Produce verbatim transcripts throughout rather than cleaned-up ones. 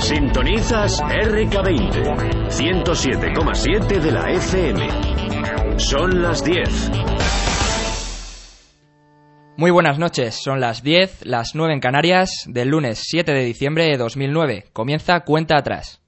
Sintonizas R K veinte, ciento siete coma siete de la F M. Son las diez. Muy buenas noches, son las diez, las nueve en Canarias, del lunes siete de diciembre de dos mil nueve. Comienza Cuenta Atrás.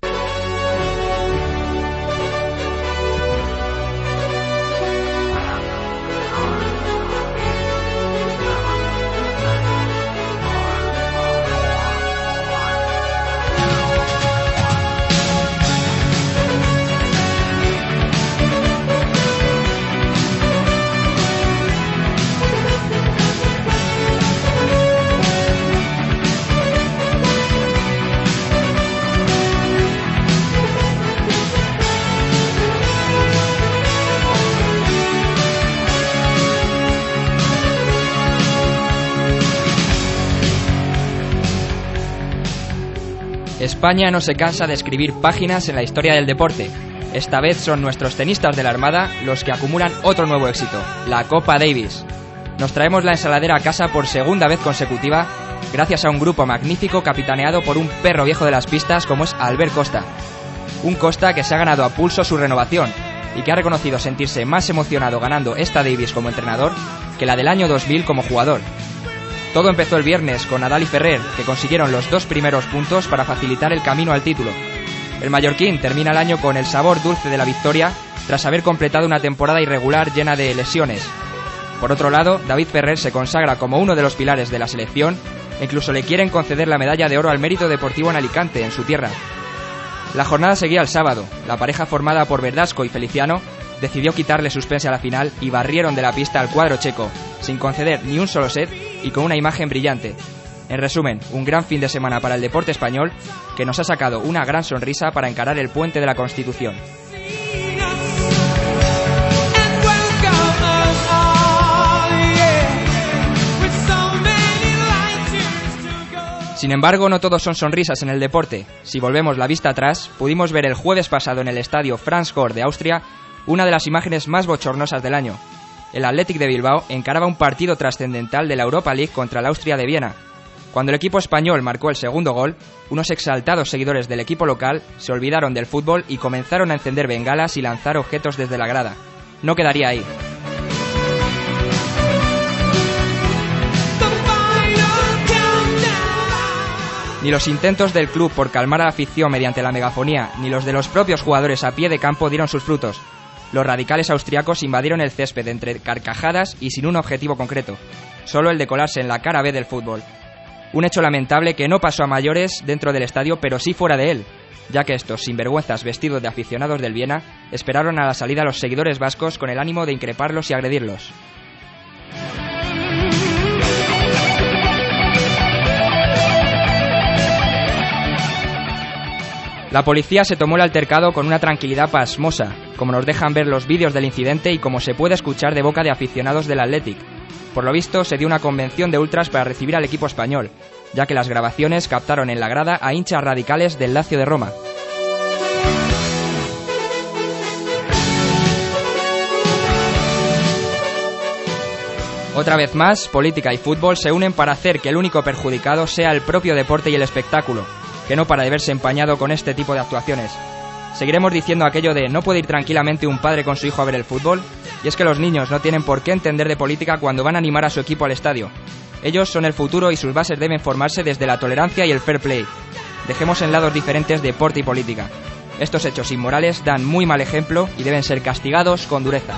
España no se cansa de escribir páginas en la historia del deporte. Esta vez son nuestros tenistas de la Armada los que acumulan otro nuevo éxito, la Copa Davis. Nos traemos la ensaladera a casa por segunda vez consecutiva, gracias a un grupo magnífico capitaneado por un perro viejo de las pistas como es Albert Costa. Un Costa que se ha ganado a pulso su renovación y que ha reconocido sentirse más emocionado ganando esta Davis como entrenador que la del año dos mil como jugador. Todo empezó el viernes con Nadal y Ferrer, que consiguieron los dos primeros puntos para facilitar el camino al título. El mallorquín termina el año con el sabor dulce de la victoria, tras haber completado una temporada irregular llena de lesiones. Por otro lado, David Ferrer se consagra como uno de los pilares de la selección e incluso le quieren conceder la medalla de oro al mérito deportivo en Alicante, en su tierra. La jornada seguía el sábado. La pareja formada por Verdasco y Feliciano decidió quitarle suspense a la final y barrieron de la pista al cuadro checo, sin conceder ni un solo set y con una imagen brillante. En resumen, un gran fin de semana para el deporte español que nos ha sacado una gran sonrisa para encarar el puente de la Constitución. Sin embargo, no todos son sonrisas en el deporte. Si volvemos la vista atrás, pudimos ver el jueves pasado en el estadio Franz-Horst de Austria una de las imágenes más bochornosas del año. El Athletic de Bilbao encaraba un partido trascendental de la Europa League contra el Austria de Viena. Cuando el equipo español marcó el segundo gol, unos exaltados seguidores del equipo local se olvidaron del fútbol y comenzaron a encender bengalas y lanzar objetos desde la grada. No quedaría ahí. Ni los intentos del club por calmar a la afición mediante la megafonía, ni los de los propios jugadores a pie de campo dieron sus frutos. Los radicales austriacos invadieron el césped entre carcajadas y sin un objetivo concreto, solo el de colarse en la cara B del fútbol. Un hecho lamentable que no pasó a mayores dentro del estadio, pero sí fuera de él, ya que estos sinvergüenzas vestidos de aficionados del Viena esperaron a la salida a los seguidores vascos con el ánimo de increparlos y agredirlos. La policía se tomó el altercado con una tranquilidad pasmosa, como nos dejan ver los vídeos del incidente y como se puede escuchar de boca de aficionados del Athletic. Por lo visto, se dio una convención de ultras para recibir al equipo español, ya que las grabaciones captaron en la grada a hinchas radicales del Lazio de Roma. Otra vez más, política y fútbol se unen para hacer que el único perjudicado sea el propio deporte y el espectáculo, que no para de verse empañado con este tipo de actuaciones. Seguiremos diciendo aquello de no puede ir tranquilamente un padre con su hijo a ver el fútbol, y es que los niños no tienen por qué entender de política cuando van a animar a su equipo al estadio. Ellos son el futuro y sus bases deben formarse desde la tolerancia y el fair play. Dejemos en lados diferentes deporte y política. Estos hechos inmorales dan muy mal ejemplo y deben ser castigados con dureza.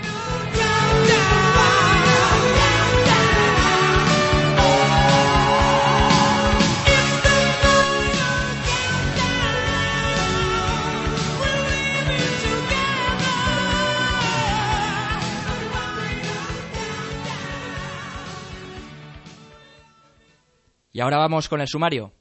Y ahora vamos con el sumario.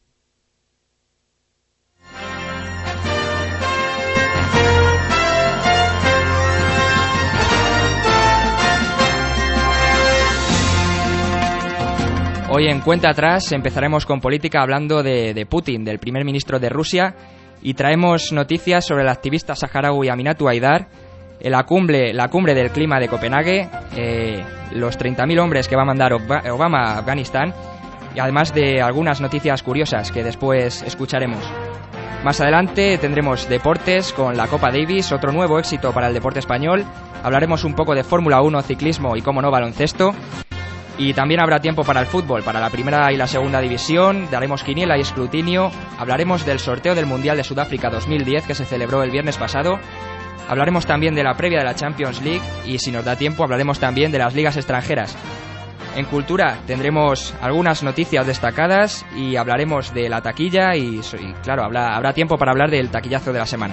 Hoy en Cuenta Atrás empezaremos con política hablando de, de Putin, del primer ministro de Rusia, y traemos noticias sobre el activista saharaui Aminatu Haidar, la cumbre, la cumbre del clima de Copenhague, eh, los treinta mil hombres que va a mandar Obama a Afganistán y además de algunas noticias curiosas que después escucharemos. Más adelante tendremos deportes con la Copa Davis, otro nuevo éxito para el deporte español. Hablaremos un poco de Fórmula uno, ciclismo y, cómo no, baloncesto. Y también habrá tiempo para el fútbol, para la primera y la segunda división. Daremos quiniela y escrutinio. Hablaremos del sorteo del Mundial de Sudáfrica dos mil diez que se celebró el viernes pasado. Hablaremos también de la previa de la Champions League y, si nos da tiempo, hablaremos también de las ligas extranjeras. En cultura tendremos algunas noticias destacadas y hablaremos de la taquilla y, y claro, habrá, habrá tiempo para hablar del taquillazo de la semana.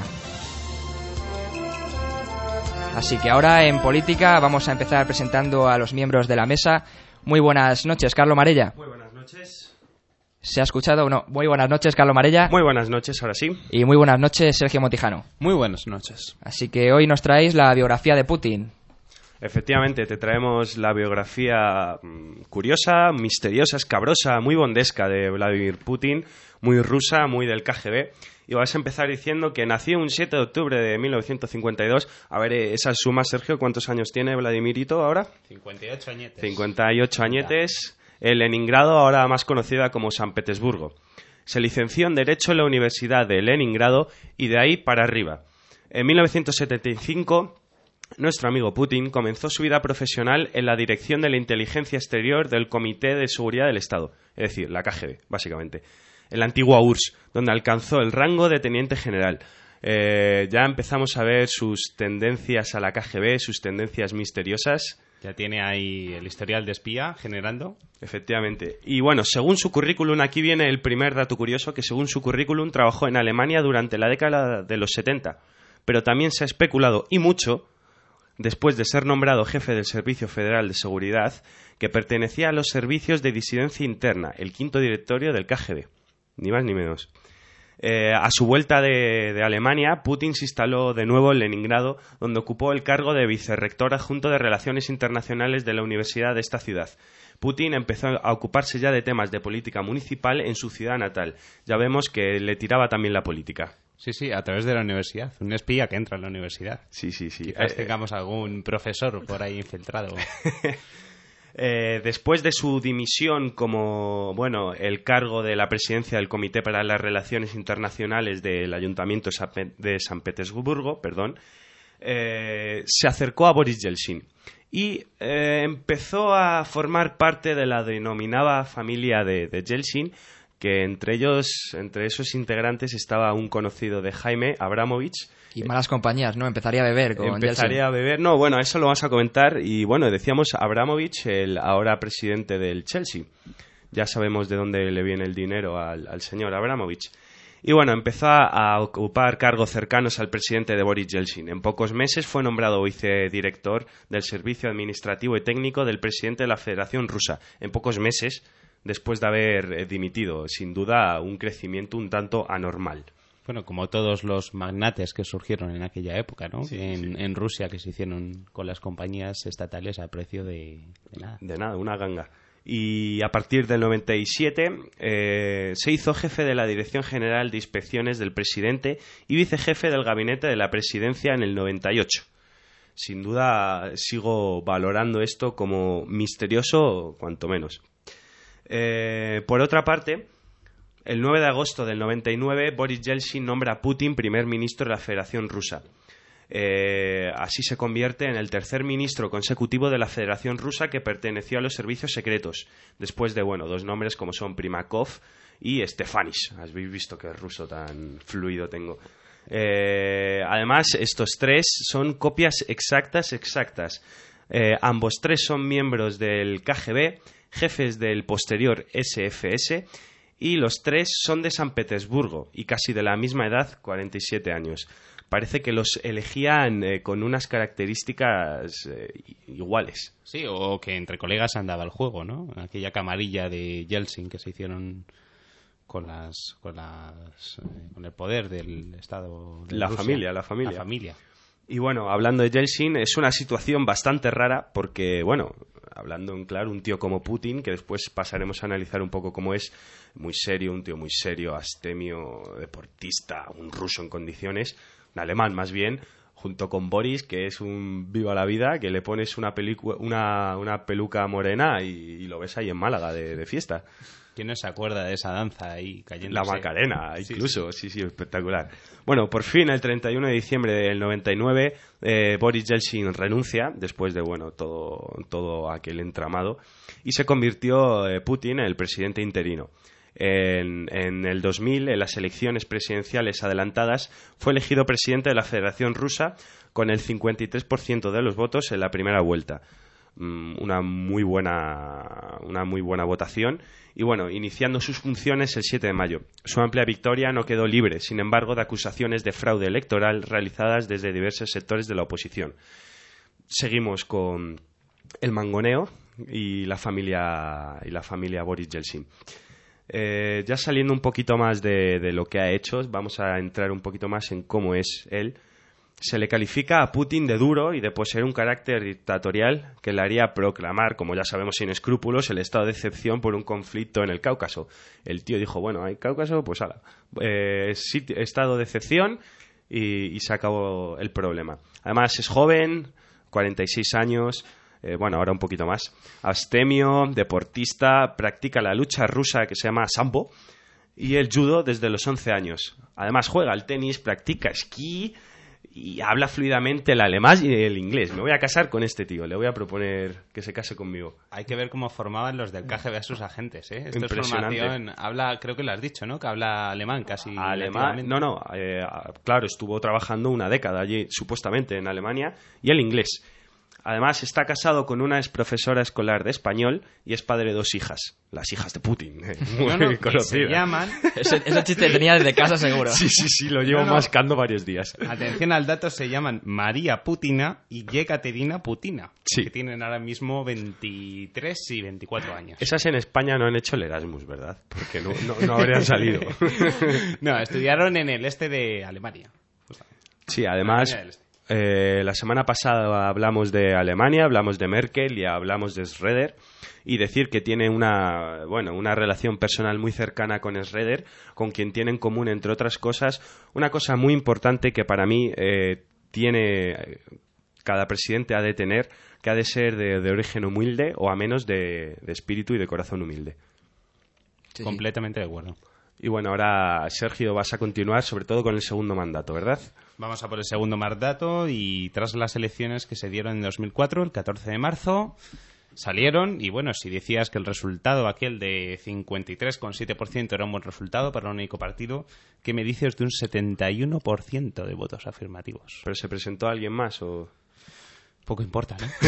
Así que ahora en política vamos a empezar presentando a los miembros de la mesa. Muy buenas noches, Carlos Marella. Muy buenas noches. ¿Se ha escuchado o no? Muy buenas noches, Carlos Marella. Muy buenas noches, ahora sí. Y muy buenas noches, Sergio Montijano. Muy buenas noches. Así que hoy nos traéis la biografía de Putin. Efectivamente, te traemos la biografía mmm, curiosa, misteriosa, escabrosa, muy bondesca de Vladimir Putin, muy rusa, muy del K G B. Y vas a empezar diciendo que nació un siete de octubre de mil novecientos cincuenta y dos. A ver, esa suma, Sergio, ¿cuántos años tiene Vladimirito ahora? cincuenta y ocho añetes. cincuenta y ocho añetes. En Leningrado, ahora más conocida como San Petersburgo. Se licenció en Derecho en la Universidad de Leningrado y de ahí para arriba. En mil novecientos setenta y cinco... nuestro amigo Putin comenzó su vida profesional en la dirección de la inteligencia exterior del Comité de Seguridad del Estado, es decir, la K G B, básicamente, en la antigua U R S S, donde alcanzó el rango de teniente general. Eh, ya empezamos a ver sus tendencias a la K G B, sus tendencias misteriosas. Ya tiene ahí el historial de espía generando. Efectivamente. Y bueno, según su currículum, aquí viene el primer dato curioso, que según su currículum trabajó en Alemania durante la década de los setenta, pero también se ha especulado, y mucho, después de ser nombrado jefe del Servicio Federal de Seguridad, que pertenecía a los servicios de disidencia interna, el quinto directorio del K G B, ni más ni menos. Eh, a su vuelta de, de Alemania, Putin se instaló de nuevo en Leningrado, donde ocupó el cargo de vicerrector adjunto de Relaciones Internacionales de la Universidad de esta ciudad. Putin empezó a ocuparse ya de temas de política municipal en su ciudad natal. Ya vemos que le tiraba también la política. Sí, sí, a través de la universidad. Un espía que entra en la universidad. Sí, sí, sí. Quizás Eh, tengamos algún profesor por ahí infiltrado. eh, después de su dimisión como, bueno, el cargo de la presidencia del Comité para las Relaciones Internacionales del Ayuntamiento de San Petersburgo, perdón, eh, se acercó a Boris Yeltsin y eh, empezó a formar parte de la denominada familia de, de Yeltsin, que entre ellos, entre esos integrantes estaba un conocido de Jaime, Abramovich. Y malas compañías, ¿no? Empezaría a beber con Empezaría Yeltsin. a beber, no, bueno, eso lo vamos a comentar. Y bueno, decíamos Abramovich, el ahora presidente del Chelsea. Ya sabemos de dónde le viene el dinero al, al señor Abramovich. Y bueno, empezó a ocupar cargos cercanos al presidente de Boris Yeltsin. En pocos meses fue nombrado vicedirector del Servicio Administrativo y Técnico del presidente de la Federación Rusa. En pocos meses, después de haber eh, dimitido. Sin duda, un crecimiento un tanto anormal. Bueno, como todos los magnates que surgieron en aquella época, ¿no? Sí, en, sí. en Rusia, que se hicieron con las compañías estatales a precio de, de nada. De nada, una ganga. Y a partir del noventa y siete eh, se hizo jefe de la Dirección General de Inspecciones del presidente y vicejefe del Gabinete de la Presidencia en el noventa y ocho. Sin duda, sigo valorando esto como misterioso, cuanto menos. Eh, por otra parte, el nueve de agosto del noventa y nueve, Boris Yeltsin nombra a Putin primer ministro de la Federación Rusa. Eh, así se convierte en el tercer ministro consecutivo de la Federación Rusa que perteneció a los servicios secretos, después de, bueno, dos nombres como son Primakov y Stefanis. Habéis visto qué ruso tan fluido tengo. Eh, además, estos tres son copias exactas, exactas. Eh, ambos tres son miembros del K G B, jefes del posterior S F S, y los tres son de San Petersburgo y casi de la misma edad, cuarenta y siete años. Parece que los elegían eh, con unas características eh, iguales. Sí, o que entre colegas andaba el juego, ¿no? Aquella camarilla de Yeltsin que se hicieron con las con las eh, con el poder del Estado de La Rusia. familia, la familia. La familia. Y bueno, hablando de Yeltsin, es una situación bastante rara porque, bueno, hablando en claro, un tío como Putin, que después pasaremos a analizar un poco cómo es, muy serio, un tío muy serio, astemio, deportista, un ruso en condiciones, un alemán más bien, junto con Boris, que es un viva la vida, que le pones una, pelicu- una, una peluca morena y, y lo ves ahí en Málaga de, de fiesta. ¿Quién no se acuerda de esa danza ahí cayendo? La Macarena, incluso, sí, sí, sí, sí, espectacular. Bueno, por fin, el treinta y uno de diciembre del noventa y nueve, eh, Boris Yeltsin renuncia, después de, bueno, todo, todo aquel entramado, y se convirtió eh, Putin en el presidente interino. En, en el dos mil, en las elecciones presidenciales adelantadas, fue elegido presidente de la Federación Rusa con el cincuenta y tres por ciento de los votos en la primera vuelta. Una muy buena una muy buena votación y bueno, iniciando sus funciones el siete de mayo. Su amplia victoria no quedó libre, sin embargo, de acusaciones de fraude electoral realizadas desde diversos sectores de la oposición. Seguimos con el mangoneo y la familia y la familia Boris Yeltsin. Eh, ya saliendo un poquito más de, de lo que ha hecho, vamos a entrar un poquito más en cómo es él. Se le califica a Putin de duro y de poseer un carácter dictatorial que le haría proclamar, como ya sabemos sin escrúpulos, el estado de excepción por un conflicto en el Cáucaso. El tío dijo, bueno, hay Cáucaso, pues ala, eh, sitio, estado de excepción y, y se acabó el problema. Además es joven, cuarenta y seis años, eh, bueno, ahora un poquito más, abstemio, deportista, practica la lucha rusa que se llama sambo y el judo desde los once años. Además juega al tenis, practica esquí y habla fluidamente el alemán y el inglés. Me voy a casar con este tío. Le voy a proponer que se case conmigo. Hay que ver cómo formaban los del K G B a sus agentes, ¿eh? Esto Impresionante. Es formación. Habla, creo que lo has dicho, ¿no? Que habla alemán casi. Alemán. No, no. Eh, claro, estuvo trabajando una década allí, supuestamente, en Alemania, y el inglés. Además, está casado con una ex profesora escolar de español y es padre de dos hijas. Las hijas de Putin. Eh, muy no, no, conocidas. se llaman... Ese, ese chiste tenía desde casa, seguro. Sí, sí, sí, lo llevo No, no. mascando varios días. Atención al dato, se llaman María Putina y Yekaterina Putina. Sí. Que tienen ahora mismo veintitrés y veinticuatro años. Esas en España no han hecho el Erasmus, ¿verdad? Porque no, no, no habrían salido. No, estudiaron en el este de Alemania. Sí, además... Alemania del Este. Eh, la semana pasada hablamos de Alemania, hablamos de Merkel y hablamos de Schroeder y decir que tiene una, bueno, una relación personal muy cercana con Schroeder, con quien tiene en común, entre otras cosas, una cosa muy importante que para mí eh, tiene cada presidente ha de tener, que ha de ser de, de origen humilde o a menos de, de espíritu y de corazón humilde. Sí, Completamente de acuerdo. Y bueno, ahora Sergio vas a continuar sobre todo con el segundo mandato, ¿verdad? Vamos a por el segundo mandato y tras las elecciones que se dieron en dos mil cuatro, el catorce de marzo, salieron y bueno, si decías que el resultado aquel de cincuenta y tres coma siete por ciento era un buen resultado para un único partido, ¿qué me dices de un setenta y uno por ciento de votos afirmativos? ¿Pero se presentó alguien más o...? Poco importa, ¿no?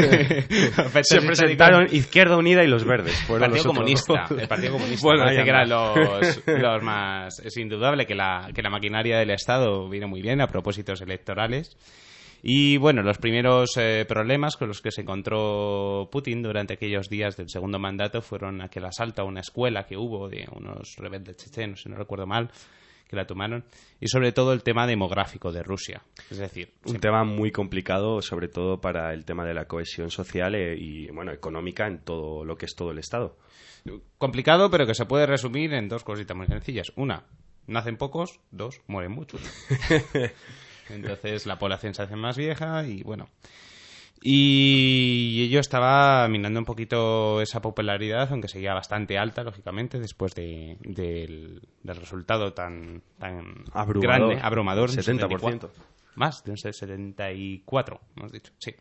Se presentaron Izquierda Unida y los Verdes. El Partido Comunista. El Partido Comunista. Bueno, parece ahí que eran anda. los, los más... Es indudable que la, que la maquinaria del Estado viene muy bien a propósitos electorales. Y bueno, los primeros eh, problemas con los que se encontró Putin durante aquellos días del segundo mandato fueron aquel asalto a una escuela que hubo de unos rebeldes chechenos, si no recuerdo mal, que la tomaron, y sobre todo el tema demográfico de Rusia. Es decir, un sí, tema muy complicado, sobre todo para el tema de la cohesión social eh, y bueno, económica en todo lo que es todo el Estado. complicado, pero que se puede resumir en dos cositas muy sencillas. Una, nacen pocos. Dos, mueren muchos. Entonces la población se hace más vieja y bueno... Y ello estaba minando un poquito esa popularidad, aunque seguía bastante alta, lógicamente, después de, del, del resultado tan, tan Abrumador. grande, abrumador. setenta por ciento. Más, de un setenta y cuatro, hemos dicho, sí.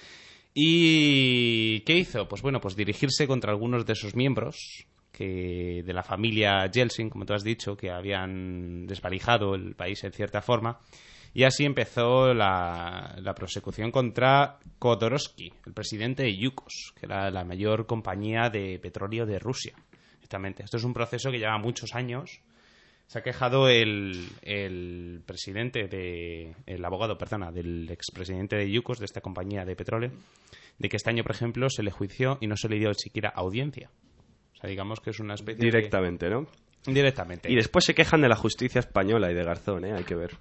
¿Y qué hizo? Pues bueno, pues dirigirse contra algunos de sus miembros que de la familia Yeltsin, como tú has dicho, que habían desvalijado el país en cierta forma. Y así empezó la, la persecución contra Khodorkovsky, el presidente de Yukos, que era la mayor compañía de petróleo de Rusia. Exactamente. Esto es un proceso que lleva muchos años. Se ha quejado el, el presidente, de, el abogado, perdona, del expresidente de Yukos, de esta compañía de petróleo, de que este año, por ejemplo, se le juició y no se le dio siquiera audiencia. O sea, digamos que es una especie Directamente, de... ¿no? Directamente. Y después se quejan de la justicia española y de Garzón, ¿eh? Hay que ver.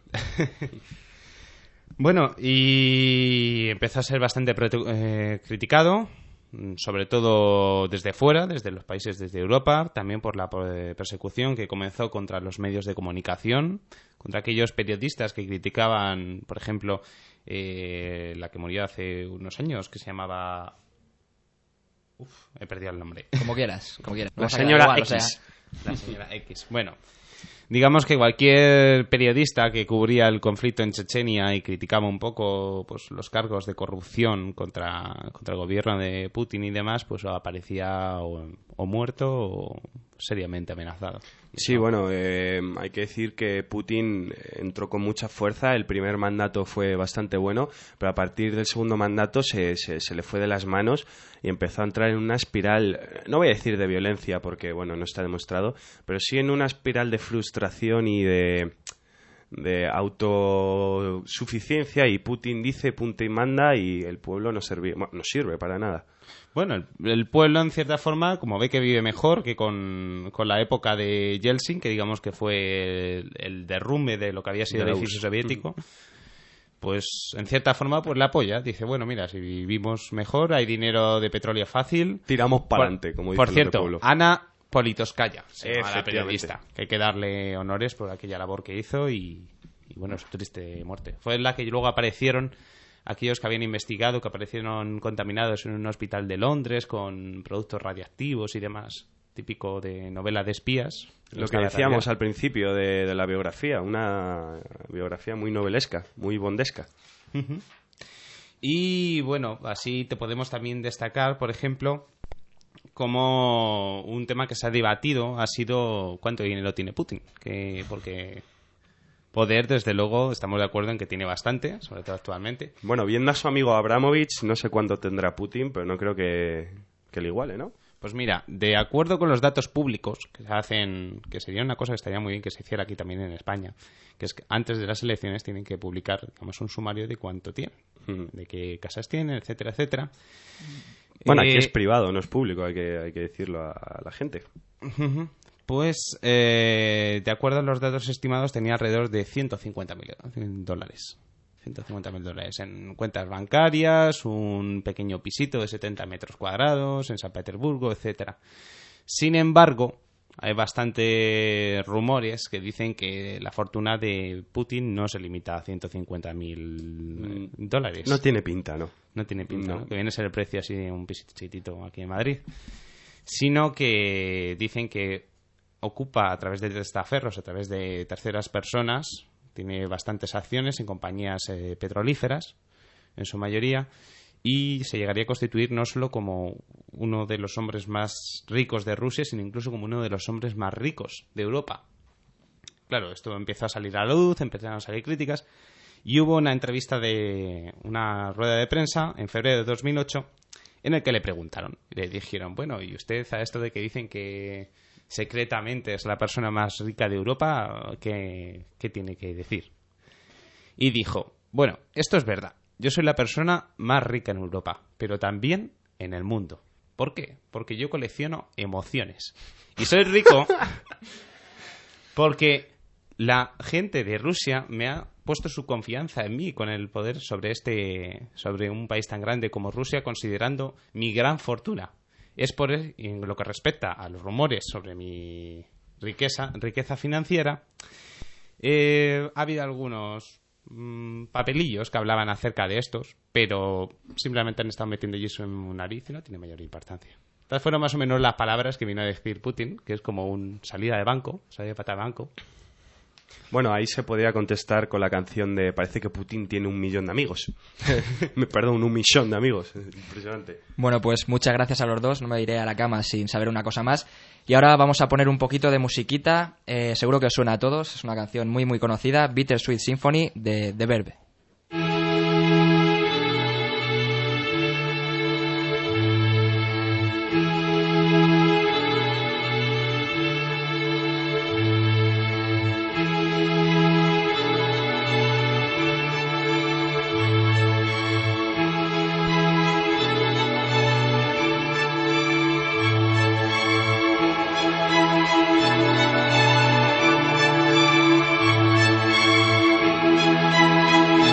Bueno, y empezó a ser bastante eh, criticado, sobre todo desde fuera, desde los países desde Europa, también por la persecución que comenzó contra los medios de comunicación, contra aquellos periodistas que criticaban, por ejemplo, eh, la que murió hace unos años, que se llamaba... Uf, he perdido el nombre. Como quieras, como quieras. La Vamos a señora igual, X. o sea, La señora X. Bueno, digamos que cualquier periodista que cubría el conflicto en Chechenia y criticaba un poco pues los cargos de corrupción contra, contra el gobierno de Putin y demás, pues aparecía o, o muerto o seriamente amenazado. Sí, bueno, eh, hay que decir que Putin entró con mucha fuerza. El primer mandato fue bastante bueno, pero a partir del segundo mandato se, se, se le fue de las manos y empezó a entrar en una espiral, no voy a decir de violencia porque, bueno, no está demostrado, pero sí en una espiral de frustración y de, de autosuficiencia, y Putin dice, punto y manda, y el pueblo no, serví, bueno, no sirve para nada. Bueno, el, el pueblo, en cierta forma, como ve que vive mejor que con, con la época de Yeltsin, que digamos que fue el, el derrumbe de lo que había sido De el la edificio U R S S. soviético, pues en cierta forma pues la apoya. Dice, bueno, mira, si vivimos mejor, hay dinero de petróleo fácil. Tiramos para Por- adelante, como dicen Por los de cierto, pueblo. Ana Politkovskaya, se llama la Efectivamente. periodista, que hay que darle honores por aquella labor que hizo y, y bueno, su triste muerte. Fue la que luego aparecieron aquellos que habían investigado, que aparecieron contaminados en un hospital de Londres con productos radiactivos y demás, típico de novela de espías. Lo que decíamos al principio de, de la biografía, una biografía muy novelesca, muy bondesca. Ujú. Y bueno, así te podemos también destacar, por ejemplo, como un tema que se ha debatido ha sido cuánto dinero tiene Putin, que porque poder, desde luego, estamos de acuerdo en que tiene bastante, sobre todo actualmente. Bueno, viendo a su amigo Abramovich, no sé cuánto tendrá Putin, pero no creo que, que le iguale, ¿no? Pues mira, de acuerdo con los datos públicos que se hacen, que sería una cosa que estaría muy bien que se hiciera aquí también en España, que es que antes de las elecciones tienen que publicar, digamos, un sumario de cuánto tienen, Ujú. de qué casas tienen, etcétera, etcétera. Bueno, Eh, aquí es privado, no es público, hay que, hay que decirlo a, a la gente. Ujú. Pues, eh, de acuerdo a los datos estimados, tenía alrededor de ciento cincuenta mil dólares. ciento cincuenta mil dólares en cuentas bancarias, un pequeño pisito de setenta metros cuadrados en San Petersburgo, etcétera. Sin embargo, hay bastantes rumores que dicen que la fortuna de Putin no se limita a ciento cincuenta mil dólares. No tiene pinta, ¿no? No tiene pinta, No. ¿no? Que viene a ser el precio así de un pisitito aquí en Madrid. Sino que dicen que ocupa a través de testaferros, a través de terceras personas, tiene bastantes acciones en compañías eh, petrolíferas, en su mayoría, y se llegaría a constituir no solo como uno de los hombres más ricos de Rusia, sino incluso como uno de los hombres más ricos de Europa. Claro, esto empezó a salir a la luz, empezaron a salir críticas, y hubo una entrevista de una rueda de prensa en febrero de dos mil ocho en el que le preguntaron, y le dijeron, bueno, ¿y usted a esto de que dicen que secretamente es la persona más rica de Europa, ¿qué, qué tiene que decir? Y dijo, bueno, esto es verdad, yo soy la persona más rica en Europa, pero también en el mundo. ¿Por qué? Porque yo colecciono emociones. Y soy rico porque la gente de Rusia me ha puesto su confianza en mí con el poder sobre este, sobre un país tan grande como Rusia, considerando mi gran fortuna. Es por en lo que respecta a los rumores sobre mi riqueza, riqueza financiera, eh, ha habido algunos mmm, papelillos que hablaban acerca de estos, pero simplemente han estado metiendo yeso en mi nariz y no tiene mayor importancia. Estas fueron más o menos las palabras que vino a decir Putin, que es como un salida de banco, salida de pata de banco. Bueno, ahí se podría contestar con la canción de parece que Putin tiene un millón de amigos. Me Perdón, un millón de amigos. Impresionante. Bueno, pues muchas gracias a los dos. No me iré a la cama sin saber una cosa más. Y ahora vamos a poner un poquito de musiquita. Eh, seguro que os suena a todos. Es una canción muy, muy conocida. Bittersweet Symphony de The Verve. Thank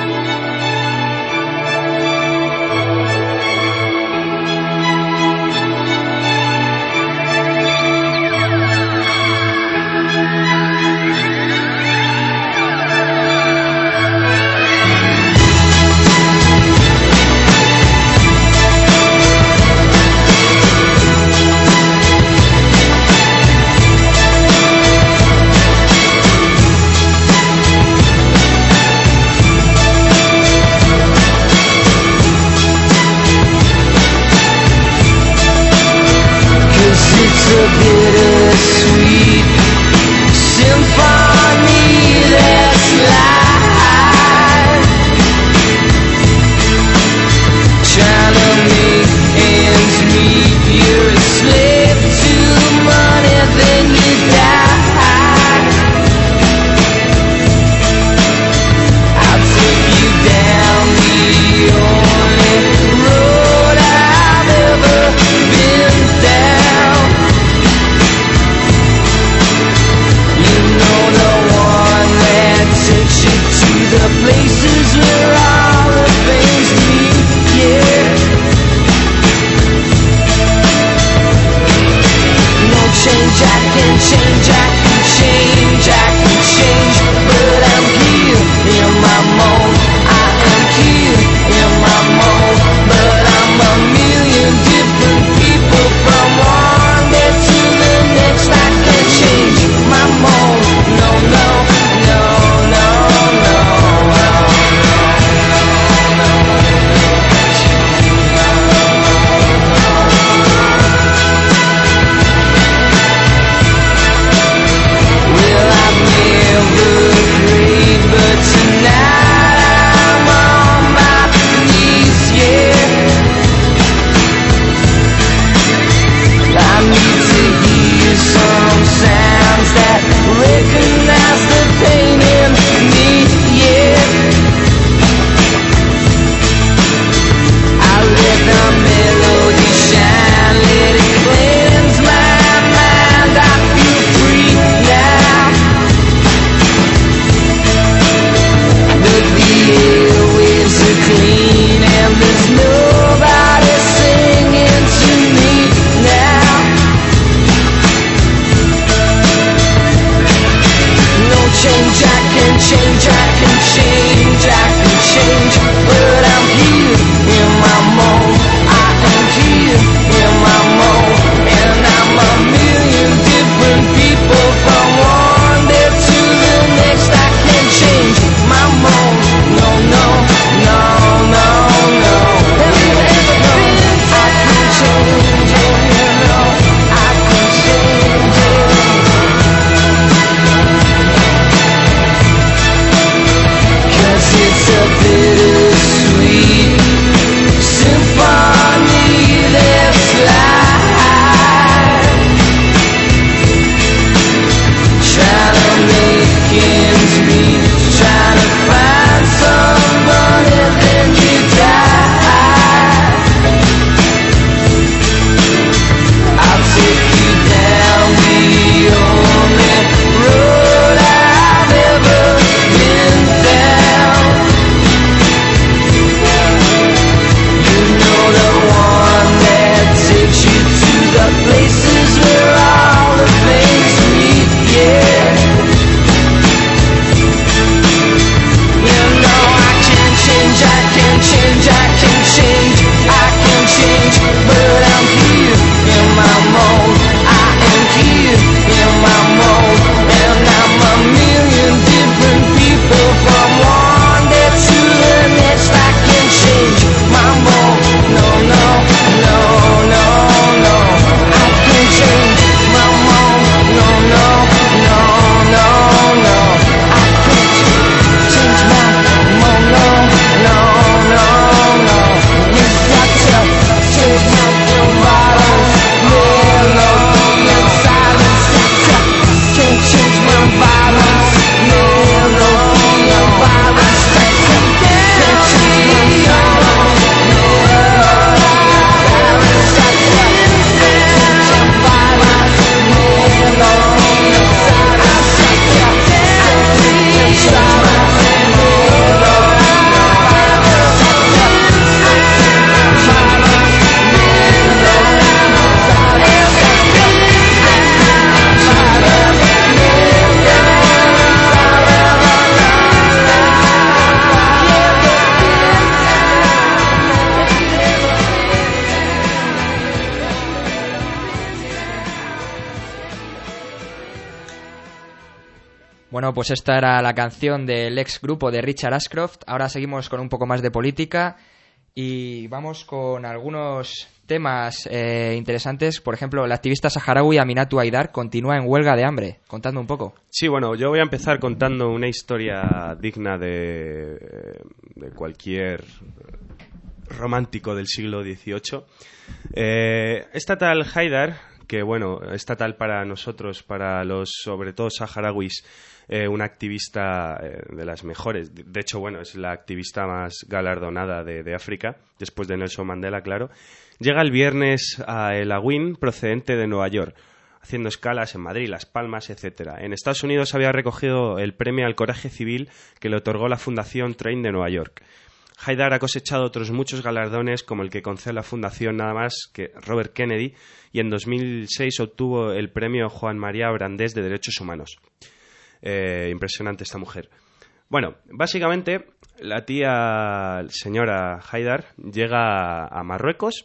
Bueno, pues esta era la canción del ex grupo de Richard Ashcroft. Ahora seguimos con un poco más de política y vamos con algunos temas eh, interesantes. Por ejemplo, la activista saharaui Aminatu Haidar continúa en huelga de hambre. Contadme un poco. Sí, bueno, yo voy a empezar contando una historia digna de, de cualquier romántico del siglo dieciocho. Eh, esta tal Haidar, que bueno, estatal para nosotros, para los sobre todo saharauis, eh, una activista eh, de las mejores. De hecho, bueno, es la activista más galardonada de, de África, después de Nelson Mandela, claro. Llega el viernes a El Agüín, procedente de Nueva York, haciendo escalas en Madrid, Las Palmas, etcétera. En Estados Unidos había recogido el premio al coraje civil que le otorgó la Fundación Train de Nueva York. Haidar ha cosechado otros muchos galardones, como el que concede la Fundación nada más que Robert Kennedy, y en dos mil seis obtuvo el premio Juan María Brandés de Derechos Humanos. Eh, impresionante esta mujer. Bueno, básicamente la tía señora Haidar llega a Marruecos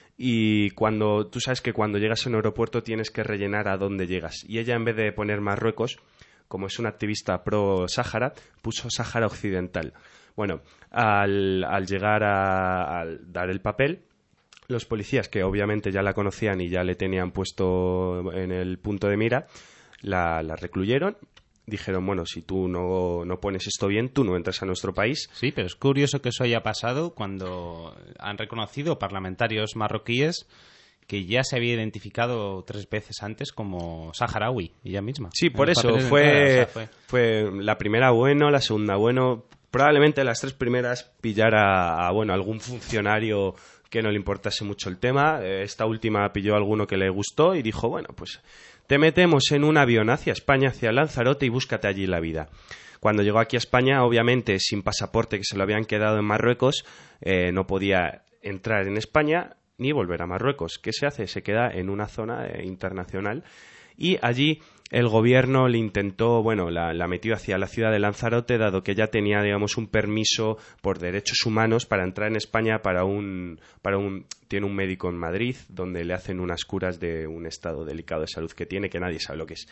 y cuando tú sabes que cuando llegas a un aeropuerto tienes que rellenar a dónde llegas. Y ella, en vez de poner Marruecos, como es una activista pro-Sáhara, puso Sáhara Occidental. Bueno, al, al llegar a al dar el papel, los policías, que obviamente ya la conocían y ya le tenían puesto en el punto de mira, la, la recluyeron. Dijeron, bueno, si tú no, no pones esto bien, tú no entras a nuestro país. Sí, pero es curioso que eso haya pasado cuando han reconocido parlamentarios marroquíes que ya se había identificado tres veces antes como saharaui, ella misma. Sí, por eso fue, fue... fue la primera bueno, la segunda bueno. Probablemente las tres primeras pillara a, bueno, algún funcionario que no le importase mucho el tema. Esta última pilló a alguno que le gustó y dijo, bueno, pues te metemos en un avión hacia España, hacia Lanzarote y búscate allí la vida. Cuando llegó aquí a España, obviamente sin pasaporte, que se lo habían quedado en Marruecos, eh, no podía entrar en España ni volver a Marruecos. ¿Qué se hace? Se queda en una zona eh, internacional y allí el gobierno le intentó, bueno, la, la metió hacia la ciudad de Lanzarote, dado que ya tenía, digamos, un permiso por derechos humanos para entrar en España para un, para un, tiene un médico en Madrid donde le hacen unas curas de un estado delicado de salud que tiene, que nadie sabe lo que es.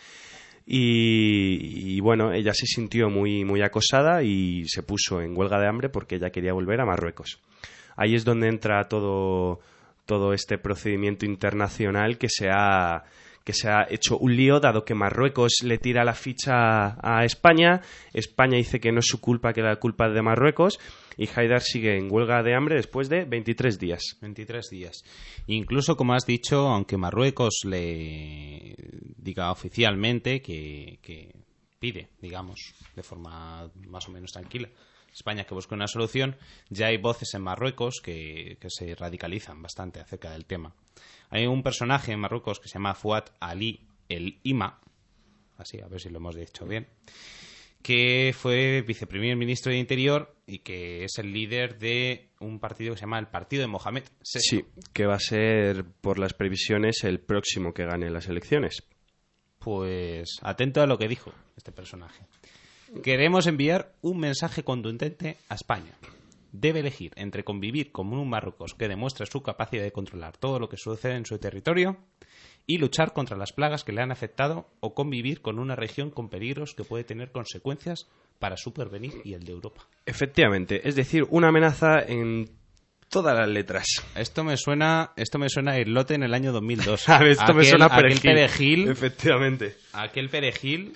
Y, y bueno, ella se sintió muy, muy acosada y se puso en huelga de hambre porque ella quería volver a Marruecos. Ahí es donde entra todo, todo este procedimiento internacional que se ha que se ha hecho un lío, dado que Marruecos le tira la ficha a España, España dice que no es su culpa, que la culpa es de Marruecos, y Haidar sigue en huelga de hambre después de veintitrés días. veintitrés días. Incluso, como has dicho, aunque Marruecos le diga oficialmente que, que pide, digamos, de forma más o menos tranquila, España que busque una solución, ya hay voces en Marruecos que, que se radicalizan bastante acerca del tema. Hay un personaje en Marruecos que se llama Fouad Ali El Ima, así, a ver si lo hemos dicho bien, que fue viceprimer ministro de Interior y que es el líder de un partido que se llama el Partido de Mohamed sexto. Sí, que va a ser, por las previsiones, el próximo que gane las elecciones. Pues atento a lo que dijo este personaje. Queremos enviar un mensaje contundente a España. Debe elegir entre convivir con un Marruecos que demuestra su capacidad de controlar todo lo que sucede en su territorio y luchar contra las plagas que le han afectado, o convivir con una región con peligros que puede tener consecuencias para su porvenir y el de Europa. Efectivamente, es decir, una amenaza en todas las letras. Esto me suena, esto me suena a Irlote en el año dos mil dos. A ver, esto aquel, me suena a perejil, perejil. perejil. Efectivamente. Aquel perejil.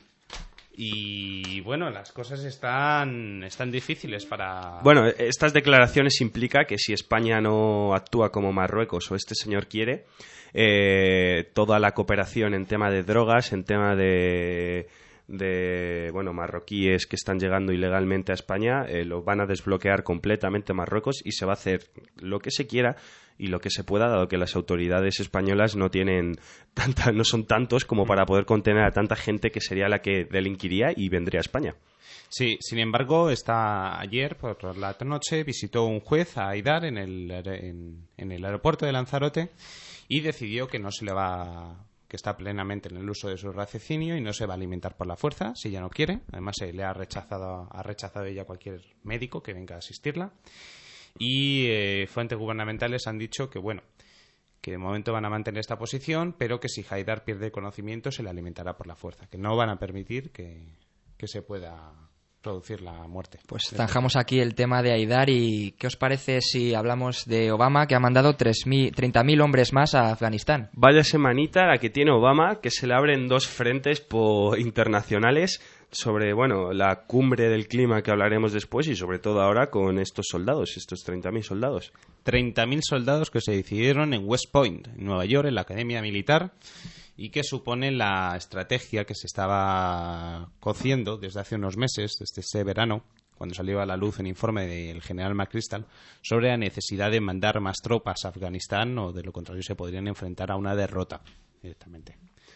Y bueno, las cosas están, están difíciles para... Bueno, estas declaraciones implican que si España no actúa como Marruecos o este señor quiere, eh, toda la cooperación en tema de drogas, en tema de, de bueno, marroquíes que están llegando ilegalmente a España, eh, lo van a desbloquear completamente Marruecos y se va a hacer lo que se quiera y lo que se pueda, dado que las autoridades españolas no tienen tanta, no son tantos como para poder contener a tanta gente que sería la que delinquiría y vendría a España. Sí, sin embargo, esta, ayer por la noche visitó un juez a Haidar en el, en, en el aeropuerto de Lanzarote y decidió que no se le va, que está plenamente en el uso de su raciocinio y no se va a alimentar por la fuerza si ella no quiere. Además, se le ha rechazado, ha rechazado ella cualquier médico que venga a asistirla. Y eh, fuentes gubernamentales han dicho que, bueno, que de momento van a mantener esta posición, pero que si Haidar pierde conocimiento se le alimentará por la fuerza, que no van a permitir que, que se pueda producir la muerte. Pues zanjamos aquí el tema de Haidar. ¿Y qué os parece si hablamos de Obama, que ha mandado treinta mil hombres más a Afganistán? Vaya semanita la que tiene Obama, que se le abren dos frentes por internacionales sobre, bueno, la cumbre del clima que hablaremos después y sobre todo ahora con estos soldados, estos treinta mil soldados. treinta mil soldados que se decidieron en West Point, en Nueva York, en la Academia Militar, y que supone la estrategia que se estaba cociendo desde hace unos meses, desde ese verano, cuando salió a la luz un informe del general McChrystal sobre la necesidad de mandar más tropas a Afganistán, o de lo contrario se podrían enfrentar a una derrota directamente.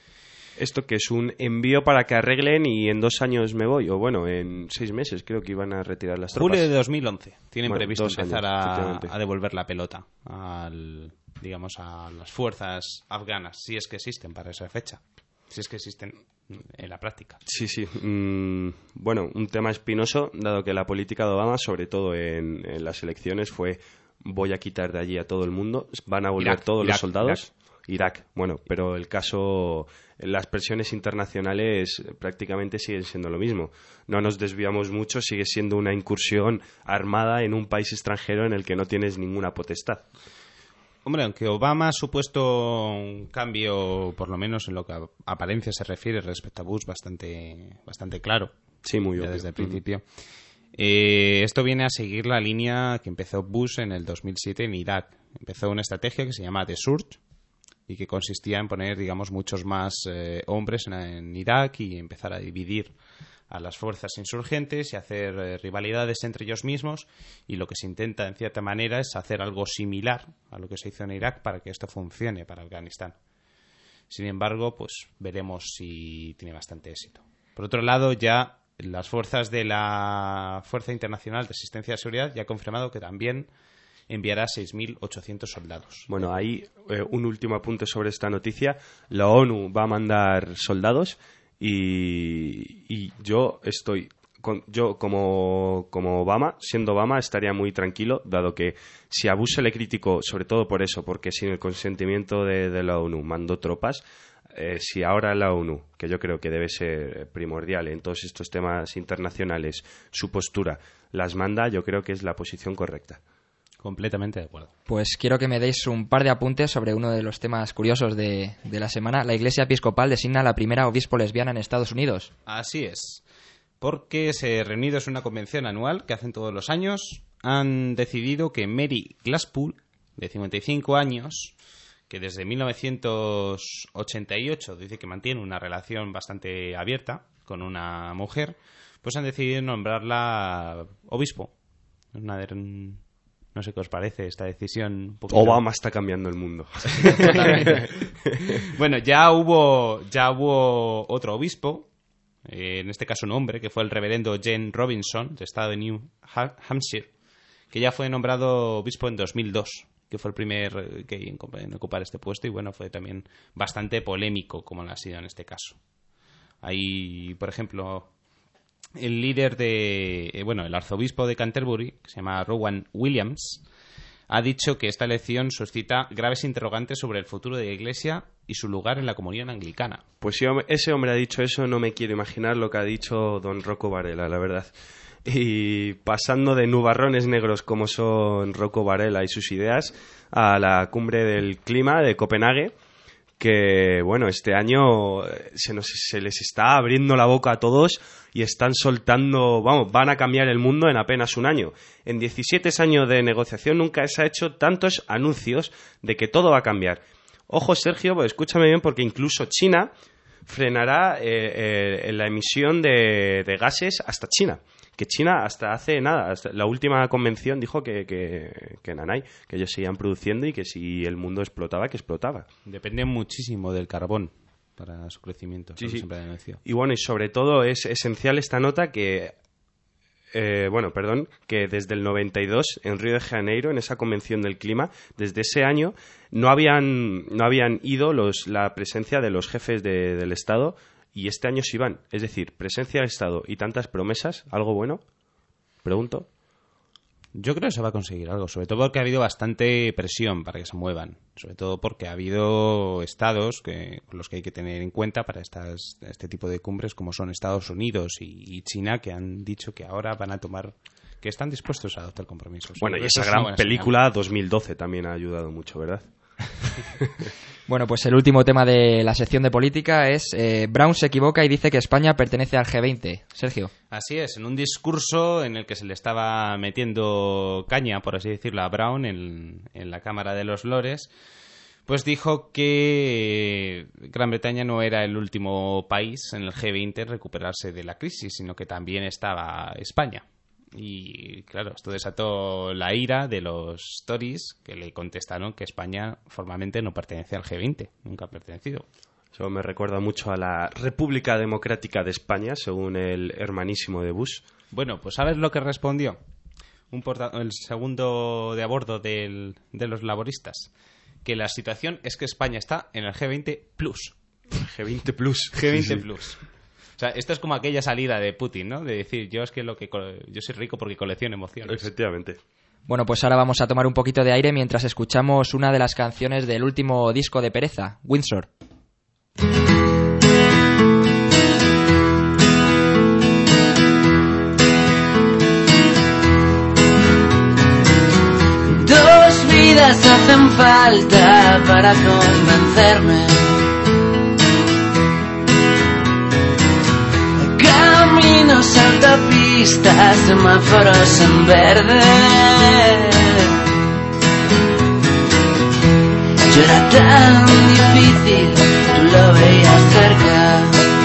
Esto que es un envío para que arreglen y en dos años me voy, o bueno, en seis meses creo que iban a retirar las tropas. Julio de dos mil once tienen bueno, previsto empezar años, a, a devolver la pelota al, digamos, a las fuerzas afganas, si es que existen para esa fecha, si es que existen en la práctica. Sí, sí. Mm, bueno, un tema espinoso, dado que la política de Obama, sobre todo en, en las elecciones, fue voy a quitar de allí a todo el mundo, van a volver Irak, todos Irak, los soldados. Irak. Irak, bueno, pero el caso, las presiones internacionales prácticamente siguen siendo lo mismo. No nos desviamos mucho, sigue siendo una incursión armada en un país extranjero en el que no tienes ninguna potestad. Hombre, aunque Obama ha supuesto un cambio, por lo menos en lo que a apariencia se refiere respecto a Bush, bastante, bastante claro. Sí, muy obvio. Desde el principio. Mm. Eh, esto viene a seguir la línea que empezó Bush en el dos mil siete en Irak. Empezó una estrategia que se llama The Surge, y que consistía en poner, digamos, muchos más eh, hombres en, en Irak y empezar a dividir a las fuerzas insurgentes y hacer eh, rivalidades entre ellos mismos, y lo que se intenta, en cierta manera, es hacer algo similar a lo que se hizo en Irak para que esto funcione para Afganistán. Sin embargo, pues veremos si tiene bastante éxito. Por otro lado, ya las fuerzas de la Fuerza Internacional de Asistencia de Seguridad ya ha confirmado que también enviará seis mil ochocientos soldados. Bueno, ahí eh, un último apunte sobre esta noticia. La ONU va a mandar soldados y, y yo estoy, con, yo como, como Obama, siendo Obama, estaría muy tranquilo, dado que si a Bush se le criticó, sobre todo por eso, porque sin el consentimiento de, de la ONU mandó tropas, eh, si ahora la ONU, que yo creo que debe ser primordial en todos estos temas internacionales, su postura las manda, yo creo que es la posición correcta. Completamente de acuerdo. Pues quiero que me deis un par de apuntes sobre uno de los temas curiosos de, de la semana. La Iglesia Episcopal designa a la primera obispo lesbiana en Estados Unidos. Así es. Porque se reunidos en una convención anual que hacen todos los años, han decidido que Mary Glasspool, de cincuenta y cinco años, que desde mil novecientos ochenta y ocho dice que mantiene una relación bastante abierta con una mujer, pues han decidido nombrarla obispo. Una de... No sé qué os parece esta decisión. Un poquito... Obama está cambiando el mundo. Bueno, ya hubo, ya hubo otro obispo, eh, en este caso un hombre, que fue el reverendo Jane Robinson, del estado de New Hampshire, que ya fue nombrado obispo en dos mil dos, que fue el primer gay en ocupar este puesto, y bueno, fue también bastante polémico, como lo ha sido en este caso. Hay, por ejemplo, el líder de, eh, bueno, el arzobispo de Canterbury, que se llama Rowan Williams, ha dicho que esta elección suscita graves interrogantes sobre el futuro de la Iglesia y su lugar en la comunión anglicana. Pues si ese hombre ha dicho eso, no me quiero imaginar lo que ha dicho don Rocco Varela, la verdad. Y pasando de nubarrones negros como son Rocco Varela y sus ideas a la cumbre del clima de Copenhague, que bueno, este año se, nos, se les está abriendo la boca a todos y están soltando, vamos, van a cambiar el mundo en apenas un año. En diecisiete años de negociación nunca se ha hecho tantos anuncios de que todo va a cambiar. Ojo, Sergio, pues escúchame bien, porque incluso China frenará eh, eh, la emisión de, de gases hasta China. Que China hasta hace nada, hasta la última convención dijo que, que, que nanay, que ellos seguían produciendo y que si el mundo explotaba, que explotaba. Depende muchísimo del carbón para su crecimiento. Sí, sí. Siempre denunció. Y bueno, y sobre todo es esencial esta nota que, eh, bueno, perdón, que desde el noventa y dos en Río de Janeiro, en esa convención del clima, desde ese año no habían, no habían ido los, la presencia de los jefes de, del Estado. Y este año sí van. Es decir, presencia del Estado y tantas promesas, ¿algo bueno? Pregunto. Yo creo que se va a conseguir algo, sobre todo porque ha habido bastante presión para que se muevan, sobre todo porque ha habido estados que, con los que hay que tener en cuenta para estas, este tipo de cumbres, como son Estados Unidos y, y China, que han dicho que ahora van a tomar, que están dispuestos a adoptar compromisos. Bueno, y Eso esa es una gran buena película señal. dos mil doce también ha ayudado mucho, ¿verdad? Bueno, pues el último tema de la sección de política es eh, Brown se equivoca y dice que España pertenece al G veinte. Sergio. Así es, en un discurso en el que se le estaba metiendo caña, por así decirlo, a Brown en, en la Cámara de los Lores, pues dijo que Gran Bretaña no era el último país en el G veinte en recuperarse de la crisis, sino que también estaba España. Y claro, esto desató la ira de los Tories, que le contestaron que España formalmente no pertenece al G veinte, nunca ha pertenecido. Eso me recuerda mucho a la República Democrática de España, según el hermanísimo de Bush. Bueno, pues ¿sabes lo que respondió? Un porta- el segundo de a bordo del, de los laboristas, que la situación es que España está en el G veinte plus. G veinte plus. G veinte Sí, sí. plus. O sea, esto es como aquella salida de Putin, ¿no? De decir, yo es que lo que co- yo soy rico porque colecciono emociones. Efectivamente. Bueno, pues ahora vamos a tomar un poquito de aire mientras escuchamos una de las canciones del último disco de Pereza, Windsor. Dos vidas hacen falta para convencerme. Caminos, autopistas, semáforos en verde. Yo era tan difícil, tú lo veías cerca.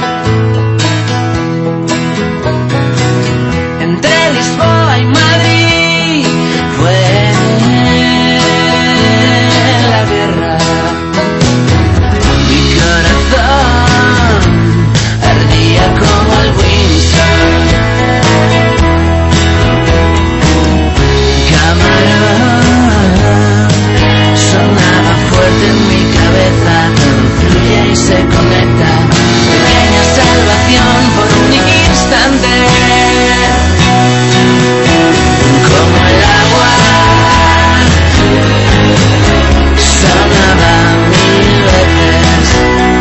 Entre Lisboa y Madrid fue la guerra. Mi corazón ardía como el Windsor. Camarón sonaba fuerte en mi cabeza, todo fluye y se conecta. Pequeña salvación por un instante, como el agua sonaba mil veces.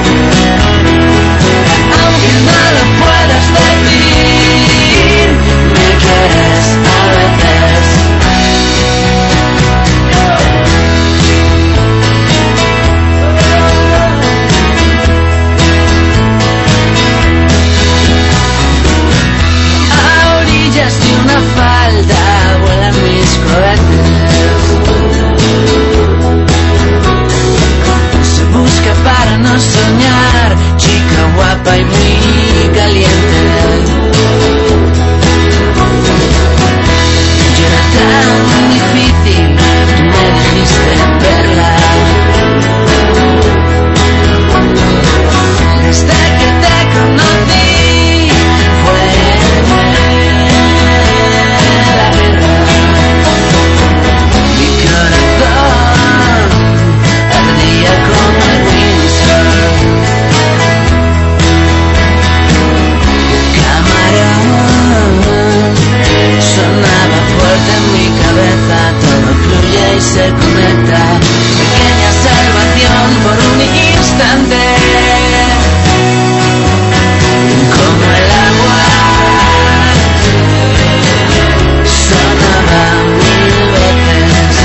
Aunque no lo puedas decir, me quieres a veces. A orillas de una falda vuelan mis cohetes. Se busca para no soñar, chica guapa y muy caliente. Yo era tan difícil, tú me dijiste perla. Desde que te conocí fue la guerra. Mi corazón ardía como el Windsor. Camarón sonaba fuerte en mi cabeza, todo fluye y se conecta. Pequeña salvación por un instante, como el agua sonaba mil veces.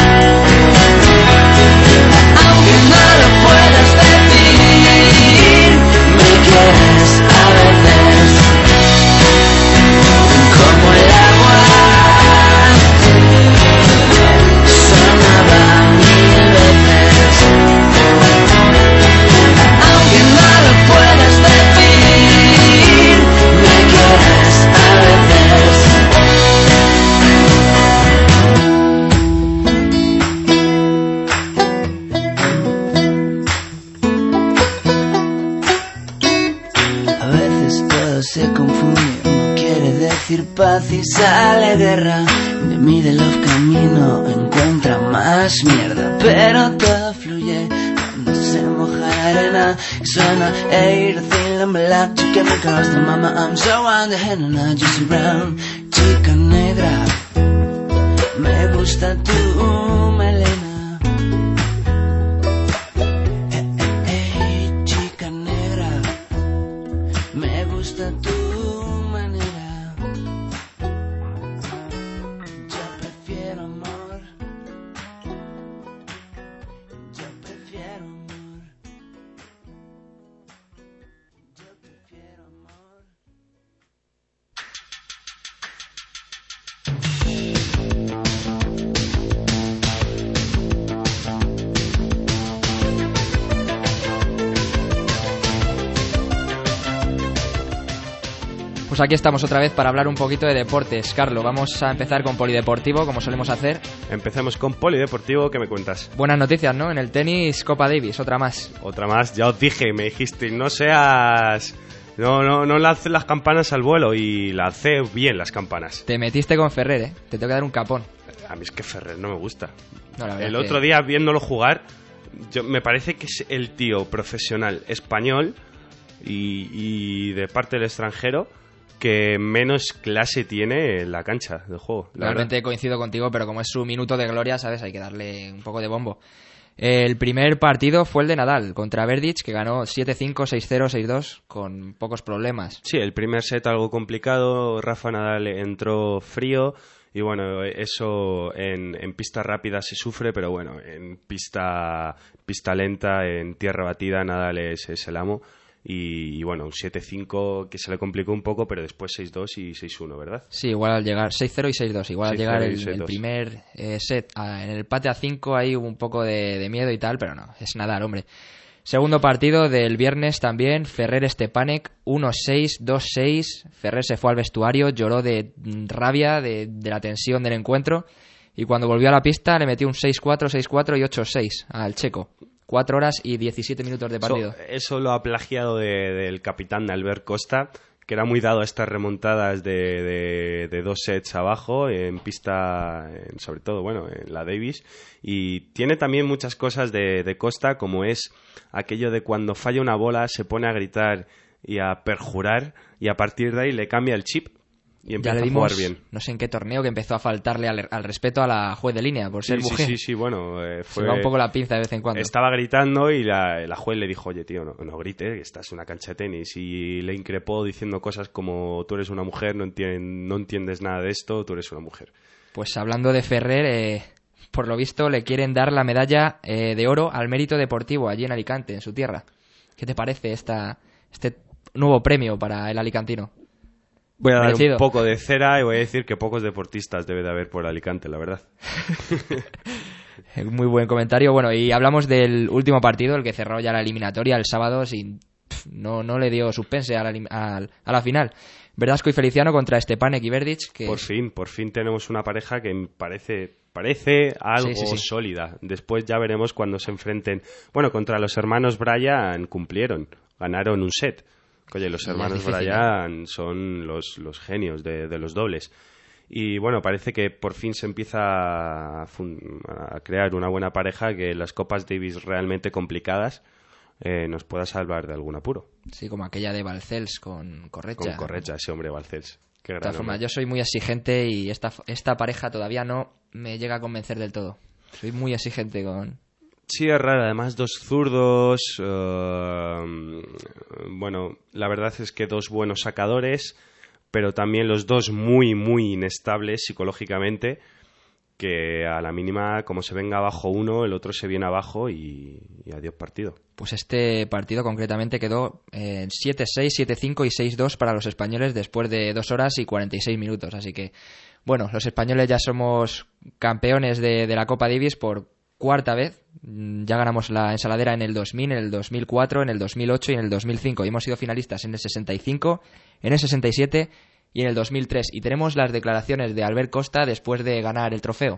Aunque no lo puedas decir, me quieres a veces. Como el agua sonaba mil veces. Aunque no lo puedas decir, me quieres a veces. A veces todo se confunde, uno quiere decir paz y sale guerra. De mí de los caminos encuentra más mierda, pero todo fluye cuando se moja la arena y suena air thin and black to get me across the mama I'm so on the head and I just brown. Chica negra, Me gusta tu melena. Eh, eh, eh, chica negra. Me gusta tu manera. Yo prefiero amor. Yo prefiero amor. Yo prefiero amor. Pues aquí estamos otra vez para hablar un poquito de deportes. Carlos, vamos a empezar con polideportivo, como solemos hacer. Empecemos con polideportivo, ¿qué me cuentas? Buenas noticias, ¿no? En el tenis, Copa Davis, otra más. Otra más, ya os dije, me dijiste, no seas... No, no, no lances las campanas al vuelo, y lancé bien las campanas. Te metiste con Ferrer, ¿eh? Te tengo que dar un capón. A mí es que Ferrer no me gusta. No, la verdad el es otro que... día, viéndolo jugar, yo, me parece que es el tío profesional español y, y de parte del extranjero que menos clase tiene en la cancha de juego. Realmente verdad. coincido contigo, pero como es su minuto de gloria, ¿sabes? Hay que darle un poco de bombo. El primer partido fue el de Nadal contra Berdych, que ganó siete cinco, seis cero, seis dos con pocos problemas. Sí, el primer set algo complicado, Rafa Nadal entró frío y bueno, eso en, en pista rápida se sufre, pero bueno, en pista, pista lenta, en tierra batida, Nadal es, es el amo. Y, y bueno, un siete cinco que se le complicó un poco, pero después seis dos y seis uno, ¿verdad? Sí, igual al llegar seis cero y seis dos, igual al llegar el, el dos. primer eh, set a, en el empate a cinco ahí hubo un poco de, de miedo y tal, pero no, es Nadal, hombre. Segundo partido del viernes también, Ferrer Stepanek, uno seis, dos seis. Ferrer se fue al vestuario, lloró de rabia, de, de la tensión del encuentro, y cuando volvió a la pista le metió un seis cuatro, seis cuatro y ocho seis al checo. Cuatro horas y diecisiete minutos de partido. Eso, eso lo ha plagiado de, del capitán de Albert Costa, que era muy dado a estas remontadas de, de, de dos sets abajo, en pista, en, sobre todo, bueno, en la Davis. Y tiene también muchas cosas de, de Costa, como es aquello de cuando falla una bola, se pone a gritar y a perjurar, y a partir de ahí le cambia el chip y empieza ya le a dimos, jugar bien. No sé en qué torneo, que empezó a faltarle al, al respeto a la juez de línea por ser sí, mujer. Sí, sí, sí, bueno, eh, fue... Se va un poco la pinza de vez en cuando. Estaba gritando y la, la juez le dijo, oye, tío, no, no grites, que estás en una cancha de tenis. Y le increpó diciendo cosas como, tú eres una mujer, no, entien, no entiendes nada de esto, tú eres una mujer. Pues hablando de Ferrer, eh, por lo visto le quieren dar la medalla eh, de oro al mérito deportivo allí en Alicante, en su tierra. ¿Qué te parece esta, este nuevo premio para el alicantino? Voy a dar Merecido. un poco de cera y voy a decir que pocos deportistas debe de haber por Alicante, la verdad. Muy buen comentario. Bueno, y hablamos del último partido, el que cerró ya la eliminatoria el sábado, sin, pf, no, no le dio suspense a la, a, a la final. Verdasco y Feliciano contra Stepanek y Berdych. Que... Por fin, por fin tenemos una pareja que parece, parece algo sí, sí, sí. sólida. Después ya veremos cuando se enfrenten. Bueno, contra los hermanos Bryan cumplieron, ganaron un set. Oye, los hermanos difícil, Bryan ¿eh? son los, los genios de, de los dobles. Y bueno, parece que por fin se empieza a, fun- a crear una buena pareja que las Copas Davis realmente complicadas eh, nos pueda salvar de algún apuro. Sí, como aquella de Balcells con Correcha. Con Correcha, ese hombre Balcells. Qué De gran todas formas, hombre. yo soy muy exigente y esta, esta pareja todavía no me llega a convencer del todo. Soy muy exigente con... Sí, es raro. Además, dos zurdos. Uh, bueno, la verdad es que dos buenos sacadores, pero también los dos muy, muy inestables psicológicamente. Que a la mínima, como se venga abajo uno, el otro se viene abajo y, y adiós partido. Pues este partido concretamente quedó en siete seis, siete cinco y seis dos para los españoles después de dos horas y cuarenta y seis minutos. Así que, bueno, los españoles ya somos campeones de, de la Copa Davis por cuarta vez. Ya ganamos la ensaladera en el dos mil, en el dos mil cuatro, en el dos mil ocho y en el dos mil cinco. Y hemos sido finalistas en el sesenta y cinco, en el sesenta y siete y en el dos mil tres. Y tenemos las declaraciones de Albert Costa después de ganar el trofeo.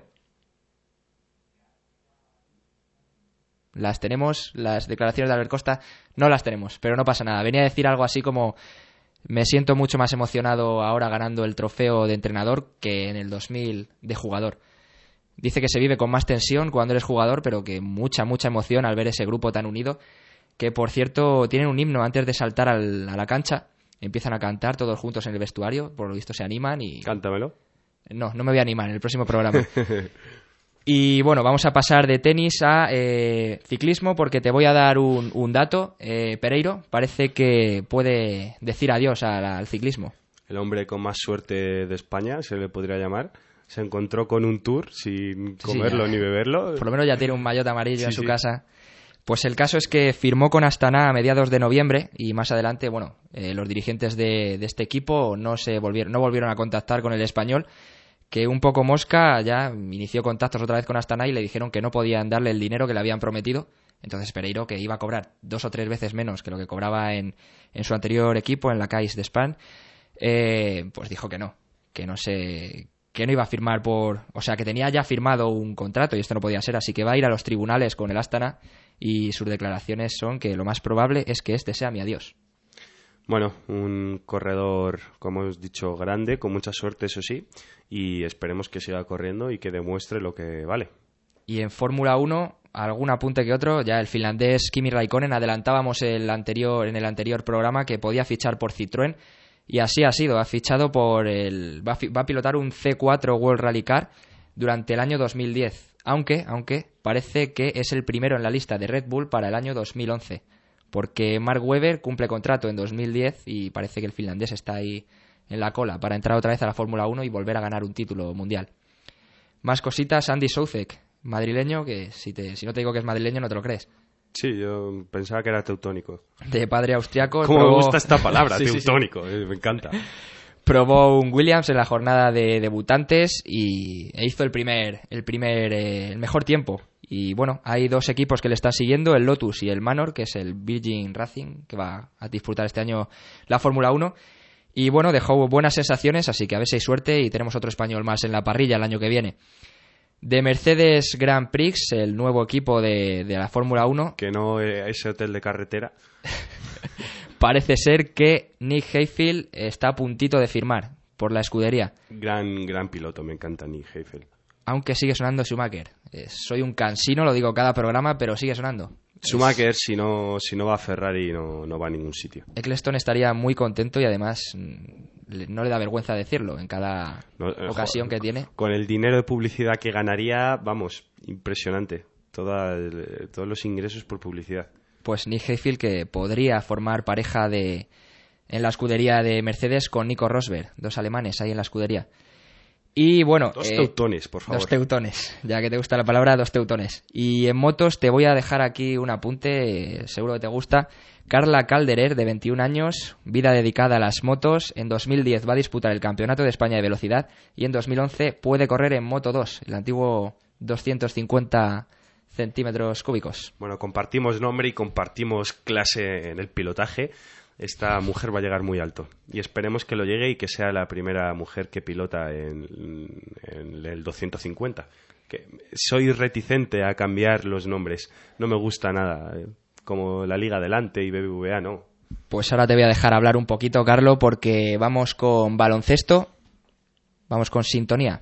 Las tenemos, las declaraciones de Albert Costa no las tenemos, pero no pasa nada. Venía a decir algo así como: me siento mucho más emocionado ahora ganando el trofeo de entrenador que en el dos mil de jugador. Dice que se vive con más tensión cuando eres jugador, pero que mucha, mucha emoción al ver ese grupo tan unido, que por cierto tienen un himno antes de saltar al, a la cancha. Empiezan a cantar todos juntos en el vestuario, por lo visto se animan y... Cántamelo. No, no me voy a animar en el próximo programa. Y bueno, vamos a pasar de tenis a eh, ciclismo porque te voy a dar un, un dato. Eh, Pereiro parece que puede decir adiós al, al ciclismo. El hombre con más suerte de España, se le podría llamar. Se encontró con un Tour sin comerlo sí, ni beberlo. Por lo menos ya tiene un maillot amarillo sí, en su sí. casa. Pues el caso es que firmó con Astana a mediados de noviembre y más adelante, bueno, eh, los dirigentes de, de este equipo no se volvieron, no volvieron a contactar con el español, que un poco mosca ya inició contactos otra vez con Astana y le dijeron que no podían darle el dinero que le habían prometido. Entonces Pereiro, que iba a cobrar dos o tres veces menos que lo que cobraba en, en su anterior equipo, en la Cais de Span, eh, pues dijo que no, que no se... que no iba a firmar por... O sea, que tenía ya firmado un contrato y esto no podía ser, así que va a ir a los tribunales con el Astana y sus declaraciones son que lo más probable es que este sea mi adiós. Bueno, un corredor, como hemos dicho, grande, con mucha suerte, eso sí, y esperemos que siga corriendo y que demuestre lo que vale. Y en Fórmula uno, algún apunte que otro, ya el finlandés Kimi Raikkonen, adelantábamos el anterior, en el anterior programa que podía fichar por Citroën, y así ha sido, ha fichado por el... Va a, fi, va a pilotar un C cuatro World Rally Car durante el año dos mil diez, aunque, aunque parece que es el primero en la lista de Red Bull para el año dos mil once, porque Mark Webber cumple contrato en dos mil diez y parece que el finlandés está ahí en la cola para entrar otra vez a la Fórmula uno y volver a ganar un título mundial. Más cositas, Andy Soucek, madrileño, que si, te, si no te digo que es madrileño no te lo crees. Sí, yo pensaba que era teutónico. De padre austriaco. ¿Cómo probó... me gusta esta palabra, sí, teutónico? Sí, sí. Eh, me encanta. Probó un Williams en la jornada de debutantes y e hizo el primer, el primer, eh, el mejor tiempo. Y bueno, hay dos equipos que le están siguiendo, el Lotus y el Manor, que es el Virgin Racing, que va a disfrutar este año la Fórmula uno. Y bueno, dejó buenas sensaciones, así que a ver si hay suerte y tenemos otro español más en la parrilla el año que viene. De Mercedes Grand Prix, el nuevo equipo de, de la Fórmula uno. Que no eh, ese hotel de carretera. Parece ser que Nick Heidfeld está a puntito de firmar por la escudería. Gran, gran piloto, me encanta Nick Heidfeld. Aunque sigue sonando Schumacher. Eh, soy un cansino, lo digo cada programa, pero sigue sonando. Schumacher, es... si no si no va a Ferrari, no, no va a ningún sitio. Eccleston estaría muy contento y además no le da vergüenza decirlo en cada no, eh, ocasión que tiene. Con el dinero de publicidad que ganaría, vamos, impresionante. Toda el, todos los ingresos por publicidad. Pues Nick Heidfeld, que podría formar pareja de en la escudería de Mercedes con Nico Rosberg, dos alemanes ahí en la escudería. Y bueno, dos eh, teutones, por favor. Dos teutones, ya que te gusta la palabra, dos teutones. Y en motos te voy a dejar aquí un apunte, eh, seguro que te gusta. Carla Calderer, de veintiún años, vida dedicada a las motos. En dos mil diez va a disputar el Campeonato de España de Velocidad y en dos mil once puede correr en Moto dos, el antiguo doscientos cincuenta centímetros cúbicos. Bueno, compartimos nombre y compartimos clase en el pilotaje. Esta mujer va a llegar muy alto y esperemos que lo llegue y que sea la primera mujer que pilota en, en el doscientos cincuenta. Que soy reticente a cambiar los nombres, no me gusta nada, como la Liga Adelante y B B V A, no. Pues ahora te voy a dejar hablar un poquito, Carlo, porque vamos con baloncesto, vamos con sintonía.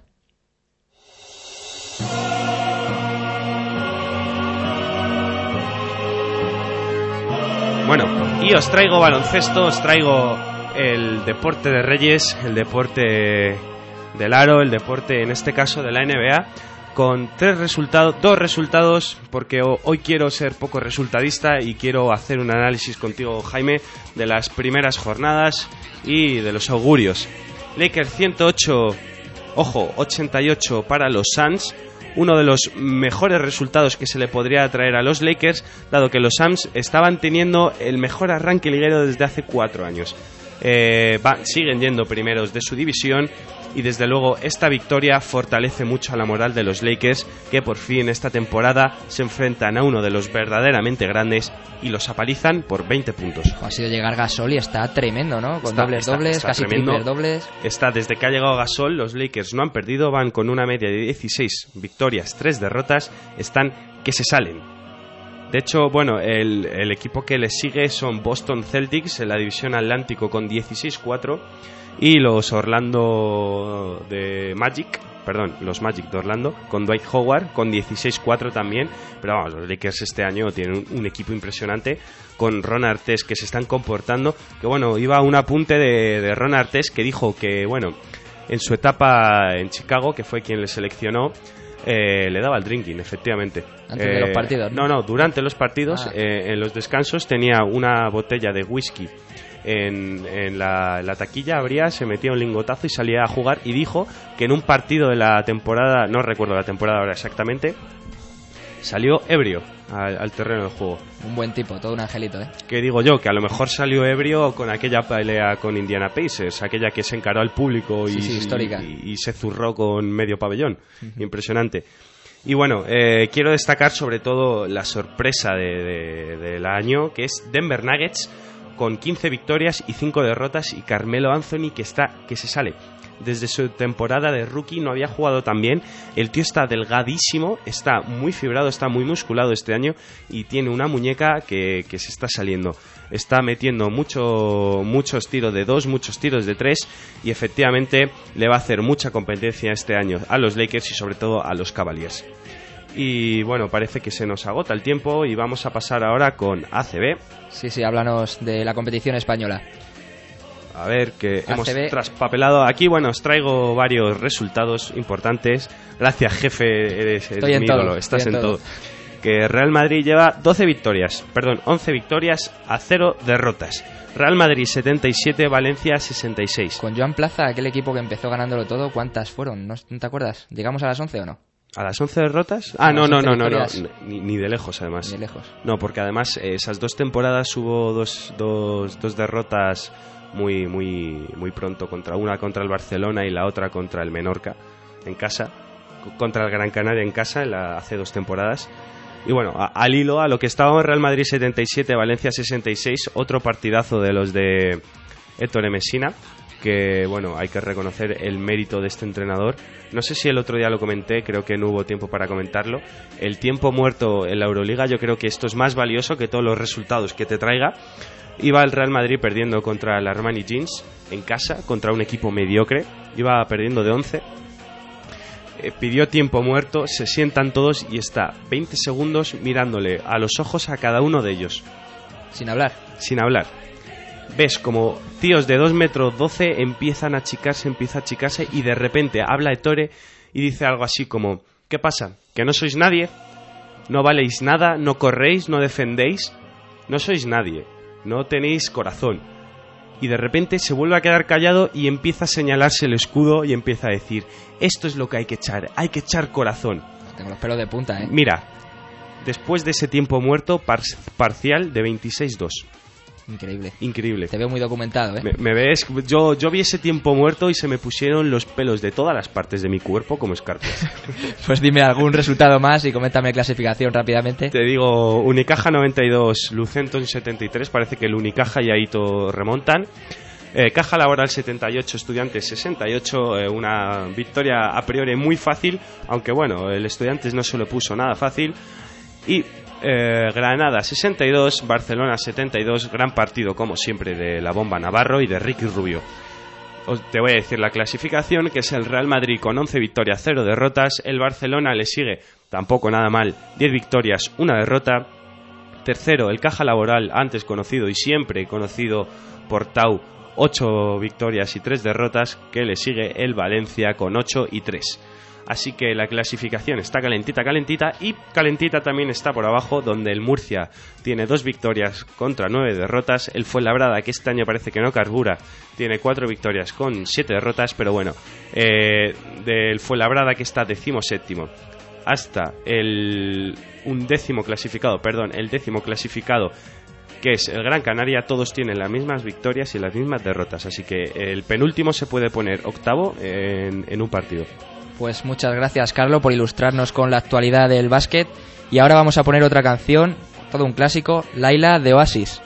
Bueno, y os traigo baloncesto, os traigo el deporte de Reyes, el deporte del aro, el deporte en este caso de la N B A, con tres resultados, dos resultados, porque hoy quiero ser poco resultadista y quiero hacer un análisis contigo, Jaime, de las primeras jornadas y de los augurios. Lakers ciento ocho, ojo, ochenta y ocho para los Suns. Uno de los mejores resultados que se le podría traer a los Lakers, dado que los Suns estaban teniendo el mejor arranque liguero desde hace cuatro años. Eh, va, siguen yendo primeros de su división y desde luego esta victoria fortalece mucho a la moral de los Lakers, que por fin esta temporada se enfrentan a uno de los verdaderamente grandes y los apalizan por veinte puntos. Ha sido llegar Gasol y está tremendo, ¿no? Con está, dobles, está, dobles, está casi tremendo. triples, dobles. Está, desde que ha llegado Gasol, los Lakers no han perdido, van con una media de dieciséis victorias, tres derrotas, están que se salen. De hecho, bueno, el, el equipo que les sigue son Boston Celtics en la división Atlántico con dieciséis cuatro y los Orlando de Magic, perdón, los Magic de Orlando con Dwight Howard con dieciséis cuatro también, pero vamos, los Lakers este año tienen un, un equipo impresionante con Ron Artest, que se están comportando, que bueno, iba un apunte de, de Ron Artest que dijo que, bueno, en su etapa en Chicago, que fue quien le seleccionó, eh, le daba el drinking, efectivamente. Antes eh, de los partidos, ¿no? No, no, durante los partidos, Ah. eh, en los descansos, tenía una botella de whisky en, en la, la taquilla, abría, se metía un lingotazo y salía a jugar, y dijo que en un partido de la temporada, no recuerdo la temporada ahora exactamente, salió ebrio al, al terreno del juego. Un buen tipo, todo un angelito, ¿eh? Que digo yo, que a lo mejor salió ebrio con aquella pelea con Indiana Pacers, aquella que se encaró al público y, Sí, sí, histórica. y, y se zurró con medio pabellón. Uh-huh. Impresionante. Y bueno, eh, quiero destacar sobre todo la sorpresa de, de, del año, que es Denver Nuggets, con quince victorias y cinco derrotas, y Carmelo Anthony, que está que se sale. Desde su temporada de rookie no había jugado tan bien. El tío está delgadísimo, está muy fibrado, está muy musculado este año, y tiene una muñeca que, que se está saliendo. Está metiendo mucho, muchos tiros de dos, muchos tiros de tres, y efectivamente le va a hacer mucha competencia este año a los Lakers y sobre todo a los Cavaliers. Y bueno, parece que se nos agota el tiempo y vamos a pasar ahora con A C B. Sí, sí, háblanos de la competición española. A ver, que A C B. hemos traspapelado aquí. Bueno, os traigo varios resultados importantes. Gracias, jefe, eres, eres Estoy en mi todo, ídolo, estás estoy en en todo. todo. Que Real Madrid lleva doce victorias, perdón, once victorias a cero derrotas. Real Madrid setenta y siete, Valencia sesenta y seis. Con Joan Plaza, aquel equipo que empezó ganándolo todo, ¿cuántas fueron? ¿No te acuerdas? ¿Llegamos a las once o no? ¿A las once derrotas? Ah, A no, las no, once no, no, no, victorias. ni, ni de lejos además. Ni de lejos. No, porque además eh, esas dos temporadas hubo dos, dos, dos derrotas muy, muy, muy pronto, contra una contra el Barcelona y la otra contra el Menorca en casa, contra el Gran Canaria en casa en la, hace dos temporadas. Y bueno, a, al hilo, a lo que estábamos, Real Madrid setenta y siete, Valencia sesenta y seis, otro partidazo de los de Ettore Messina, que bueno, hay que reconocer el mérito de este entrenador. No sé si el otro día lo comenté, creo que no hubo tiempo para comentarlo. El tiempo muerto en la Euroliga, yo creo que esto es más valioso que todos los resultados que te traiga. Iba el Real Madrid perdiendo contra el Armani Jeans en casa, contra un equipo mediocre, iba perdiendo de once. Eh, pidió tiempo muerto, se sientan todos y está veinte segundos mirándole a los ojos a cada uno de ellos. Sin hablar. Sin hablar. Ves como tíos de dos metros doce empiezan a achicarse, empieza a achicarse, y de repente habla Ettore y dice algo así como: ¿qué pasa? ¿Que no sois nadie? ¿No valéis nada? ¿No corréis? ¿No defendéis? No sois nadie, no tenéis corazón. Y de repente se vuelve a quedar callado y empieza a señalarse el escudo y empieza a decir: esto es lo que hay que echar, hay que echar corazón. Tengo los pelos de punta, ¿eh? Mira, después de ese tiempo muerto par- parcial de veintiséis dos. Increíble. Increíble. Te veo muy documentado, ¿eh? Me, me ves, yo, yo vi ese tiempo muerto y se me pusieron los pelos de todas las partes de mi cuerpo como escarpias. Pues dime algún resultado más y coméntame clasificación rápidamente. Te digo, Unicaja noventa y dos, Lucenton setenta y tres, parece que el Unicaja y Aito remontan. Eh, Caja Laboral setenta y ocho, Estudiantes sesenta y ocho, eh, una victoria a priori muy fácil, aunque bueno, el Estudiantes no se lo puso nada fácil. Y eh, Granada sesenta y dos, Barcelona setenta y dos, gran partido como siempre de la Bomba Navarro y de Ricky Rubio. Os te voy a decir la clasificación, que es el Real Madrid con once victorias, cero derrotas. El Barcelona le sigue, tampoco nada mal, diez victorias, una derrota. Tercero, el Caja Laboral, antes conocido y siempre conocido por Tau, ocho victorias y tres derrotas, que le sigue el Valencia con ocho y tres. Así que la clasificación está calentita, calentita, y calentita también está por abajo, donde el Murcia tiene dos victorias contra nueve derrotas. El Fuenlabrada, que este año parece que no carbura, tiene cuatro victorias con siete derrotas, pero bueno, eh, del Fuenlabrada, que está decimoséptimo, hasta el undécimo clasificado, perdón, el décimo clasificado, que es el Gran Canaria, todos tienen las mismas victorias y las mismas derrotas, así que el penúltimo se puede poner octavo en, en un partido. Pues muchas gracias, Carlo, por ilustrarnos con la actualidad del básquet. Y ahora vamos a poner otra canción, todo un clásico, Laila de Oasis.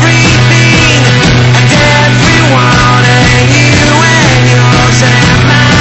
Everyone and you and yours and mine.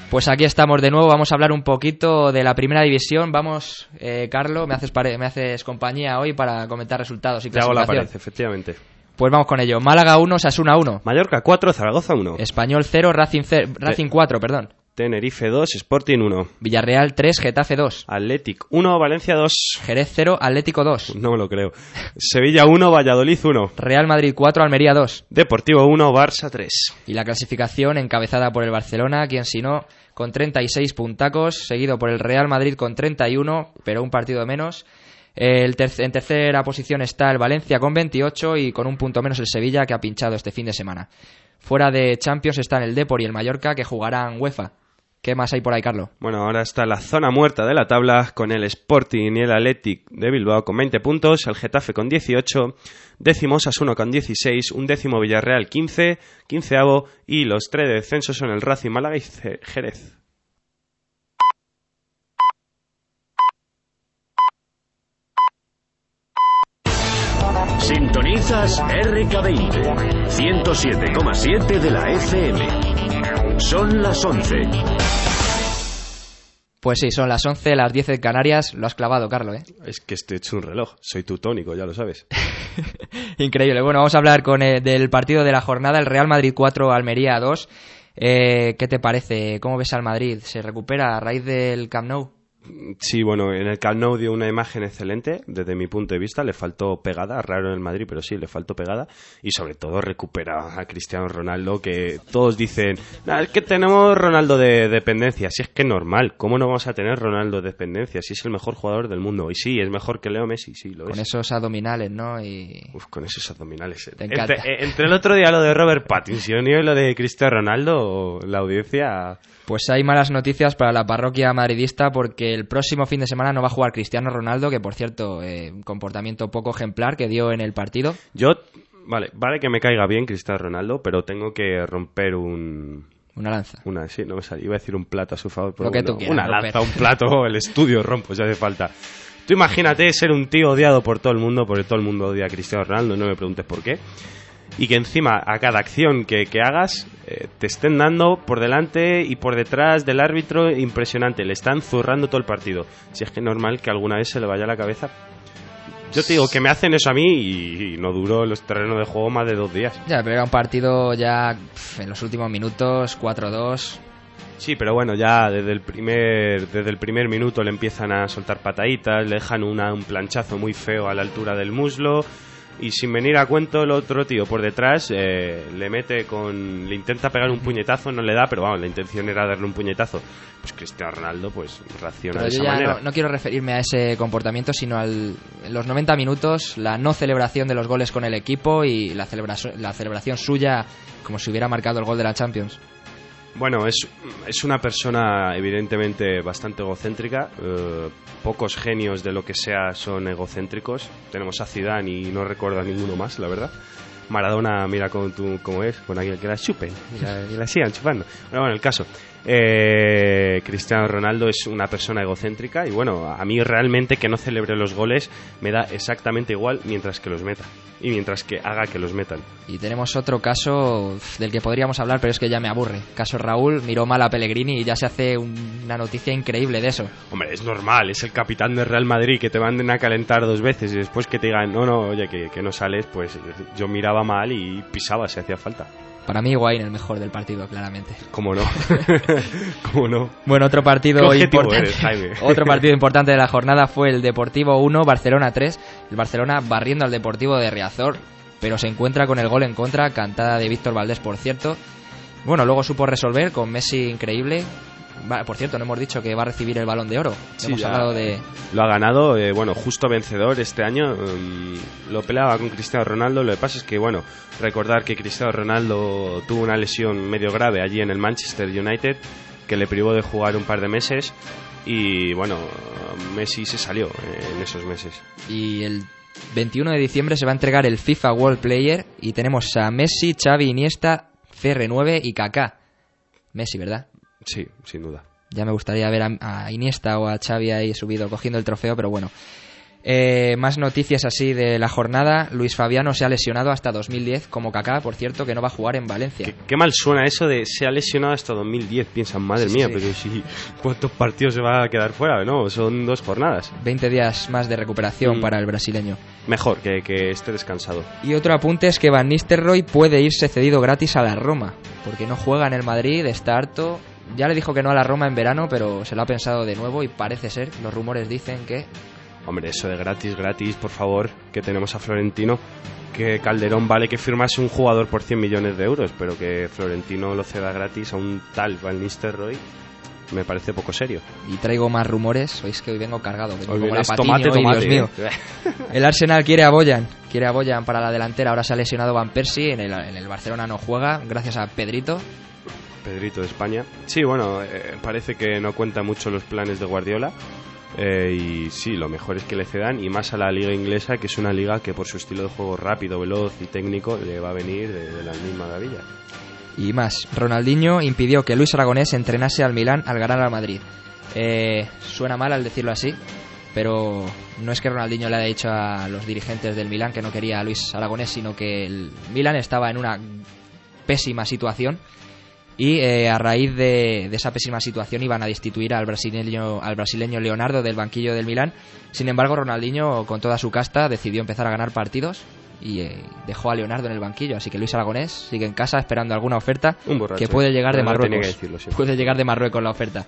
Pues aquí estamos de nuevo, vamos a hablar un poquito de la primera división. Vamos, eh, Carlos, me haces, pare- me haces compañía hoy para comentar resultados y Te hago la clasificación. pared, efectivamente. Pues vamos con ello. Málaga uno, Osasuna uno. Mallorca cuatro, Zaragoza uno. Español cero, Racing, ce- Racing cuatro, perdón. Tenerife dos, Sporting uno. Villarreal tres, Getafe dos. Athletic uno, Valencia dos. Jerez cero, Atlético dos. No me lo creo. Sevilla uno, Valladolid uno. Real Madrid cuatro, Almería dos. Deportivo uno, Barça tres. Y la clasificación encabezada por el Barcelona, quien si no, con treinta y seis puntacos, seguido por el Real Madrid con treinta y uno, pero un partido menos. El ter- en tercera posición está el Valencia con veintiocho y con un punto menos el Sevilla, que ha pinchado este fin de semana. Fuera de Champions están el Depor y el Mallorca, que jugarán UEFA. ¿Qué más hay por ahí, Carlos? Bueno, ahora está la zona muerta de la tabla con el Sporting y el Athletic de Bilbao con veinte puntos, el Getafe con dieciocho, décimo Osasuna con dieciséis, un décimo Villarreal quince, quinceavo y los tres de descenso son el Racing, Málaga y Ce- Jerez. Sintonizas R K veinte, ciento siete coma siete de la F M. Son las once. Pues sí, son las once, las diez en Canarias. Lo has clavado, Carlos, ¿eh? Es que estoy hecho un reloj, soy tutónico, ya lo sabes. Increíble. Bueno, vamos a hablar con eh, del partido de la jornada, el Real Madrid cuatro, Almería dos. Eh, ¿Qué te parece? ¿Cómo ves al Madrid? ¿Se recupera a raíz del Camp Nou? Sí, bueno, en el Camp Nou dio una imagen excelente desde mi punto de vista, le faltó pegada, raro en el Madrid, pero sí, le faltó pegada y sobre todo recupera a Cristiano Ronaldo, que todos dicen, nah, es que tenemos Ronaldo de dependencia, si es que normal, ¿cómo no vamos a tener Ronaldo de dependencia? Si es el mejor jugador del mundo, y sí, es mejor que Leo Messi, sí, lo Con es. esos abdominales, ¿no? Y... Uf, con esos abdominales. Te encanta. Entre, entre el otro día lo de Robert Pattinson y lo de Cristiano Ronaldo, la audiencia... Pues hay malas noticias para la parroquia madridista porque el próximo fin de semana no va a jugar Cristiano Ronaldo, que por cierto, eh, comportamiento poco ejemplar que dio en el partido. Yo, vale, vale que me caiga bien Cristiano Ronaldo, pero tengo que romper un... Una lanza. Una, sí, no me salía. Iba a decir un plato a su favor, pero Lo que bueno, tú quieras, una romper. lanza, un plato, el estudio rompo, si hace falta. Tú imagínate ser un tío odiado por todo el mundo, porque todo el mundo odia a Cristiano Ronaldo, no me preguntes por qué. Y que encima a cada acción que, que hagas eh, te estén dando por delante y por detrás del árbitro, impresionante, le están zurrando todo el partido. Si es que es normal que alguna vez se le vaya la cabeza. Yo te digo que me hacen eso a mí y, y no duró los terrenos de juego más de dos días. Ya, pero era un partido ya pf, en los últimos minutos, cuatro dos. Sí, pero bueno, ya desde el primer desde el primer minuto le empiezan a soltar pataditas, le dejan una, un planchazo muy feo a la altura del muslo. Y sin venir a cuento, el otro tío por detrás eh, le mete con... Le intenta pegar un puñetazo, no le da, pero vamos, la intención era darle un puñetazo. Pues Cristiano Ronaldo, pues, reacciona Pero de yo esa ya manera. no, no quiero referirme a ese comportamiento, sino al, en los noventa minutos, la no celebración de los goles con el equipo y la celebración, la celebración suya como si hubiera marcado el gol de la Champions. Bueno, es, es una persona evidentemente bastante egocéntrica. Eh, pocos genios de lo que sea son egocéntricos. Tenemos a Zidane y no recuerdo a ninguno más, la verdad. Maradona, mira cómo, tú, cómo es, con aquel que la chupen y la, y la sigan chupando. Pero bueno, el caso. Eh, Cristiano Ronaldo es una persona egocéntrica y bueno, a mí realmente que no celebre los goles me da exactamente igual mientras que los meta y mientras que haga que los metan. Y tenemos otro caso del que podríamos hablar, pero es que ya me aburre. Caso Raúl, miró mal a Pellegrini y ya se hace un- una noticia increíble de eso. Hombre, es normal, es el capitán del Real Madrid, que te manden a calentar dos veces y después que te digan, no, no, oye, que, que no sales, pues yo miraba mal y pisaba si hacía falta. Para mí, Higuaín el mejor del partido, claramente. ¿Cómo no? ¿Cómo no? Bueno, otro partido Qué objetivo importante. eres, Jaime. Otro partido importante de la jornada fue el Deportivo uno, Barcelona tres. El Barcelona barriendo al Deportivo de Riazor, pero se encuentra con el gol en contra, cantada de Víctor Valdés, por cierto. Bueno, luego supo resolver con Messi increíble. Va, por cierto, no hemos dicho que va a recibir el Balón de Oro. Sí, hemos ya hablado de... Lo ha ganado, eh, bueno, justo vencedor este año. Um, lo peleaba con Cristiano Ronaldo. Lo que pasa es que, bueno, recordar que Cristiano Ronaldo tuvo una lesión medio grave allí en el Manchester United que le privó de jugar un par de meses. Y, bueno, Messi se salió eh, en esos meses. Y el veintiuno de diciembre se va a entregar el FIFA World Player y tenemos a Messi, Xavi, Iniesta, C R nueve y Kaká. Messi, ¿verdad? Sí, sin duda. Ya me gustaría ver a, a Iniesta o a Xavi ahí subido cogiendo el trofeo, pero bueno. Eh, más noticias así de la jornada. Luis Fabiano se ha lesionado hasta dos mil diez, como Kaká, por cierto, que no va a jugar en Valencia. Qué, qué mal suena eso de se ha lesionado hasta dos mil diez. Piensan, madre Sí, mía, sí. pero si ¿cuántos partidos se va a quedar fuera? No, son dos jornadas. veinte días más de recuperación Mm. para el brasileño. Mejor que, que esté descansado. Y otro apunte es que Van Nistelrooy puede irse cedido gratis a la Roma, porque no juega en el Madrid, está harto. Ya le dijo que no a la Roma en verano, pero se lo ha pensado de nuevo y parece ser, los rumores dicen que... Hombre, eso de gratis, gratis, por favor, que tenemos a Florentino, que Calderón vale que firmase un jugador por cien millones de euros, pero que Florentino lo ceda gratis a un tal Van Nistelrooy, me parece poco serio. Y traigo más rumores, veis que hoy vengo cargado, vengo Hoy como vienes la Patiño, tomate, hoy, tomate, Dios mío. eh. El Arsenal quiere a Boyan, quiere a Boyan para la delantera, ahora se ha lesionado Van Persie, en el, en el Barcelona no juega, gracias a Pedrito. Pedrito de España. Sí, bueno, eh, parece que no cuenta mucho los planes de Guardiola. Eh, y sí, lo mejor es que le cedan, y más a la liga inglesa, que es una liga que por su estilo de juego rápido, veloz y técnico le va a venir de, de las mil maravillas. Y más, Ronaldinho impidió que Luis Aragonés entrenase al Milán al ganar al Madrid. Eh, suena mal al decirlo así, pero no es que Ronaldinho le haya dicho a los dirigentes del Milán que no quería a Luis Aragonés, sino que el Milán estaba en una pésima situación. Y eh, a raíz de, de esa pésima situación iban a destituir al brasileño, al brasileño Leonardo del banquillo del Milán. Sin embargo, Ronaldinho, con toda su casta, decidió empezar a ganar partidos y eh, dejó a Leonardo en el banquillo. Así que Luis Aragonés sigue en casa esperando alguna oferta Un borracho. que puede llegar de No, no tenía Marruecos. que decirlo siempre. Puede llegar de Marruecos la oferta.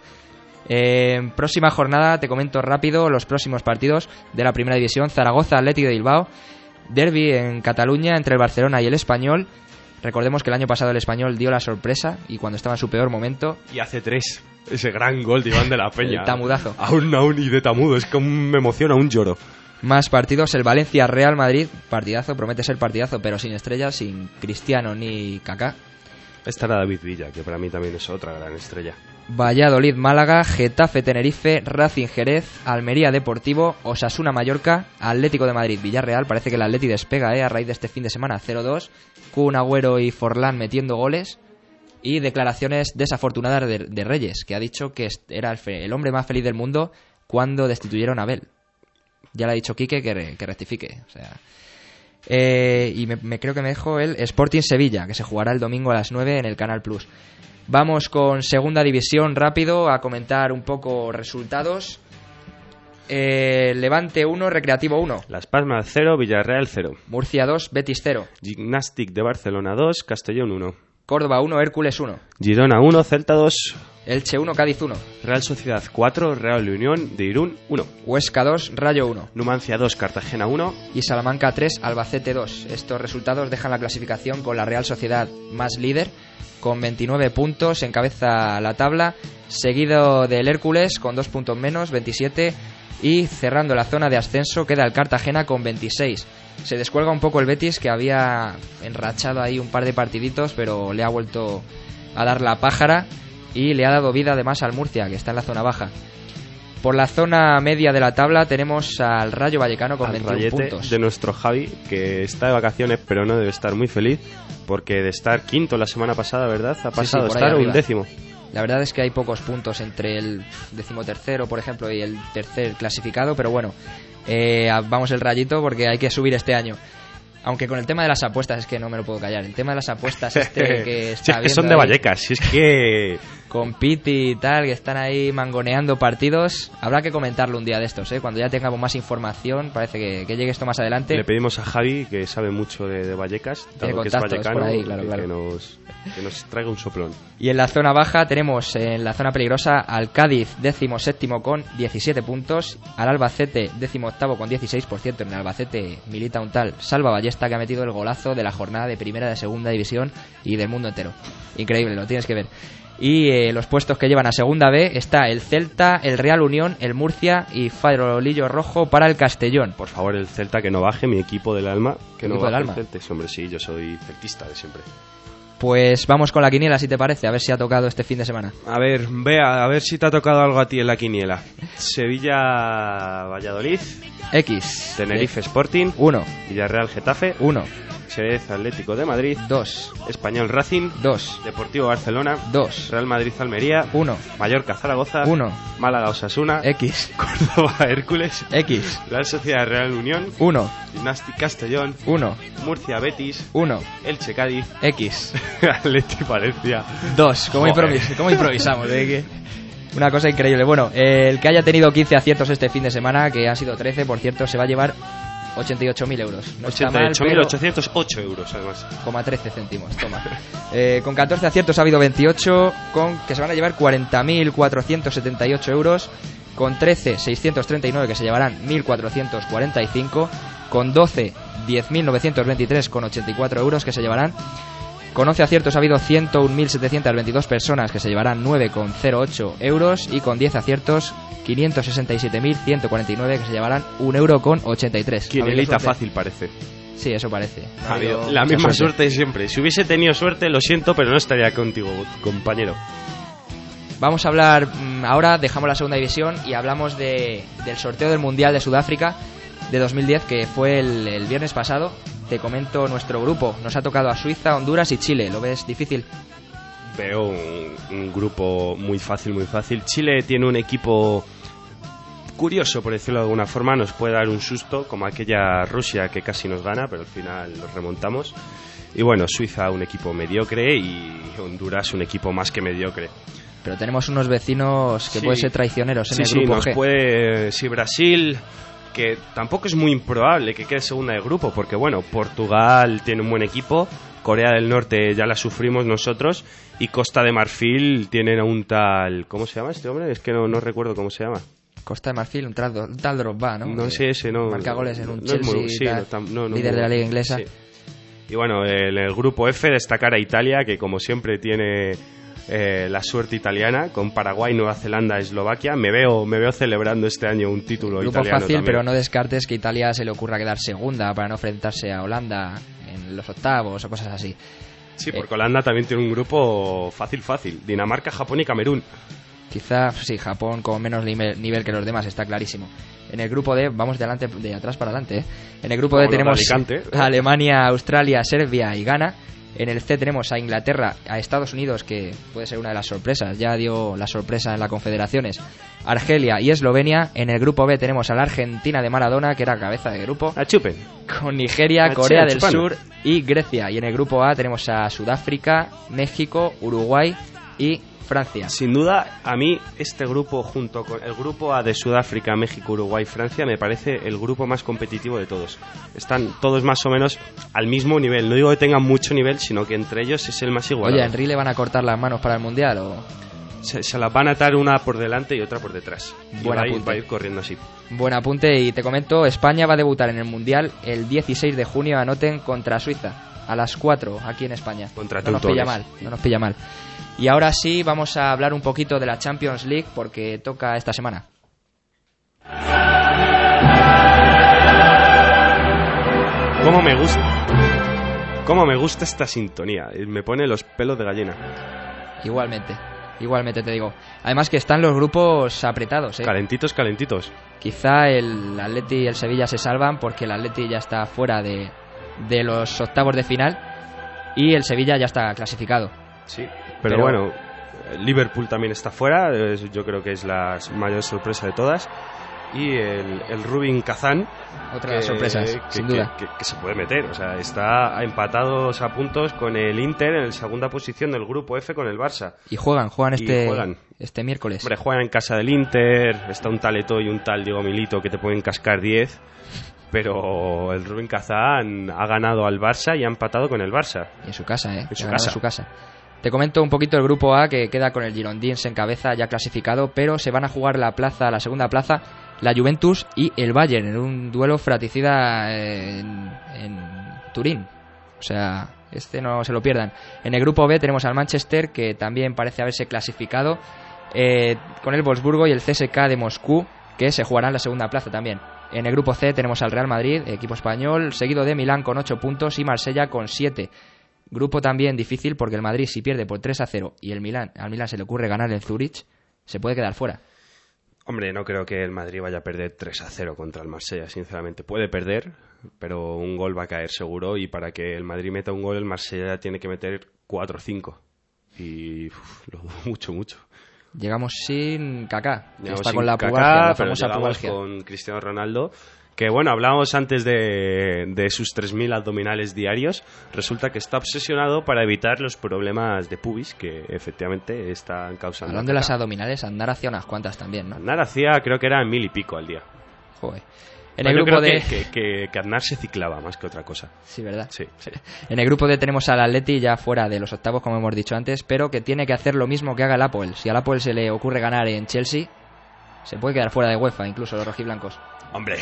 Eh, próxima jornada, te comento rápido los próximos partidos de la primera división. Zaragoza, Atlético de Bilbao. Derbi en Cataluña entre el Barcelona y el Español. Recordemos que el año pasado el Español dio la sorpresa y cuando estaba en su peor momento... Y hace tres, ese gran gol de Iván de la Peña. El tamudazo. Aún, aún y de tamudo, es que me emociona, un lloro. Más partidos, el Valencia-Real Madrid. Partidazo, promete ser partidazo, pero sin estrellas, sin Cristiano ni Kaká. Estará David Villa, que para mí también es otra gran estrella. Valladolid, Málaga, Getafe, Tenerife, Racing, Jerez, Almería, Deportivo, Osasuna, Mallorca, Atlético de Madrid, Villarreal. Parece que el Atleti despega eh, a raíz de este fin de semana, cero dos. Kun Agüero y Forlán metiendo goles. Y declaraciones desafortunadas de, de Reyes, que ha dicho que era el, fe, el hombre más feliz del mundo cuando destituyeron a Abel. Ya le ha dicho Quique que, re, que rectifique. O sea, eh, y me, me creo que me dejo el Sporting Sevilla, que se jugará el domingo a las nueve en el Canal Plus. Vamos con segunda división rápido a comentar un poco resultados. Eh, Levante uno, Recreativo uno. Las Palmas cero, Villarreal cero. Murcia dos, Betis cero. Gimnastic de Barcelona dos, Castellón uno. Córdoba uno, Hércules uno. Girona uno, Celta dos. Elche uno, Cádiz uno. Real Sociedad cuatro, Real Unión de Irún uno. Huesca dos, Rayo uno. Numancia dos, Cartagena uno. Y Salamanca tres, Albacete dos. Estos resultados dejan la clasificación con la Real Sociedad más líder, con veintinueve puntos, encabeza la tabla, seguido del Hércules con dos puntos menos, veintisiete, y cerrando la zona de ascenso queda el Cartagena con veintiséis. Se descuelga un poco el Betis, que había enrachado ahí un par de partiditos, pero le ha vuelto a dar la pájara y le ha dado vida además al Murcia, que está en la zona baja. Por la zona media de la tabla tenemos al Rayo Vallecano con Al veintiún Rayete puntos. de nuestro Javi, que está de vacaciones pero no debe estar muy feliz, porque de estar quinto la semana pasada, ¿verdad? Ha pasado sí, a por ahí estar un arriba. décimo. La verdad es que hay pocos puntos entre el decimotercero, por ejemplo, y el tercer clasificado, pero bueno, eh, vamos el rayito porque hay que subir este año. Aunque con el tema de las apuestas es que no me lo puedo callar. El tema de las apuestas este que está Si es que son de habiendo ahí Vallecas, si es que... con Piti y tal, que están ahí mangoneando partidos. Habrá que comentarlo un día de estos, ¿eh? Cuando ya tengamos más información, parece que, que llegue esto más adelante. Le pedimos a Javi, que sabe mucho de, de Vallecas, Tiene dado que es contactos vallecano, por ahí, claro, que, claro. que nos, que nos traiga un soplón. Y en la zona baja tenemos en la zona peligrosa al Cádiz, décimo séptimo con diecisiete puntos, al Albacete, décimo octavo con dieciséis. Por cierto, en el Albacete milita un tal Salva Ballesta, que ha metido el golazo de la jornada de primera, de segunda división y del mundo entero. Increíble, lo tienes que ver. Y eh, los puestos que llevan a segunda B está el Celta, el Real Unión, el Murcia y farolillo rojo para el Castellón. Por favor, el Celta que no baje, mi equipo del alma, que no ¿Equipo del baje alma? el Celta. Sí, hombre, sí, yo soy celtista de siempre. Pues vamos con la quiniela, si te parece, a ver si ha tocado este fin de semana. A ver, vea, a ver si te ha tocado algo a ti en la quiniela. Sevilla, Valladolid, X. Tenerife Sporting, uno, Villarreal Getafe, uno, Xerez Atlético de Madrid, dos. Español Racing, dos. Deportivo Barcelona, dos. Real Madrid Almería, uno. Mallorca Zaragoza, uno. Málaga Osasuna, X. Córdoba Hércules, X. Real Sociedad Real Unión, uno. Gimnástica Castellón, uno. Murcia Betis, uno. Elche Cádiz, X. Atleti Valencia. dos. ¿Cómo, improvis ¿Cómo improvisamos? ¿eh? Que... Una cosa increíble. Bueno, eh, el que haya tenido quince aciertos este fin de semana, que han sido trece, por cierto, se va a llevar ochenta y ocho mil euros. No ochenta y ocho mil ochocientos ocho euros, además. Coma trece céntimos, toma. Eh, con catorce aciertos ha habido veintiocho, con que se van a llevar cuarenta mil cuatrocientos setenta y ocho euros. Con trece, seiscientos treinta y nueve, que se llevarán mil cuatrocientos cuarenta y cinco. Con doce, diez mil novecientos veintitrés con ochenta y cuatro euros, que se llevarán. Con once aciertos ha habido ciento un mil setecientos veintidós personas, que se llevarán nueve coma cero ocho euros. Y con diez aciertos, quinientos sesenta y siete mil ciento cuarenta y nueve, que se llevarán un euro con ochenta y tres. Quinelita fácil parece. Sí, eso parece. Ha habido la misma suerte. suerte siempre. Si hubiese tenido suerte, lo siento, pero no estaría contigo, compañero. Vamos a hablar mmm, ahora, dejamos la segunda división y hablamos de, del sorteo del Mundial de Sudáfrica de dos mil diez, que fue el, el viernes pasado. Te comento nuestro grupo. Nos ha tocado a Suiza, Honduras y Chile. ¿Lo ves difícil? Veo un, un grupo muy fácil, muy fácil. Chile tiene un equipo curioso, por decirlo de alguna forma. Nos puede dar un susto, como aquella Rusia que casi nos gana, pero al final nos remontamos. Y bueno, Suiza un equipo mediocre y Honduras un equipo más que mediocre. Pero tenemos unos vecinos que sí. pueden ser traicioneros en sí, el grupo sí, nos G. Puede, sí, Brasil, que tampoco es muy improbable que quede segunda de grupo, porque bueno, Portugal tiene un buen equipo, Corea del Norte ya la sufrimos nosotros, y Costa de Marfil tienen a un tal... ¿Cómo se llama este hombre? Es que no, no recuerdo cómo se llama. Costa de Marfil, un tal, un tal Drogba, ¿no? No sé, ese no... Marca goles en un no Chelsea, muy, sí, tal, no, no, líder no, de la liga inglesa. Sí. Y bueno, en el grupo F destacar a Italia, que como siempre tiene... Eh, la suerte italiana, con Paraguay, Nueva Zelanda, Eslovaquia. Me veo, me veo celebrando este año un título grupo italiano. Fácil, también. pero no descartes que Italia se le ocurra quedar segunda para no enfrentarse a Holanda en los octavos o cosas así. Sí, porque eh, Holanda también tiene un grupo fácil, fácil. Dinamarca, Japón y Camerún. Quizá, sí, Japón con menos nivel que los demás, está clarísimo. En el grupo D, vamos de, adelante, de atrás para adelante. ¿eh? En el grupo D tenemos a Alemania, Australia, Serbia y Ghana. En el C tenemos a Inglaterra, a Estados Unidos, que puede ser una de las sorpresas, ya dio la sorpresa en las confederaciones, Argelia y Eslovenia. En el grupo B tenemos a la Argentina de Maradona, que era cabeza de grupo, a chupen. Con Nigeria, a Corea del Sur y Grecia. Y en el grupo A tenemos a Sudáfrica, México, Uruguay y Francia. Sin duda, a mí este grupo, junto con el grupo A de Sudáfrica, México, Uruguay, Francia, me parece el grupo más competitivo de todos. Están todos más o menos al mismo nivel. No digo que tengan mucho nivel, sino que entre ellos es el más igualado. Oye, ¿a Henry le van a cortar las manos para el Mundial o...? Se, se las van a atar una por delante y otra por detrás. Buen va, apunte. A ir, va a ir corriendo así. Buen apunte, y te comento, España va a debutar en el Mundial el dieciséis de junio, anoten, contra Suiza, a las cuatro aquí en España. Contra no nos pilla mal, no nos pilla mal. Y ahora sí, vamos a hablar un poquito de la Champions League, porque toca esta semana. ¿Cómo me gusta? ¿Cómo me gusta esta sintonía? Me pone los pelos de gallina. Igualmente, igualmente te digo. Además que están los grupos apretados, ¿eh? Calentitos, calentitos. Quizá el Atleti y el Sevilla se salvan, porque el Atleti ya está fuera de, de los octavos de final y el Sevilla ya está clasificado. Sí, pero, pero bueno, Liverpool también está fuera, yo creo que es la mayor sorpresa de todas. Y el, el Rubin Kazán, otra de las sorpresas, que, sin que, duda. Que, que, que se puede meter, o sea, está empatados a puntos con el Inter en la segunda posición del grupo F con el Barça. Y juegan, juegan este, juegan. este miércoles. Hombre, juegan en casa del Inter, está un tal Eto'o y un tal Diego Milito que te pueden cascar diez, pero el Rubin Kazán ha ganado al Barça y ha empatado con el Barça. Y en su casa, ¿eh? En su casa. En su casa. Te comento un poquito el grupo A, que queda con el Girondins en cabeza, ya clasificado, pero se van a jugar la plaza, la segunda plaza, la Juventus y el Bayern, en un duelo fratricida en, en Turín. O sea, este no se lo pierdan. En el grupo B tenemos al Manchester, que también parece haberse clasificado, eh, con el Wolfsburgo y el C S K de Moscú, que se jugarán la segunda plaza también. En el grupo C tenemos al Real Madrid, equipo español, seguido de Milán con ocho puntos y Marsella con siete. Grupo también difícil, porque el Madrid, si pierde por tres a cero y el Milán, al Milán se le ocurre ganar en Zurich, se puede quedar fuera. Hombre, no creo que el Madrid vaya a perder tres a cero contra el Marsella, sinceramente. Puede perder, pero un gol va a caer seguro, y para que el Madrid meta un gol, el Marsella tiene que meter cuatro o cinco. Y uf, lo dudo mucho, mucho. Llegamos sin Kaká, que Llegamos está sin con la Kaká, pubalgia, la pero famosa llegamos pubalgia. con Cristiano Ronaldo, que bueno, hablábamos antes de, de sus tres mil abdominales diarios. Resulta que está obsesionado para evitar los problemas de pubis que efectivamente están causando. Hablando de las abdominales, Andar hacía unas cuantas también, ¿no? Aznar hacía, creo que eran mil y pico al día. Joder. En Pues el yo grupo creo de... que, que, que, que Aznar se ciclaba más que otra cosa. Sí, ¿verdad? Sí, sí. En el grupo D tenemos al Atleti ya fuera de los octavos, como hemos dicho antes, pero que tiene que hacer lo mismo que haga el Apoel. Si al Apoel se le ocurre ganar en Chelsea, se puede quedar fuera de UEFA, incluso los rojiblancos. Hombre,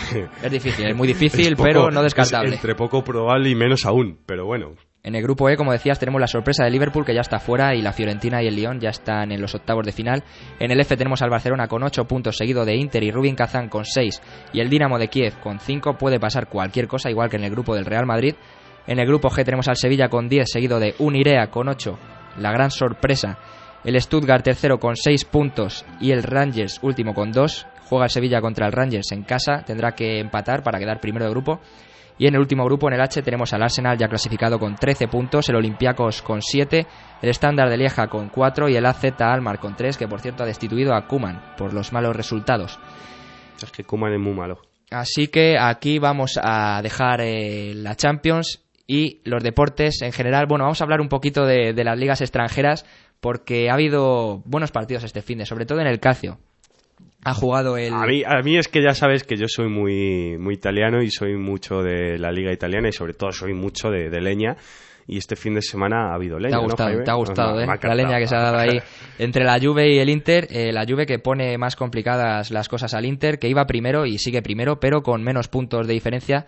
es difícil, es muy difícil, es poco, pero no descartable. Es entre poco probable y menos aún, pero bueno. En el grupo E, como decías, tenemos la sorpresa de Liverpool, que ya está fuera, y la Fiorentina y el Lyon ya están en los octavos de final. En el F tenemos al Barcelona con ocho puntos, seguido de Inter y Rubin Kazán con seis, y el Dinamo de Kiev con cinco. Puede pasar cualquier cosa, igual que en el grupo del Real Madrid. En el grupo G tenemos al Sevilla con diez, seguido de Unirea con ocho, la gran sorpresa. El Stuttgart tercero con seis puntos y el Rangers último con dos. Juega el Sevilla contra el Rangers en casa, tendrá que empatar para quedar primero de grupo. Y en el último grupo, en el H, tenemos al Arsenal ya clasificado con trece puntos, el Olympiacos con siete, el Standard de Lieja con cuatro y el A Z Alkmaar con tres, que por cierto ha destituido a Koeman por los malos resultados. Es que Koeman es muy malo. Así que aquí vamos a dejar eh, la Champions y los deportes en general. Bueno, vamos a hablar un poquito de, de las ligas extranjeras, porque ha habido buenos partidos este fin de, sobre todo en el Calcio. Ha jugado el... A mí, a mí es que ya sabes que yo soy muy, muy italiano y soy mucho de la liga italiana, y sobre todo soy mucho de, de leña, y este fin de semana ha habido leña. Te ha gustado, ¿no, Jaime? te ha gustado, me, ¿eh? me ha La leña que se ha dado ahí entre la Juve y el Inter. Eh, la Juve que pone más complicadas las cosas al Inter, que iba primero y sigue primero, pero con menos puntos de diferencia